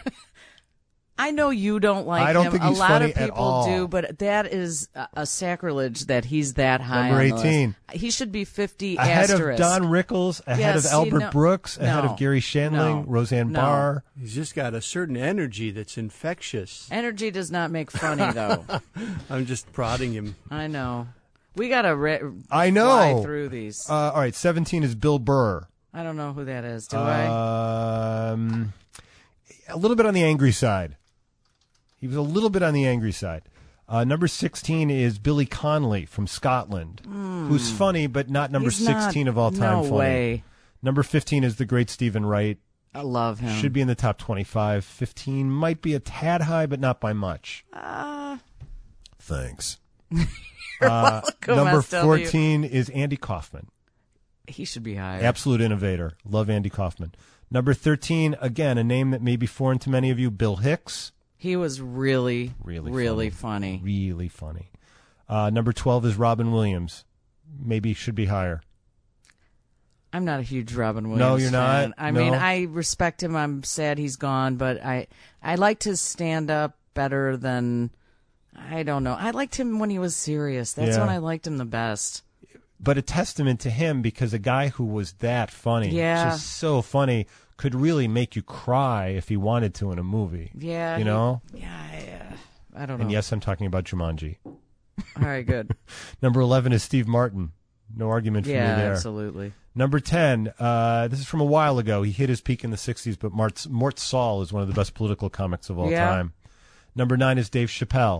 I know you don't like I don't him. think a he's lot funny of at people all. do, but that is a, a sacrilege that he's that high. Number on the list. eighteen. He should be fifty. Ahead asterisk. of Don Rickles, ahead Yeah, of see, Albert no- Brooks, ahead no, of Gary Shandling, no, Roseanne no. Barr. He's just got a certain energy that's infectious. Energy does not make funny, though. I'm just prodding him. I know. We got to re- I know. fly through these. Uh, all right, seventeen is Bill Burr. I don't know who that is. Do I? Um, a little bit on the angry side. He was a little bit on the angry side. Uh, number sixteen is Billy Connolly from Scotland, Mm. who's funny, but not number He's not- sixteen of all time no funny. way. Number fifteen is the great Stephen Wright. I love him. Should be in the top twenty-five. fifteen might be a tad high, but not by much. Uh, Thanks. You're Uh, welcome, number S W. fourteen is Andy Kaufman. He should be higher. Absolute innovator. Love Andy Kaufman. Number thirteen, again, a name that may be foreign to many of you, Bill Hicks. He was really, Really really funny. Really funny. Uh, number twelve is Robin Williams. Maybe should be higher. I'm not a huge Robin Williams No, you're not? fan. I mean, No? I respect him. I'm sad he's gone, but I I liked his stand up better than I don't know. I liked him when he was serious. That's Yeah. when I liked him the best. But a testament to him, because a guy who was that funny, Yeah. just so funny, could really make you cry if he wanted to in a movie. Yeah, You he- know? Yeah, I, uh, I don't know. And yes, I'm talking about Jumanji. All right, good. Number eleven is Steve Martin. No argument for Yeah, me there. absolutely. Number ten, uh, this is from a while ago. He hit his peak in the sixties, but Mort, Mort Saul is one of the best political comics of all Yeah. time. Number nine is Dave Chappelle.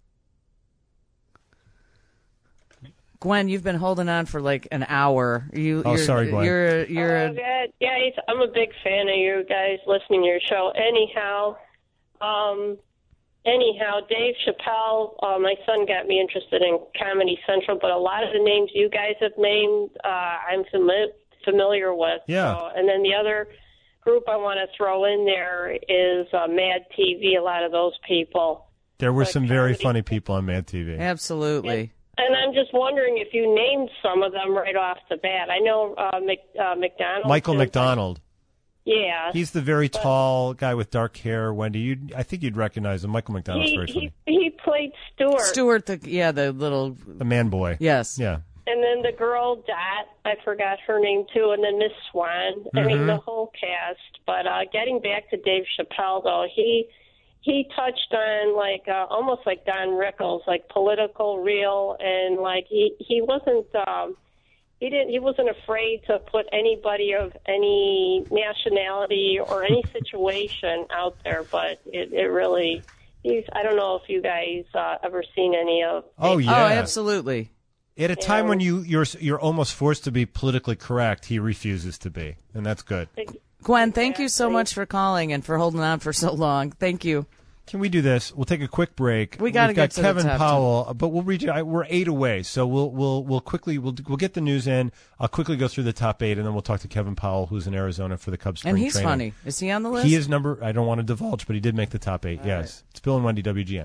Gwen, you've been holding on for like an hour. You, Oh, you're, sorry, Gwen. You're, you're. Oh, yeah, guys, I'm a big fan of you guys listening to your show. Anyhow, um, anyhow, Dave Chappelle, uh, my son got me interested in Comedy Central, but a lot of the names you guys have named, uh, I'm fami- familiar with. Yeah. So, and then the other group I want to throw in there is uh, Mad T V, a lot of those people. There were But some very comedy- funny people on Mad T V. Absolutely. And I'm just wondering if you named some of them right off the bat. I know uh, Mc, uh, McDonald. Michael McDonald. Yeah. He's the very tall guy with dark hair. Wendy, you I think you'd recognize him. Michael McDonald's He, very funny. he, he played Stuart. Stuart, the yeah, the little. The man boy. Yes. Yeah. And then the girl, Dot, I forgot her name too, and then Miss Swan. I mean, Mhm. the whole cast. But uh, getting back to Dave Chappelle, though, he he touched on, like, uh, almost like Don Rickles, like political, real, and, like, he, he wasn't... Um, He didn't. He wasn't afraid to put anybody of any nationality or any situation out there. But it, it really, he's. I don't know if you guys uh, ever seen any of. Oh, yeah. Oh, absolutely. At a You time know? when you you're you're almost forced to be politically correct, he refuses to be, and that's good. Gwen, thank you so much for calling and for holding on for so long. Thank you. Can we do this? We'll take a quick break. We gotta We've got get to the Kevin top Powell, but we'll read. I- We're eight away, so we'll we'll we'll quickly we'll we'll get the news in. I'll quickly go through the top eight, and then we'll talk to Kevin Powell, who's in Arizona for the Cubs spring And he's training. funny. Is he on the list? He is number. I don't want to divulge, but he did make the top eight. All yes, it's Bill and Wendy W G N.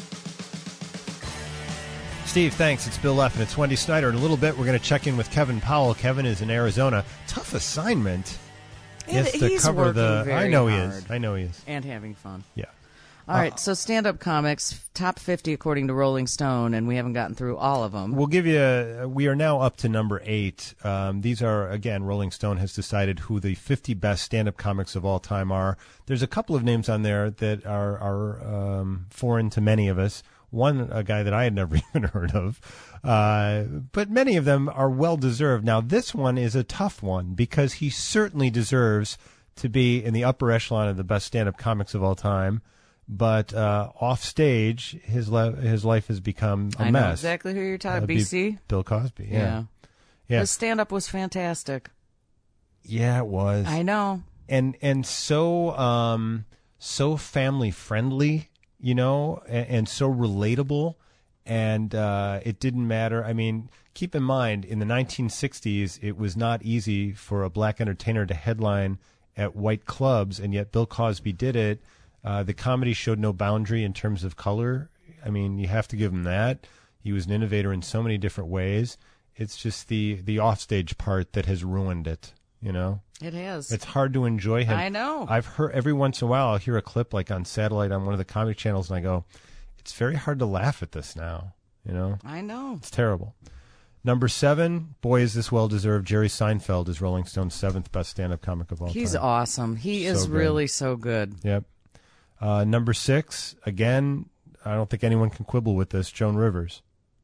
Steve, thanks. It's Bill Leff and it's Wendy Snyder. In a little bit, we're going to check in with Kevin Powell. Kevin is in Arizona. Tough assignment. He has And to he's cover working the. very I know he hard. is. I know he is. And having fun. Yeah. All right, so stand-up comics, top fifty according to Rolling Stone, and we haven't gotten through all of them. We'll give you. A, we are now up to number eight. Um, these are again. Rolling Stone has decided who the fifty best stand-up comics of all time are. There's a couple of names on there that are are um, foreign to many of us. One, a guy that I had never even heard of, uh, but many of them are well deserved. Now, this one is a tough one because he certainly deserves to be in the upper echelon of the best stand-up comics of all time. But uh, off stage, his le- his life has become a I mess. know exactly who you're talking. That'd be B C? Bill Cosby. Yeah, Yeah. yeah, His stand-up was fantastic. yeah. It was. I know. and and so um so family friendly, you know, and, and so relatable, and uh, it didn't matter. I mean, keep in mind, in the nineteen sixties, it was not easy for a black entertainer to headline at white clubs, and yet Bill Cosby did it. Uh, the comedy showed no boundary in terms of color. I mean, you have to give him that. He was an innovator in so many different ways. It's just the, the offstage part that has ruined it, you know? It has. It's hard to enjoy him. I know. I've heard every once in a while, I'll hear a clip like on satellite on one of the comedy channels, and I go, it's very hard to laugh at this now, you know? I know. It's terrible. Number seven, boy, is this well-deserved. Jerry Seinfeld is Rolling Stone's seventh best stand-up comic of all He's time. awesome. He So is good. really so good. Yep. Uh, number six, again, I don't think anyone can quibble with this, Joan Rivers.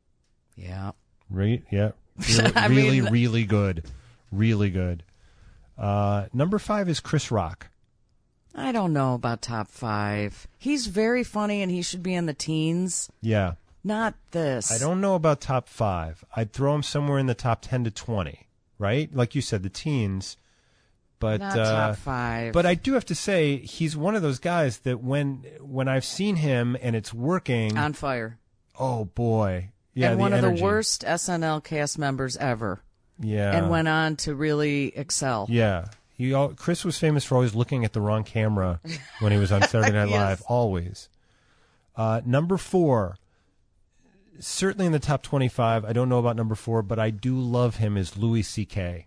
Yeah. Re- yeah. Really, I really, mean- really good. Really good. Uh, number five is Chris Rock. I don't know about top five. He's very funny, and he should be in the teens. Yeah. Not this. I don't know about top five. I'd throw him somewhere in the top ten to twenty, right? Like you said, the teens. But Not uh, top five. But I do have to say, he's one of those guys that when when I've seen him and it's working, On fire. oh boy, yeah, and the one of energy. the worst S N L cast members ever. Yeah, And went on to really excel. Yeah, he al- Chris was famous for always looking at the wrong camera when he was on Saturday Night Yes. Live. Always. Uh, number four, certainly in the top twenty-five. I don't know about number four, but I do love him. Is Louis C K.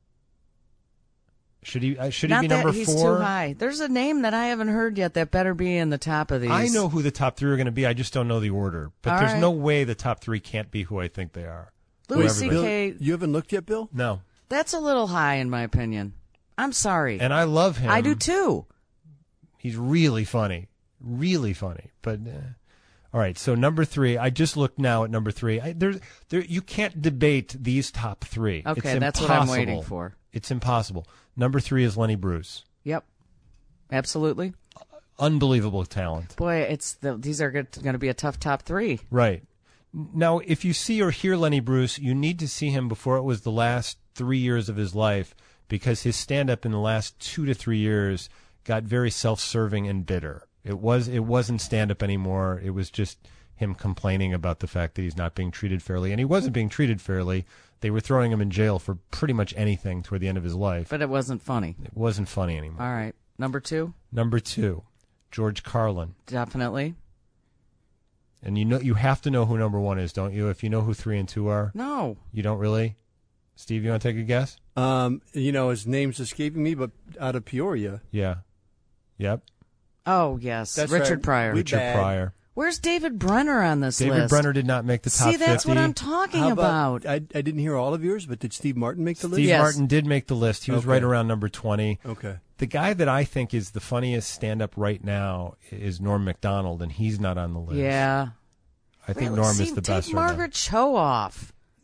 Should he? Uh, should Not he be number that he's four? too high. There's a name that I haven't heard yet that better be in the top of these. I know who the top three are going to be. I just don't know the order. But All there's right. no way the top three can't be who I think they are. Louis Who C everybody- K. You haven't looked yet, Bill? No. That's a little high in my opinion. I'm sorry. And I love him. I do too. He's really funny. Really funny. But uh, all right, so number three. I just looked now at number three. I, there, there, you can't debate these top three. Okay, it's that's what I'm impossible. waiting for. It's impossible. Number three is Lenny Bruce. Yep. Absolutely. Unbelievable talent. Boy, it's the, these are going to be a tough top three. Right. Now, if you see or hear Lenny Bruce, you need to see him before it was the last three years of his life, because his stand-up in the last two to three years got very self-serving and bitter. It was it wasn't stand-up anymore. It was just him complaining about the fact that he's not being treated fairly, and he wasn't being treated fairly. They were throwing him in jail for pretty much anything toward the end of his life. But it wasn't funny. It wasn't funny anymore. All right. Number two? Number two, George Carlin. Definitely. And you know you have to know who number one is, don't you? If you know who three and two are. No. You don't really? Steve, you want to take a guess? Um, you know, his name's escaping me, but out of Peoria. Yeah. Yep. Oh, yes. That's Richard right. Pryor. We Richard bad. Pryor. Where's David Brenner on this David list? Brenner did not make the top See, that's fifty. what I'm talking How about. I, I didn't hear all of yours, but did Steve Martin make the list? Steve Martin did make the list. He was Okay. right around number twenty. Okay. The guy that I think is the funniest stand-up right now is Norm Macdonald, and he's not on the list. Yeah. I think Really? Norm See, is the take best right now. Margaret Cho off.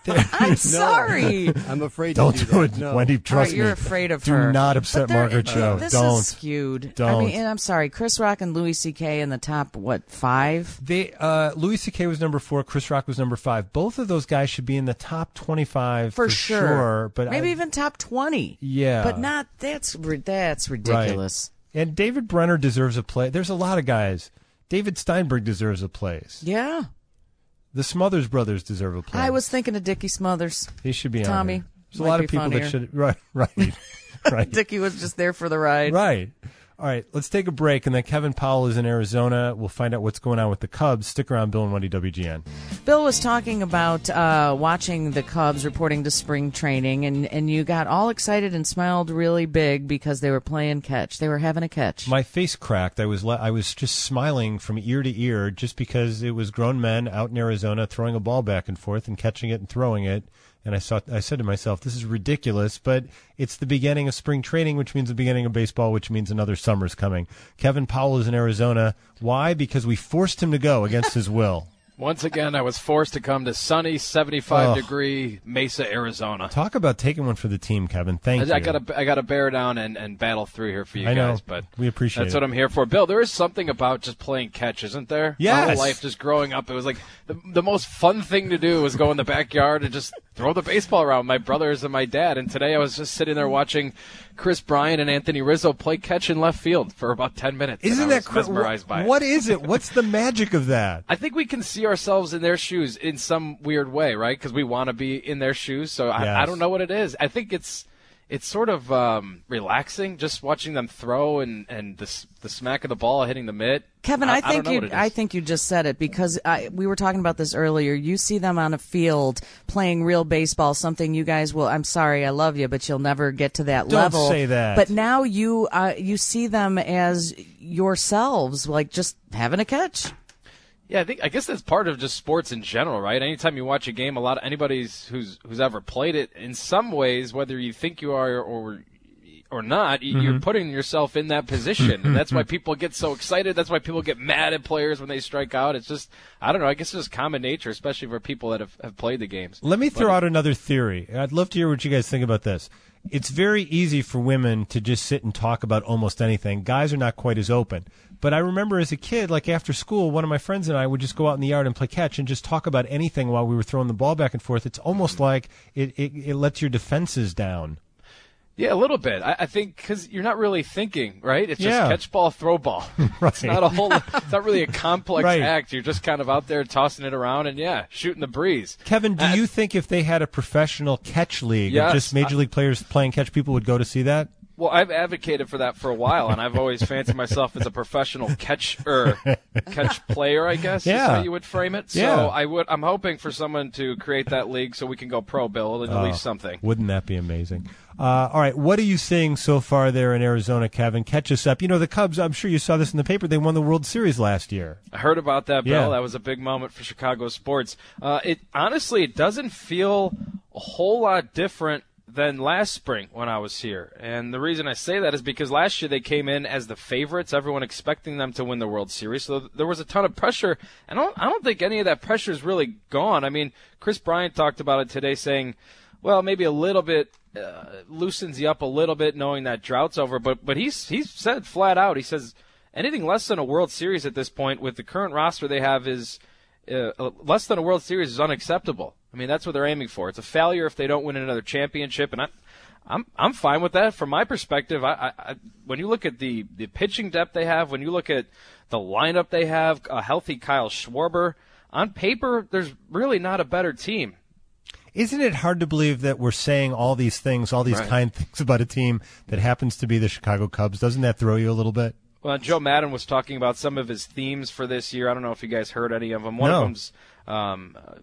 I'm sorry. I'm afraid Don't to do, do that. it, No. Wendy. Trust All right, you're me. afraid of do her. not upset But they're- Margaret Cho. This Don't. is skewed. Don't. I mean, and I'm sorry, Chris Rock and Louis C K in the top, what, five? They uh, Louis C K was number four. Chris Rock was number five. Both of those guys should be in the top twenty-five For for, sure. But Maybe I, even top twenty. Yeah. But not, that's ri- that's ridiculous. Right. And David Brenner deserves a play. There's a lot of guys. David Steinberg deserves a place. Yeah. The Smothers brothers deserve a place. I was thinking of Dickie Smothers. He should be on Tommy. here. There's a might lot be of people funnier. that should. Right, right, right. Dickie was just there for the ride. Right. All right, let's take a break, and then Kevin Powell is in Arizona. We'll find out what's going on with the Cubs. Stick around, Bill and Wendy, W G N. Bill was talking about uh, watching the Cubs reporting to spring training, and, and you got all excited and smiled really big because they were playing catch. They were having a catch. My face cracked. I was le- I was just smiling from ear to ear just because it was grown men out in Arizona throwing a ball back and forth and catching it and throwing it. And I saw, I said to myself, this is ridiculous, but it's the beginning of spring training, which means the beginning of baseball, which means another summer's coming. Kevin Powell is in Arizona. Why? Because we forced him to go against his will. Once again, I was forced to come to sunny, seventy-five Oh. degree Mesa, Arizona. Talk about taking one for the team, Kevin. Thank I, you. I got to I got to bear down and, and battle through here for you I know. guys, but We appreciate that's it. what I'm here for. Bill, there is something about just playing catch, isn't there? My Yes. whole life, just growing up, it was like the, the most fun thing to do was go in the backyard and just throw the baseball around with my brothers and my dad. And today I was just sitting there watching Chris Bryant and Anthony Rizzo play catch in left field for about ten minutes. and Isn't I that was cra- mesmerized by it. What is it? What's the magic of that? I think we can see ourselves in their shoes in some weird way, right? Because we want to be in their shoes. So I, Yes. I don't know what it is. I think it's it's sort of um, relaxing just watching them throw and, and the s- the smack of the ball hitting the mitt. Kevin, I, I think don't know you what it is. I think you just said it because I, we were talking about this earlier. You see them on a field playing real baseball, something you guys will. I'm sorry, I love you, but you'll never get to that Don't level. say that. But now you uh, you see them as yourselves, like just having a catch. Yeah, I think I guess that's part of just sports in general, right? Anytime you watch a game, a lot of anybody's who's who's ever played it, in some ways, whether you think you are or or not, y you're Mhm. putting yourself in that position, and that's why people get so excited. That's why people get mad at players when they strike out. It's just I don't know. I guess it's just common nature, especially for people that have, have played the games. Let me But- throw out another theory. I'd love to hear what you guys think about this. It's very easy for women to just sit and talk about almost anything. Guys are not quite as open. But I remember as a kid, like after school, one of my friends and I would just go out in the yard and play catch and just talk about anything while we were throwing the ball back and forth. It's almost like it, it, it lets your defenses down. Yeah, a little bit. I, I think because you're not really thinking, right? It's just Yeah. catch ball, throw ball. It's not a whole. It's not really a complex Right. act. You're just kind of out there tossing it around and yeah, shooting the breeze. Kevin, do Uh, you think if they had a professional catch league Yes, of just major I- league players playing catch, people would go to see that? Well, I've advocated for that for a while, and I've always fancied myself as a professional catch er, catch player, I guess Yeah. is how you would frame it. So Yeah. I would. I'm hoping for someone to create that league so we can go pro, Bill, and at Oh, least something. Wouldn't that be amazing? Uh, all right, what are you seeing so far there in Arizona, Kevin? Catch us up. You know, the Cubs, I'm sure you saw this in the paper, they won the World Series last year. I heard about that, Bill. Yeah. That was a big moment for Chicago sports. Uh, it honestly, it doesn't feel a whole lot different than last spring when I was here. And the reason I say that is because last year they came in as the favorites, everyone expecting them to win the World Series. So there was a ton of pressure. And I don't, I don't think any of that pressure is really gone. I mean, Chris Bryant talked about it today saying, well, maybe a little bit uh, loosens you up a little bit knowing that drought's over. But but he's he's said flat out, he says anything less than a World Series at this point with the current roster they have is uh, less than a World Series is unacceptable. I mean, that's what they're aiming for. It's a failure if they don't win another championship, and I, I'm I'm fine with that. From my perspective, I, I, I when you look at the, the pitching depth they have, when you look at the lineup they have, a healthy Kyle Schwarber, on paper, there's really not a better team. Isn't it hard to believe that we're saying all these things, all these Right. kind things about a team that happens to be the Chicago Cubs? Doesn't that throw you a little bit? Well, Joe Madden was talking about some of his themes for this year. I don't know if you guys heard any of them. One No. of them's um, uh,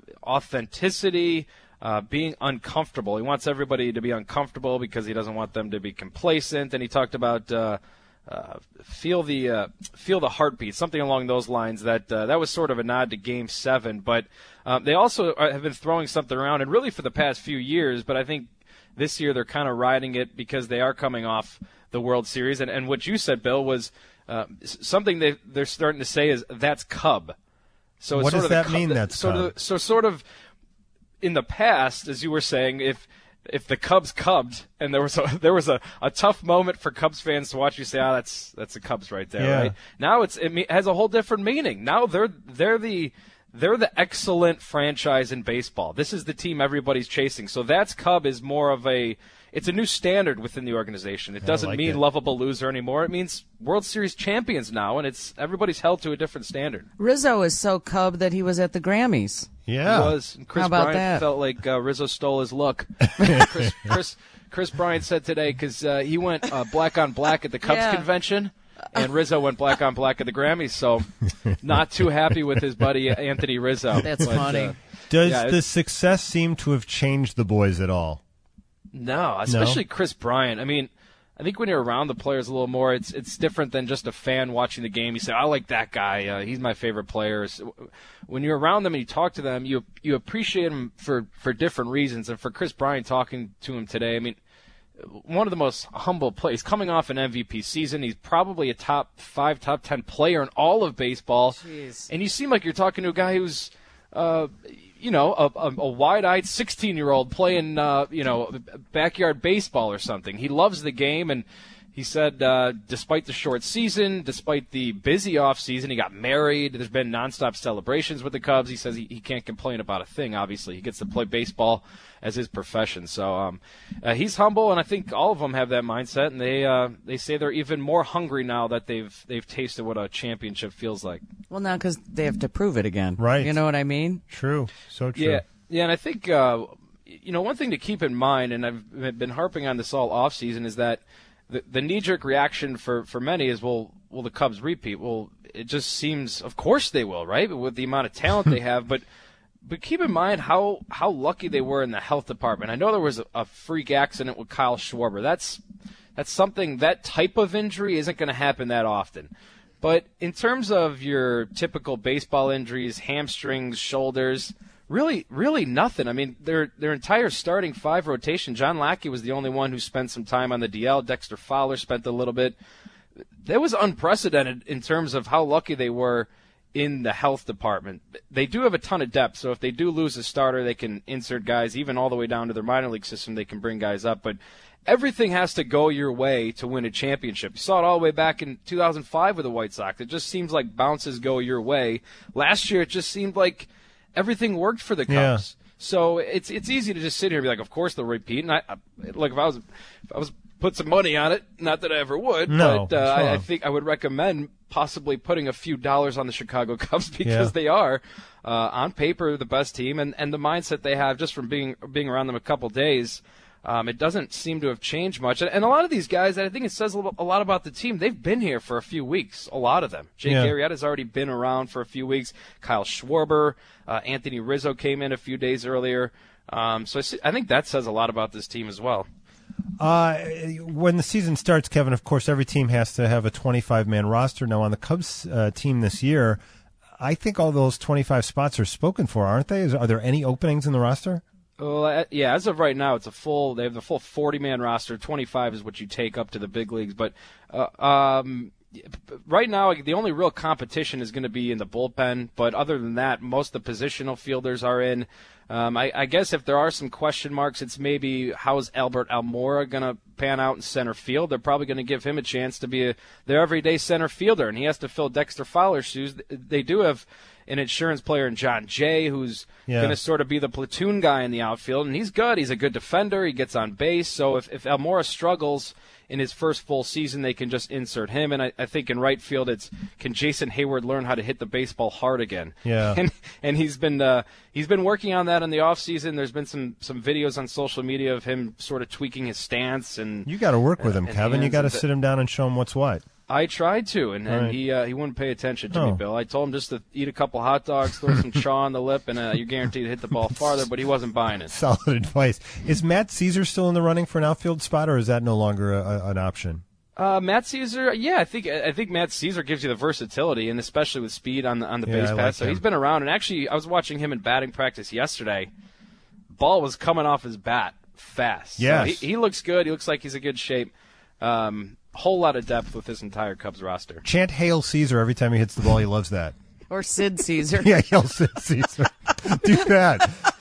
authenticity, uh, being uncomfortable. He wants everybody to be uncomfortable because he doesn't want them to be complacent. And he talked about uh, uh, feel the uh, feel the heartbeat, something along those lines. That uh, that was sort of a nod to Game Seven. But um, they also are, have been throwing something around, and really for the past few years. But I think this year they're kind of riding it because they are coming off the World Series. And, and what you said, Bill, was uh, s- something they, they're starting to say is that's Cub. So it's What sort does of the that Cub- mean, that's sort Cub? of so sort of in the past, as you were saying, if if the Cubs cubbed and there was a there was a, a tough moment for Cubs fans to watch, you say, oh, that's that's the Cubs right there, Yeah. right? Now it's it me- has a whole different meaning. Now they're they're the they're the excellent franchise in baseball. This is the team everybody's chasing. So that's Cub is more of a it's a new standard within the organization. It I doesn't like mean it. lovable loser anymore. It means World Series champions now, and it's everybody's held to a different standard. Rizzo is so Cub that he was at the Grammys. Yeah. He was. And Chris How about Bryant that? felt like uh, Rizzo stole his look. Chris, Chris, Chris Bryant said today, because uh, he went uh, black on black at the Cubs Yeah. convention, and Rizzo went black on black at the Grammys, so not too happy with his buddy Anthony Rizzo. That's But, funny. uh, Does yeah, the it- success seem to have changed the boys at all? No, especially Chris Bryant. I mean, I think when you're around the players a little more, it's it's different than just a fan watching the game. You say, I like that guy. Uh, he's my favorite player. So when you're around them and you talk to them, you you appreciate them for, for different reasons. And for Chris Bryant, talking to him today, I mean, one of the most humble players. Coming off an M V P season, he's probably a top five, top ten player in all of baseball. Jeez. And you seem like you're talking to a guy who's, uh, you know, a, a, a wide-eyed sixteen-year-old playing, uh, you know, backyard baseball or something. He loves the game, and he said, uh, despite the short season, despite the busy off season, he got married. There's been nonstop celebrations with the Cubs. He says he, he can't complain about a thing. Obviously, he gets to play baseball as his profession. So um, uh, he's humble, and I think all of them have that mindset. And they uh, they say they're even more hungry now that they've they've tasted what a championship feels like. Well, now because they have to prove it again. Right. You know what I mean? True. So true. Yeah, yeah, and I think uh, you know one thing to keep in mind, and I've been harping on this all off season, is that the, the knee-jerk reaction for, for many is, well, will the Cubs repeat? Well, it just seems, of course they will, right? With the amount of talent they have, but but keep in mind how how lucky they were in the health department. I know there was a, a freak accident with Kyle Schwarber. That's that's something that type of injury isn't going to happen that often. But in terms of your typical baseball injuries, hamstrings, shoulders, really, really nothing. I mean, their their entire starting five rotation, John Lackey was the only one who spent some time on the D L. Dexter Fowler spent a little bit. That was unprecedented in terms of how lucky they were in the health department. They do have a ton of depth, so if they do lose a starter, they can insert guys, even all the way down to their minor league system, they can bring guys up. But everything has to go your way to win a championship. You saw it all the way back in two thousand five with the White Sox. It just seems like bounces go your way. Last year, it just seemed like everything worked for the Cubs. Yeah. So it's it's easy to just sit here and be like, of course they'll repeat. And I, I like if I was if I was put some money on it, not that I ever would, No, but uh, it's I, I wrong. think I would recommend possibly putting a few dollars on the Chicago Cubs because Yeah. they are uh, on paper the best team, and, and the mindset they have just from being being around them a couple days. Um, it doesn't seem to have changed much. And, and a lot of these guys, I think it says a, little, a lot about the team. They've been here for a few weeks, a lot of them. Jake Yeah. Arrieta's already been around for a few weeks. Kyle Schwarber, uh, Anthony Rizzo came in a few days earlier. Um, so I, see, I think that says a lot about this team as well. Uh, when the season starts, Kevin, of course, every team has to have a twenty-five man roster. Now, on the Cubs uh, team this year, I think all those twenty-five spots are spoken for, aren't they? Is, are there any openings in the roster? Well, uh, yeah, as of right now, it's a full. They have the full forty man roster. twenty-five is what you take up to the big leagues. But uh, um, right now, the only real competition is going to be in the bullpen. But other than that, most of the positional fielders are in. Um, I, I guess if there are some question marks, it's maybe how's Albert Almora going to pan out in center field. They're probably going to give him a chance to be a, their everyday center fielder, and he has to fill Dexter Fowler's shoes. They do have an insurance player in John Jay, who's Yeah. going to sort of be the platoon guy in the outfield, and he's good. He's a good defender. He gets on base. So if, if Almora struggles in his first full season, they can just insert him. And I, I think in right field, it's can Jason Hayward learn how to hit the baseball hard again? Yeah. And and he's been uh, he's been working on that in the off season. There's been some some videos on social media of him sort of tweaking his stance and You got to work with him, and Kevin. You hands got to and- sit him down and show him what's what. I tried to, and, and Right. he uh, he wouldn't pay attention to Oh. me, Bill. I told him just to eat a couple hot dogs, throw some chaw on the lip, and uh, you're guaranteed to hit the ball farther, but he wasn't buying it. Solid advice. Is Matt Caesar still in the running for an outfield spot, or is that no longer a, a, an option? Uh, Matt Caesar, yeah, I think I think Matt Caesar gives you the versatility, and especially with speed on the on the Yeah, base I pass. like so him. he's been around, and actually, I was watching him in batting practice yesterday. Ball was coming off his bat fast. So Yes. he, he looks good. He looks like he's in good shape. Um, whole lot of depth with this entire Cubs roster. Chant Hail Caesar every time he hits the ball. He loves that. Or Sid Caesar. Yeah, yell Sid Caesar. Do that.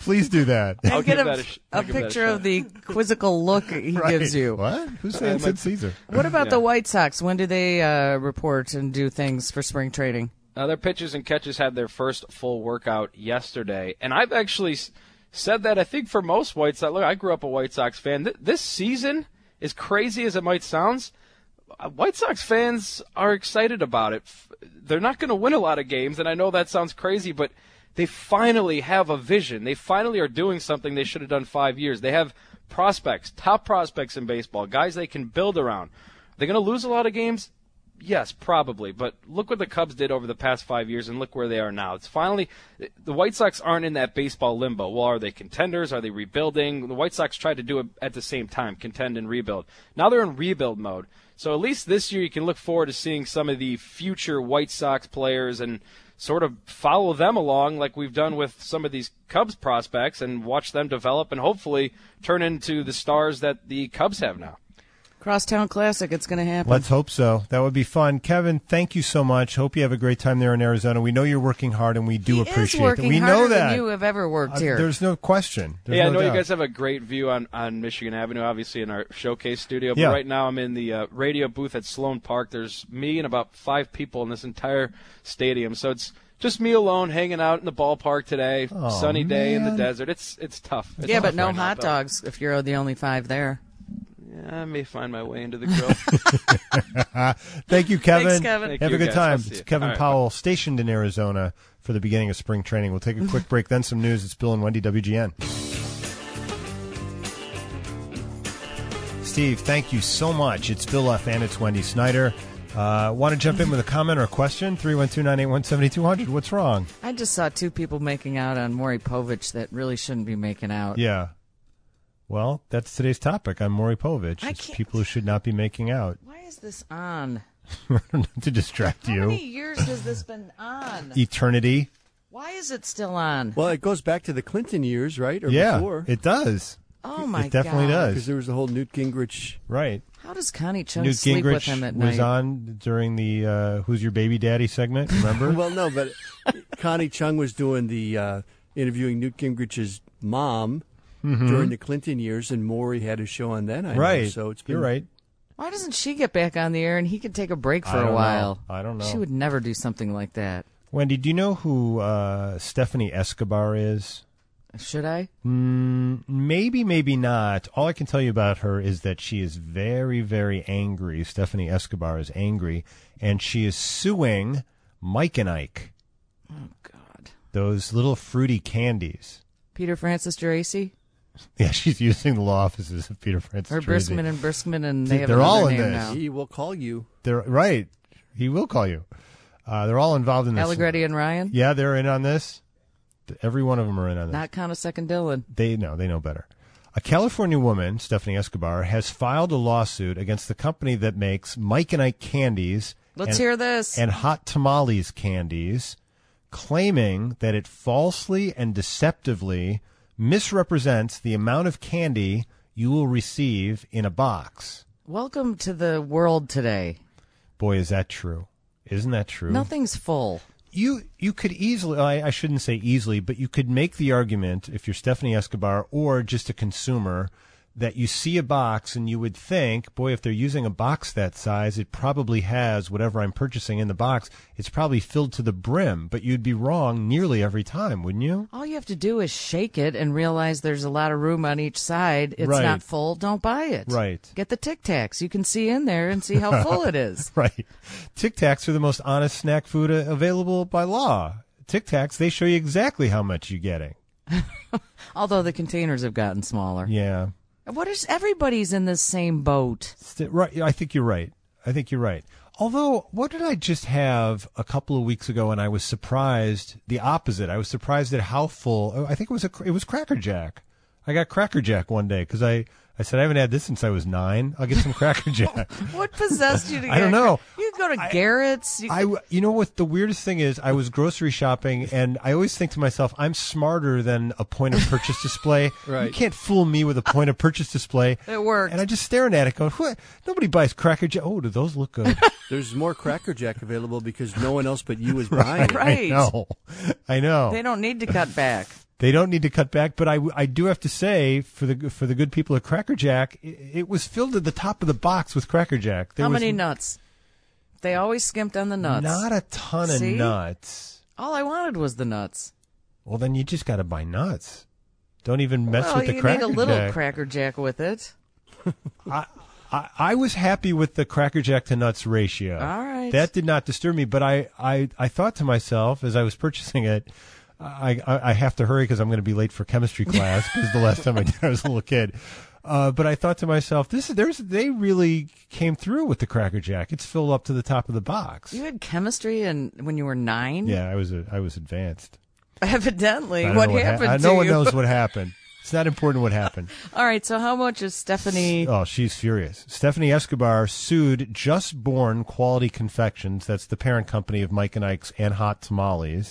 Please do that. And I'll get give a, that a sh- a I'll give that a picture shot. of the quizzical look he Right. gives you. What? Who's saying Uh, Sid Caesar? What about Yeah. the White Sox? When do they uh, report and do things for spring trading? Uh, their pitchers and catchers had their first full workout yesterday, and I've actually s- said that I think for most White Sox. Look, I grew up a White Sox fan. Th- this season, as crazy as it might sound, uh, White Sox fans are excited about it. F- They're not going to win a lot of games, and I know that sounds crazy, but they finally have a vision. They finally are doing something they should have done five years. They have prospects, top prospects in baseball, guys they can build around. They're going to lose a lot of games. Yes, probably. But look what the Cubs did over the past five years and look where they are now. It's finally – the White Sox aren't in that baseball limbo. Well, are they contenders? Are they rebuilding? The White Sox tried to do it at the same time, contend and rebuild. Now they're in rebuild mode. So at least this year you can look forward to seeing some of the future White Sox players and sort of follow them along like we've done with some of these Cubs prospects and watch them develop and hopefully turn into the stars that the Cubs have now. Crosstown Classic, it's going to happen. Let's hope so. That would be fun. Kevin, thank you so much. Hope you have a great time there in Arizona. We know you're working hard, and we do He appreciate is working that. We harder know that. than you have ever worked Uh, here. There's no question. There's yeah, no I know doubt. you guys have a great view on, on Michigan Avenue, obviously in our showcase studio. But Yeah. right now I'm in the uh, radio booth at Sloan Park. There's me and about five people in this entire stadium. So it's just me alone hanging out in the ballpark today. Oh, Sunny day in the man. desert. It's it's tough. It's yeah, tough but no right now, hot though. dogs if you're the only five there. Yeah, I may find my way into the grill. Thank you, Kevin. Thanks, Kevin. Thank Have you, a good guys. time. I'll see It's you. Kevin All right, Powell, stationed in Arizona for the beginning of spring training. We'll take a quick break, then some news. It's Bill and Wendy, W G N. Steve, thank you so much. It's Bill F. and it's Wendy Snyder. Uh, want to jump in with a comment or a question? three one two, nine eight one, seven two zero zero. What's wrong? I just saw two people making out on Maury Povich that really shouldn't be making out. Yeah. Well, that's today's topic. I'm Maury Povich. I It's can't- people who should not be making out. Why is this on? To distract How you. many years has this been on? Eternity. Why is it still on? Well, it goes back to the Clinton years, right? Or Yeah, before. it does. Oh, my It definitely God. does. Because there was the whole Newt Gingrich. Right. How does Connie Chung Newt sleep Gingrich with him at was night? on during the uh, Who's Your Baby Daddy segment, remember? Well, no, but Connie Chung was doing the uh, interviewing Newt Gingrich's mom Mhm. during the Clinton years, and Maury had a show on then. I know, Right. so it's been, You're right. Why doesn't she get back on the air and he could take a break for I a don't while? know. I don't know. She would never do something like that. Wendy, do you know who uh, Stephanie Escobar is? Should I? Mm, maybe, maybe not. All I can tell you about her is that she is very, very angry. Stephanie Escobar is angry, and she is suing Mike and Ike. Oh, God. Those little fruity candies. Peter Francis Geraci? Yeah, she's using the law offices of Peter Francis. Or Geraci. Briskman and Briskman, and They're they have all another in name this. now. He will call you. They're right. He will call you. Uh, they're all involved in this. Allegretti and Ryan? Yeah, they're in on this. Every one of them are in on this. Not count a second Dylan. They know. They know better. A California woman, Stephanie Escobar, has filed a lawsuit against the company that makes Mike and Ike candies. Let's and, hear this. And hot tamales candies, claiming that it falsely and deceptively misrepresents the amount of candy you will receive in a box. Welcome to the world today. Boy, is that true. Isn't that true? Nothing's full. You you could easily, I, I shouldn't say easily, but you could make the argument, if you're Stephanie Escobar or just a consumer, that you see a box and you would think, boy, if they're using a box that size, it probably has whatever I'm purchasing in the box. It's probably filled to the brim, but you'd be wrong nearly every time, wouldn't you? All you have to do is shake it and realize there's a lot of room on each side. It's Right. not full. Don't buy it. Right. Get the Tic Tacs. You can see in there and see how full it is. Right. Tic Tacs are the most honest snack food uh, available by law. Tic Tacs, they show you exactly how much you're getting. Although the containers have gotten smaller. Yeah. What is everybody's in the same boat? St- Right, I think you're right. I think you're right. Although, what did I just have a couple of weeks ago, and I was surprised the opposite. I was surprised at how full. I think it was a it was Cracker Jack. I got Cracker Jack one day because I, I said I haven't had this since I was nine. I'll get some Cracker Jack. What possessed you to get I don't know. You go to Garrett's. You I, you know what the weirdest thing is? I was grocery shopping, and I always think to myself, I'm smarter than a point of purchase display. Right. You can't fool me with a point of purchase display. It worked. And I just staring at it, going, what? Nobody buys Cracker Jack. Oh, do those look good? There's more Cracker Jack available because no one else but you is buying it. Right. I know. I know. They don't need to cut back. They don't need to cut back, but I, I do have to say, for the for the good people at Cracker Jack, it, it was filled to the top of the box with Cracker Jack. There How was many nuts? They always skimped on the nuts. Not a ton See? of nuts. All I wanted was the nuts. Well, then you just got to buy nuts. Don't even mess well, with the you Cracker need a little Jack. Cracker Jack with it. I, I, I was happy with the Cracker Jack to nuts ratio. All right. That did not disturb me, but I, I, I thought to myself as I was purchasing it, I, I, I have to hurry because I'm going to be late for chemistry class because the last time I did I was a little kid. Uh, but I thought to myself, this is there's they really came through with the Cracker Jack. It's filled up to the top of the box. You had chemistry and when you were nine? Yeah, I was a, I was advanced. Evidently. I don't What know happened ha- to No one you? knows what happened. It's not important what happened. All right, so how much is Stephanie? Oh, she's furious. Stephanie Escobar sued Just Born Quality Confections. That's the parent company of Mike and Ike's and Hot Tamales.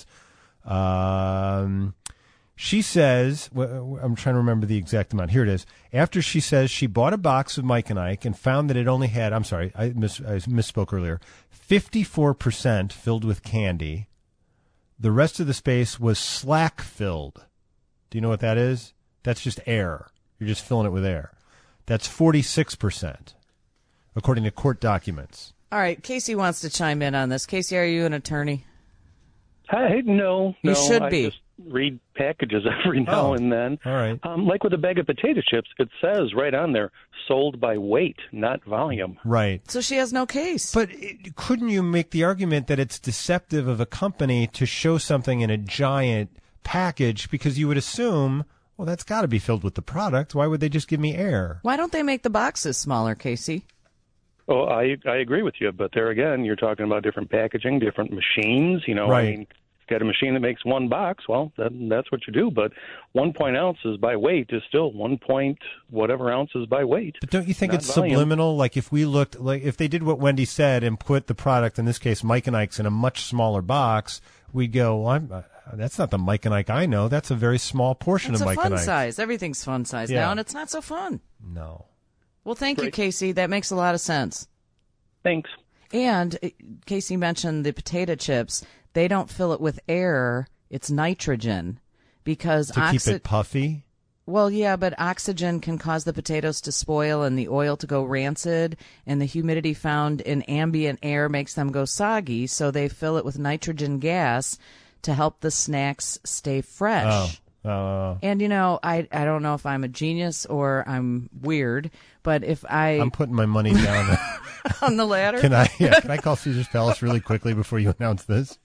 Um, she says, well, I'm trying to remember the exact amount. Here it is. After she says she bought a box of Mike and Ike and found that it only had, I'm sorry, I, mis- I misspoke earlier, fifty-four percent filled with candy. The rest of the space was slack filled. Do you know what that is? That's just air. You're just filling it with air. That's forty-six percent, according to court documents. All right, Casey wants to chime in on this. Casey, are you an attorney? Hey, no, You no, should I be. just read packages every now Oh, and then. All right. Um, like with a bag of potato chips, it says right on there, sold by weight, not volume. Right. So she has no case. But it, couldn't you make the argument that it's deceptive of a company to show something in a giant package because you would assume, well, that's got to be filled with the product. Why would they just give me air? Why don't they make the boxes smaller, Casey? Oh, I I agree with you, but there again, you're talking about different packaging, different machines. You know, Right. I mean, got a machine that makes one box. Well, that, that's what you do. But one point ounces by weight is still one point whatever ounces by weight. But don't you think not it's volume. subliminal? Like if we looked, like if they did what Wendy said and put the product, in this case, Mike and Ike's, in a much smaller box, we'd go, well, I'm, uh, that's not the Mike and Ike I know. That's a very small portion It's of a Mike fun and Ike. size. Everything's fun size Yeah. now, and it's not so fun. No. Well, thank you, Great. Casey. That makes a lot of sense. Thanks. And uh, Casey mentioned the potato chips. They don't fill it with air. It's nitrogen because To oxi- keep it puffy? Well, yeah, but oxygen can cause the potatoes to spoil and the oil to go rancid, and the humidity found in ambient air makes them go soggy, so they fill it with nitrogen gas to help the snacks stay fresh. Oh. Uh, And, you know, I I don't know if I'm a genius or I'm weird, but if I... I'm putting my money down. on the ladder? Can I? Yeah. Can I call Caesar's Palace really quickly before you announce this?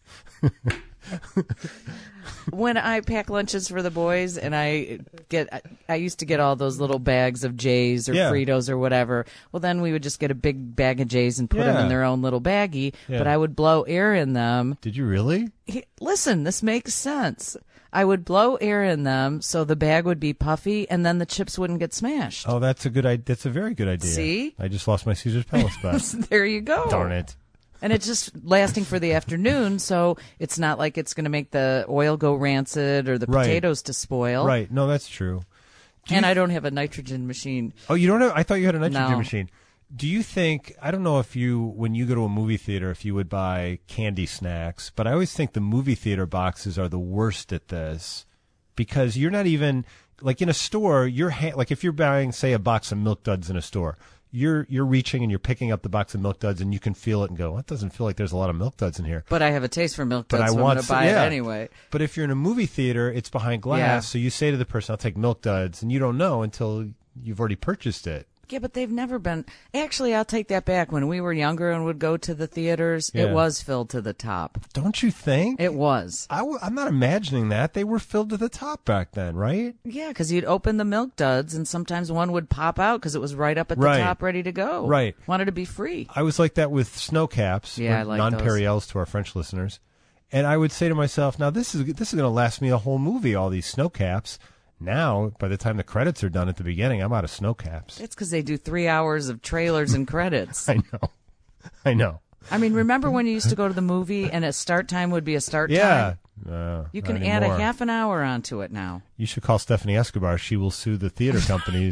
When I pack lunches for the boys and I get, I used to get all those little bags of J's or Yeah. Fritos or whatever. Well, then we would just get a big bag of J's and put them Yeah. in their own little baggie, Yeah. but I would blow air in them. Did you really? He- Listen, this makes sense. I would blow air in them so the bag would be puffy and then the chips wouldn't get smashed. Oh, that's a good idea. That's a very good idea. See? I just lost my Caesar's Palace spot. There you go. Darn it. And it's just lasting for the afternoon, so it's not like it's going to make the oil go rancid or the Right. potatoes to spoil. Right. No, that's true. Do And you- I don't have a nitrogen machine. Oh, you don't have? I thought you had a nitrogen No. machine. Do you think? I don't know if you, when you go to a movie theater, if you would buy candy snacks, but I always think the movie theater boxes are the worst at this because you're not even like in a store. You're ha- like if you're buying, say, a box of Milk Duds in a store. You're you're reaching and you're picking up the box of Milk Duds and you can feel it and go, well, it doesn't feel like there's a lot of Milk Duds in here. But I have a taste for Milk But Duds, I so I'm want going to some- buy yeah. it anyway. But if you're in a movie theater, it's behind glass, Yeah. so you say to the person, "I'll take Milk Duds," and you don't know until you've already purchased it. Yeah, but they've never been. Actually, I'll take that back. When we were younger and would go to the theaters, Yeah. it was filled to the top. Don't you think? It was. I w- I'm not imagining that. They were filled to the top back then, right? Yeah, because you'd open the Milk Duds, and sometimes one would pop out because it was right up at the Right. top, ready to go. Right. Wanted to be free. I was like that with snow caps, Yeah, or I like non-Perriells to our French listeners. And I would say to myself, now this is this is going to last me a whole movie, all these snow caps. Now, by the time the credits are done at the beginning, I'm out of snow caps. It's because they do three hours of trailers and credits. I know. I know. I mean, remember when you used to go to the movie and a start time would be a start Yeah. time? Uh, You not can add a anymore. half an hour onto it now. You should call Stephanie Escobar. She will sue the theater companies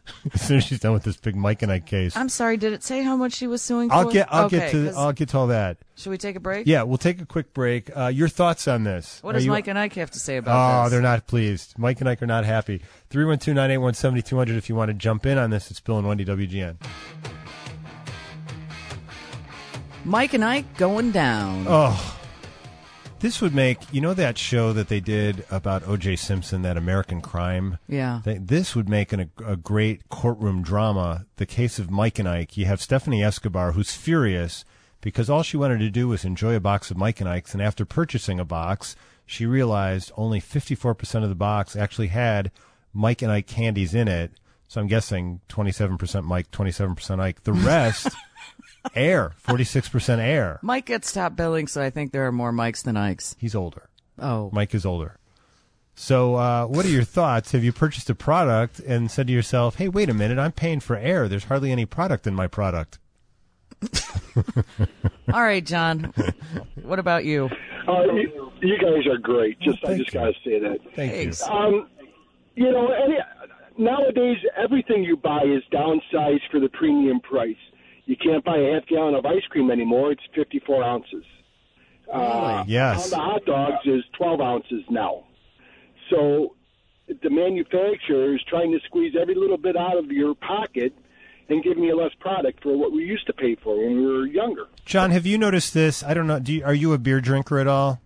as soon as she's done with this big Mike and Ike case. I'm sorry. Did it say how much she was suing I'll for? get. I'll okay, get to. 'cause- I'll get to all that. Should we take a break? Yeah, we'll take a quick break. Uh, your thoughts on this? What Are does you- Mike and Ike have to say Oh, about this? they're not pleased. Mike and Ike are not happy. three one two, nine eight one, seven two zero zero if you want to jump in on this. It's Bill and Wendy, W G N. Mike and Ike going down. Oh, this would make, you know that show that they did about O J Simpson, that American Crime? Yeah. They, this would make an, a, a great courtroom drama, the case of Mike and Ike. You have Stephanie Escobar, who's furious because all she wanted to do was enjoy a box of Mike and Ike's, and after purchasing a box, she realized only fifty-four percent of the box actually had Mike and Ike candies in it. So I'm guessing twenty-seven percent Mike, twenty-seven percent Ike. The rest... air, forty-six percent air. Mike gets top billing, so I think there are more Mikes than Ikes. He's older. Oh. Mike is older. So uh, what are your thoughts? Have you purchased a product and said to yourself, hey, wait a minute, I'm paying for air. There's hardly any product in my product. All right, John. What about you? Uh, you, you guys are great. Just I just got to say that. Thank Thanks. you. Um, you know, any, nowadays everything you buy is downsized for the premium price. You can't buy a half gallon of ice cream anymore. It's fifty-four ounces. Uh, Yes. On the hot dogs is twelve ounces now. So the manufacturer is trying to squeeze every little bit out of your pocket and give me a less product for what we used to pay for when we were younger. John, have you noticed this? I don't know. Do you, are you a beer drinker at all?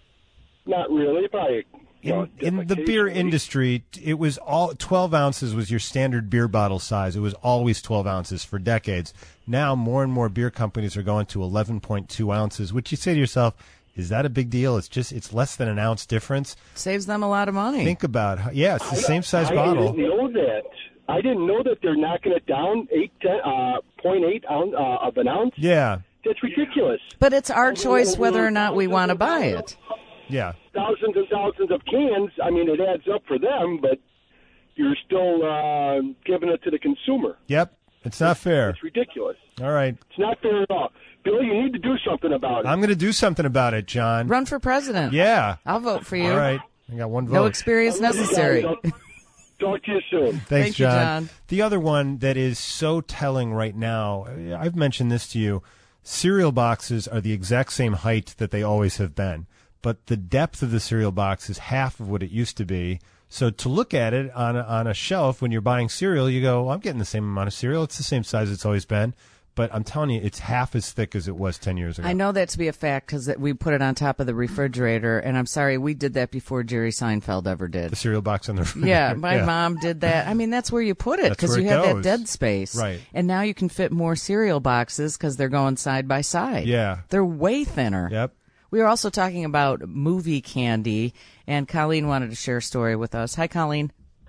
Not really. Probably. You know, In, in the beer industry, it was all twelve ounces was your standard beer bottle size. It was always twelve ounces for decades. Now, more and more beer companies are going to eleven point two ounces, which you say to yourself, is that a big deal? It's just, it's less than an ounce difference. Saves them a lot of money. Think about how, yeah, it's the same size I bottle. didn't know that. I didn't know that they're knocking it down eight, ten, uh, point eight ounce, uh, of an ounce. Yeah. That's ridiculous. But it's our choice whether or not we want to buy it. Yeah. Thousands and thousands of cans. I mean, it adds up for them, but you're still uh, giving it to the consumer. Yep. It's not fair. It's ridiculous. All right. It's not fair at all. Bill, you need to do something about it. I'm going to do something about it, John. Run for president. Yeah. I'll vote for you. All right. I got one vote. No experience necessary. Talk to you soon. Thanks, Thank you, John. John. The other one that is so telling right now, I've mentioned this to you, cereal boxes are the exact same height that they always have been, but the depth of the cereal box is half of what it used to be. So to look at it on a, on a shelf when you're buying cereal, you go, well, I'm getting the same amount of cereal. It's the same size it's always been. But I'm telling you, it's half as thick as it was ten years ago. I know that to be a fact because we put it on top of the refrigerator, and I'm sorry, we did that before Jerry Seinfeld ever did. The cereal box on the refrigerator. Yeah, my mom did that. I mean, that's where you put it That's because where you it have that goes. dead space. Right. And now you can fit more cereal boxes because they're going side by side. Yeah. They're way thinner. Yep. We were also talking about movie candy, and Colleen wanted to share a story with us. Hi, Colleen.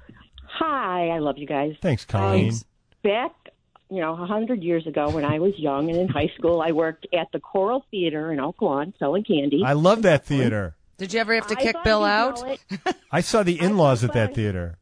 Hi, I love you guys. Thanks, Colleen. Um, back, you know, a hundred years ago when I was young and in high school, I worked at the Coral Theater in Oak Lawn selling candy. I love that theater. Did you ever have to I kick thought Bill you'd out? know it. I saw the in-laws at that theater.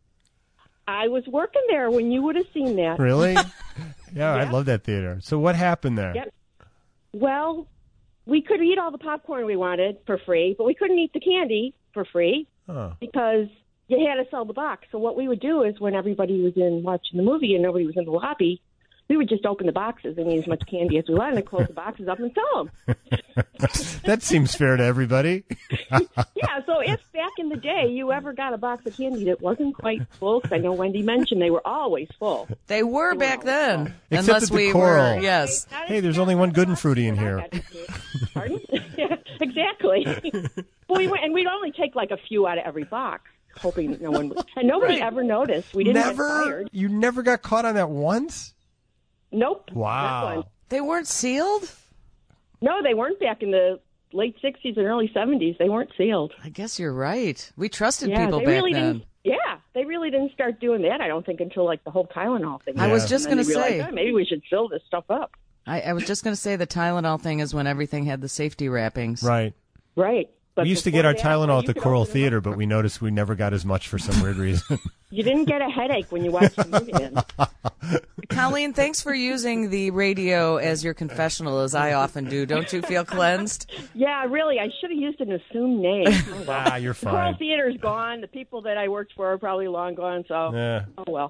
I was working there when you would have seen that. Really? Yeah, I love that theater. So what happened there? Yep. Well, we could eat all the popcorn we wanted for free, but we couldn't eat the candy for free Oh. because you had to sell the box. So what we would do is when everybody was in watching the movie and nobody was in the lobby, we would just open the boxes and eat as much candy as we wanted and close the boxes up and sell them. That seems fair to everybody. Yeah, so if back in the day you ever got a box of candy that wasn't quite full, because I know Wendy mentioned they were always full. They were back then. Except unless at the we Coral. were, yes. Hey, there's only one good and fruity in here. Pardon? Yeah, exactly. Well, we went, and we'd only take like a few out of every box, hoping no one would. And nobody Right. ever noticed. We didn't get Never? fired. You never got caught on that once? Nope. Wow. Not one. They weren't sealed? No, they weren't back in the late sixties and early seventies. They weren't sealed. I guess you're right. We trusted Yeah, people they back really then. didn't. Yeah, they really didn't start doing that, I don't think, until like the whole Tylenol thing. I was happened. just And then gonna they say. realized, oh, maybe we should fill this stuff up. I, I was just going to say the Tylenol thing is when everything had the safety wrappings. Right. Right. But we used to get before our that, Tylenol at you the could Coral open them Theater, up. but we noticed we never got as much for some weird reason. You didn't get a headache when you watched the movie then. Colleen, thanks for using the radio as your confessional, as I often do. Don't you feel cleansed? Yeah, really, I should have used an assumed name. Oh, well. Ah, you're The Coral fine. Theater's gone. The people that I worked for are probably long gone, so Yeah. oh well.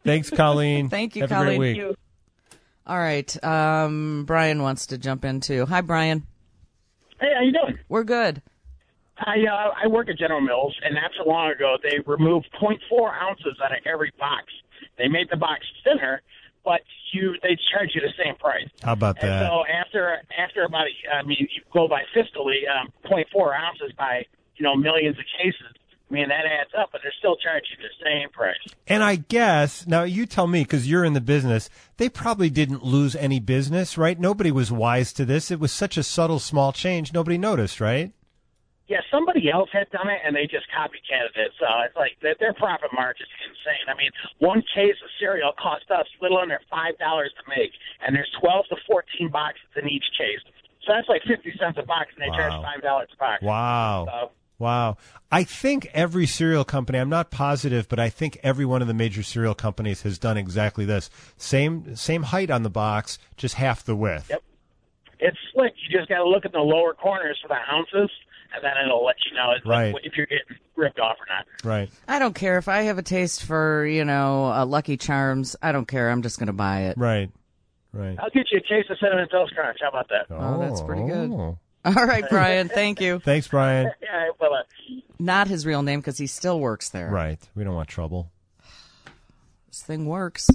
Thanks, Colleen. Thank you, Have Colleen. a great week. All right. Um, Brian wants to jump in, too. Hi, Brian. Hey, how you doing? We're good. I uh, I work at General Mills, and not so long ago they removed zero point four ounces out of every box. They made the box thinner, but you they charge you the same price. How about And that? so after after about a, I mean, you go by fiscally, um, zero point four ounces by you know millions of cases. I mean that adds up, but they're still charging you the same price. And I guess, now you tell me, because you're in the business, they probably didn't lose any business, right? Nobody was wise to this. It was such a subtle, small change. Nobody noticed, right? Yeah, somebody else had done it, and they just copycatted it. So it's like their, their profit margin is insane. I mean, one case of cereal cost us a little under five dollars to make, and there's twelve to fourteen boxes in each case. So that's like fifty cents a box, and they Wow. charge five dollars a box. Wow. So, Wow. I think every cereal company, I'm not positive, but I think every one of the major cereal companies has done exactly this. Same same height on the box, just half the width. Yep. It's slick. You just got to look at the lower corners for the ounces, and then it'll let you know it's Right. like, if you're getting ripped off or not. Right. I don't care if I have a taste for, you know, uh, Lucky Charms. I don't care. I'm just going to buy it. Right. Right. I'll get you a case of Cinnamon Toast Crunch. How about that? Oh, that's pretty good. Oh. All right, Brian. Thank you. Thanks, Brian. Yeah, well, uh, Not his real name because he still works there. Right. We don't want trouble. This thing works.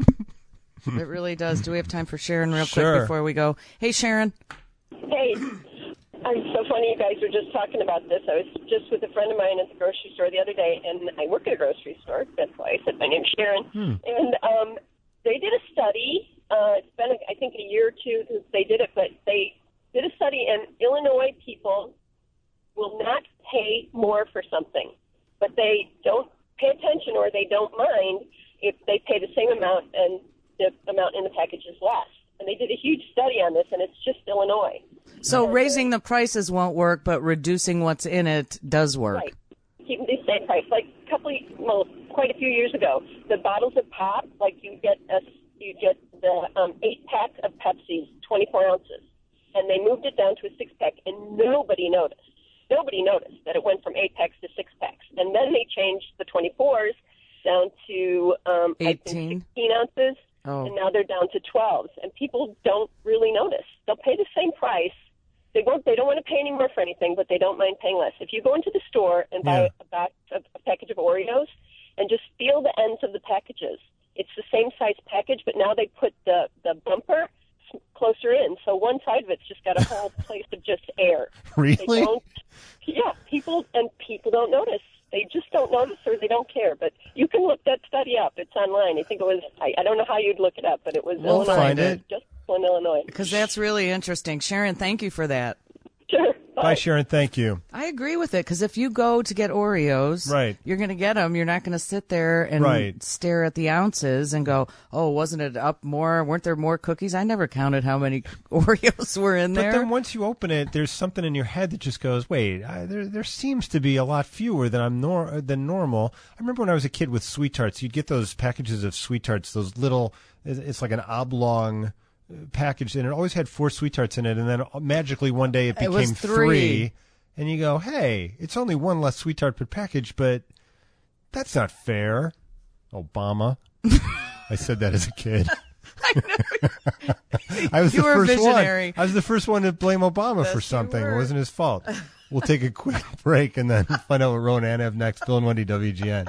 It really does. Do we have time for Sharon real Sure. quick before we go? Hey, Sharon. Hey, I'm so funny you guys were just talking about this. I was just with a friend of mine at the grocery store the other day, and I work at a grocery store. That's why I said my name's Sharon. Hmm. And um, they did a study. Uh, it's been, I think, a year or two since they did it, but they did a study, and Illinois people will not pay more for something, but they don't pay attention or they don't mind if they pay the same amount and the amount in the package is less. And they did a huge study on this, and it's just Illinois. So raising the prices won't work, but reducing what's in it does work. Right. Keep the same price. Like a couple, of, well, quite a few years ago, the bottles of pop, like you get a, you get the um, eight pack of Pepsi, twenty-four ounces, and they moved it down to a six pack, and nobody noticed. Nobody noticed that it went from eight packs to six packs, and then they changed the twenty-fours down to um, I think eighteen. sixteen ounces. Oh. And now they're down to twelves, and people don't really notice. They'll pay the same price. They won't. They don't want to pay any more for anything, but they don't mind paying less. If you go into the store and buy Yeah. a, box of, a package of Oreos and just feel the ends of the packages, it's the same size package, but now they put the the bumper closer in, so one side of it's just got a whole place of just air. Really? They don't, yeah, people and people don't notice. They just don't notice, or they don't care. But you can look that study up. It's online. I think it was. I, I don't know how you'd look it up, but it was We'll Illinois. find it. Just in Illinois. Because that's really interesting. Sharon, thank you for that. Sure. Bye, Sharon. Thank you. I agree with it, because if you go to get Oreos, Right. you're going to get them. You're not going to sit there and Right. stare at the ounces and go, oh, wasn't it up more? Weren't there more cookies? I never counted how many Oreos were in But there. then once you open it, there's something in your head that just goes, wait, I, there there seems to be a lot fewer than I'm nor- than normal. I remember when I was a kid with Sweet Tarts, you'd get those packages of Sweet Tarts, those little, it's it's like an oblong uh, package, and it always had four Sweet Tarts in it, and then magically one day it It became was three. and you go, hey, it's only one less Sweet Tart per package, but that's not fair, Obama. I said that as a kid. I was You the were first visionary. one. I was the first one to blame Obama Yes, for you something. It were. wasn't his fault. We'll take a quick break and then find out what Rowan and Ann have next. Bill and Wendy, W G N.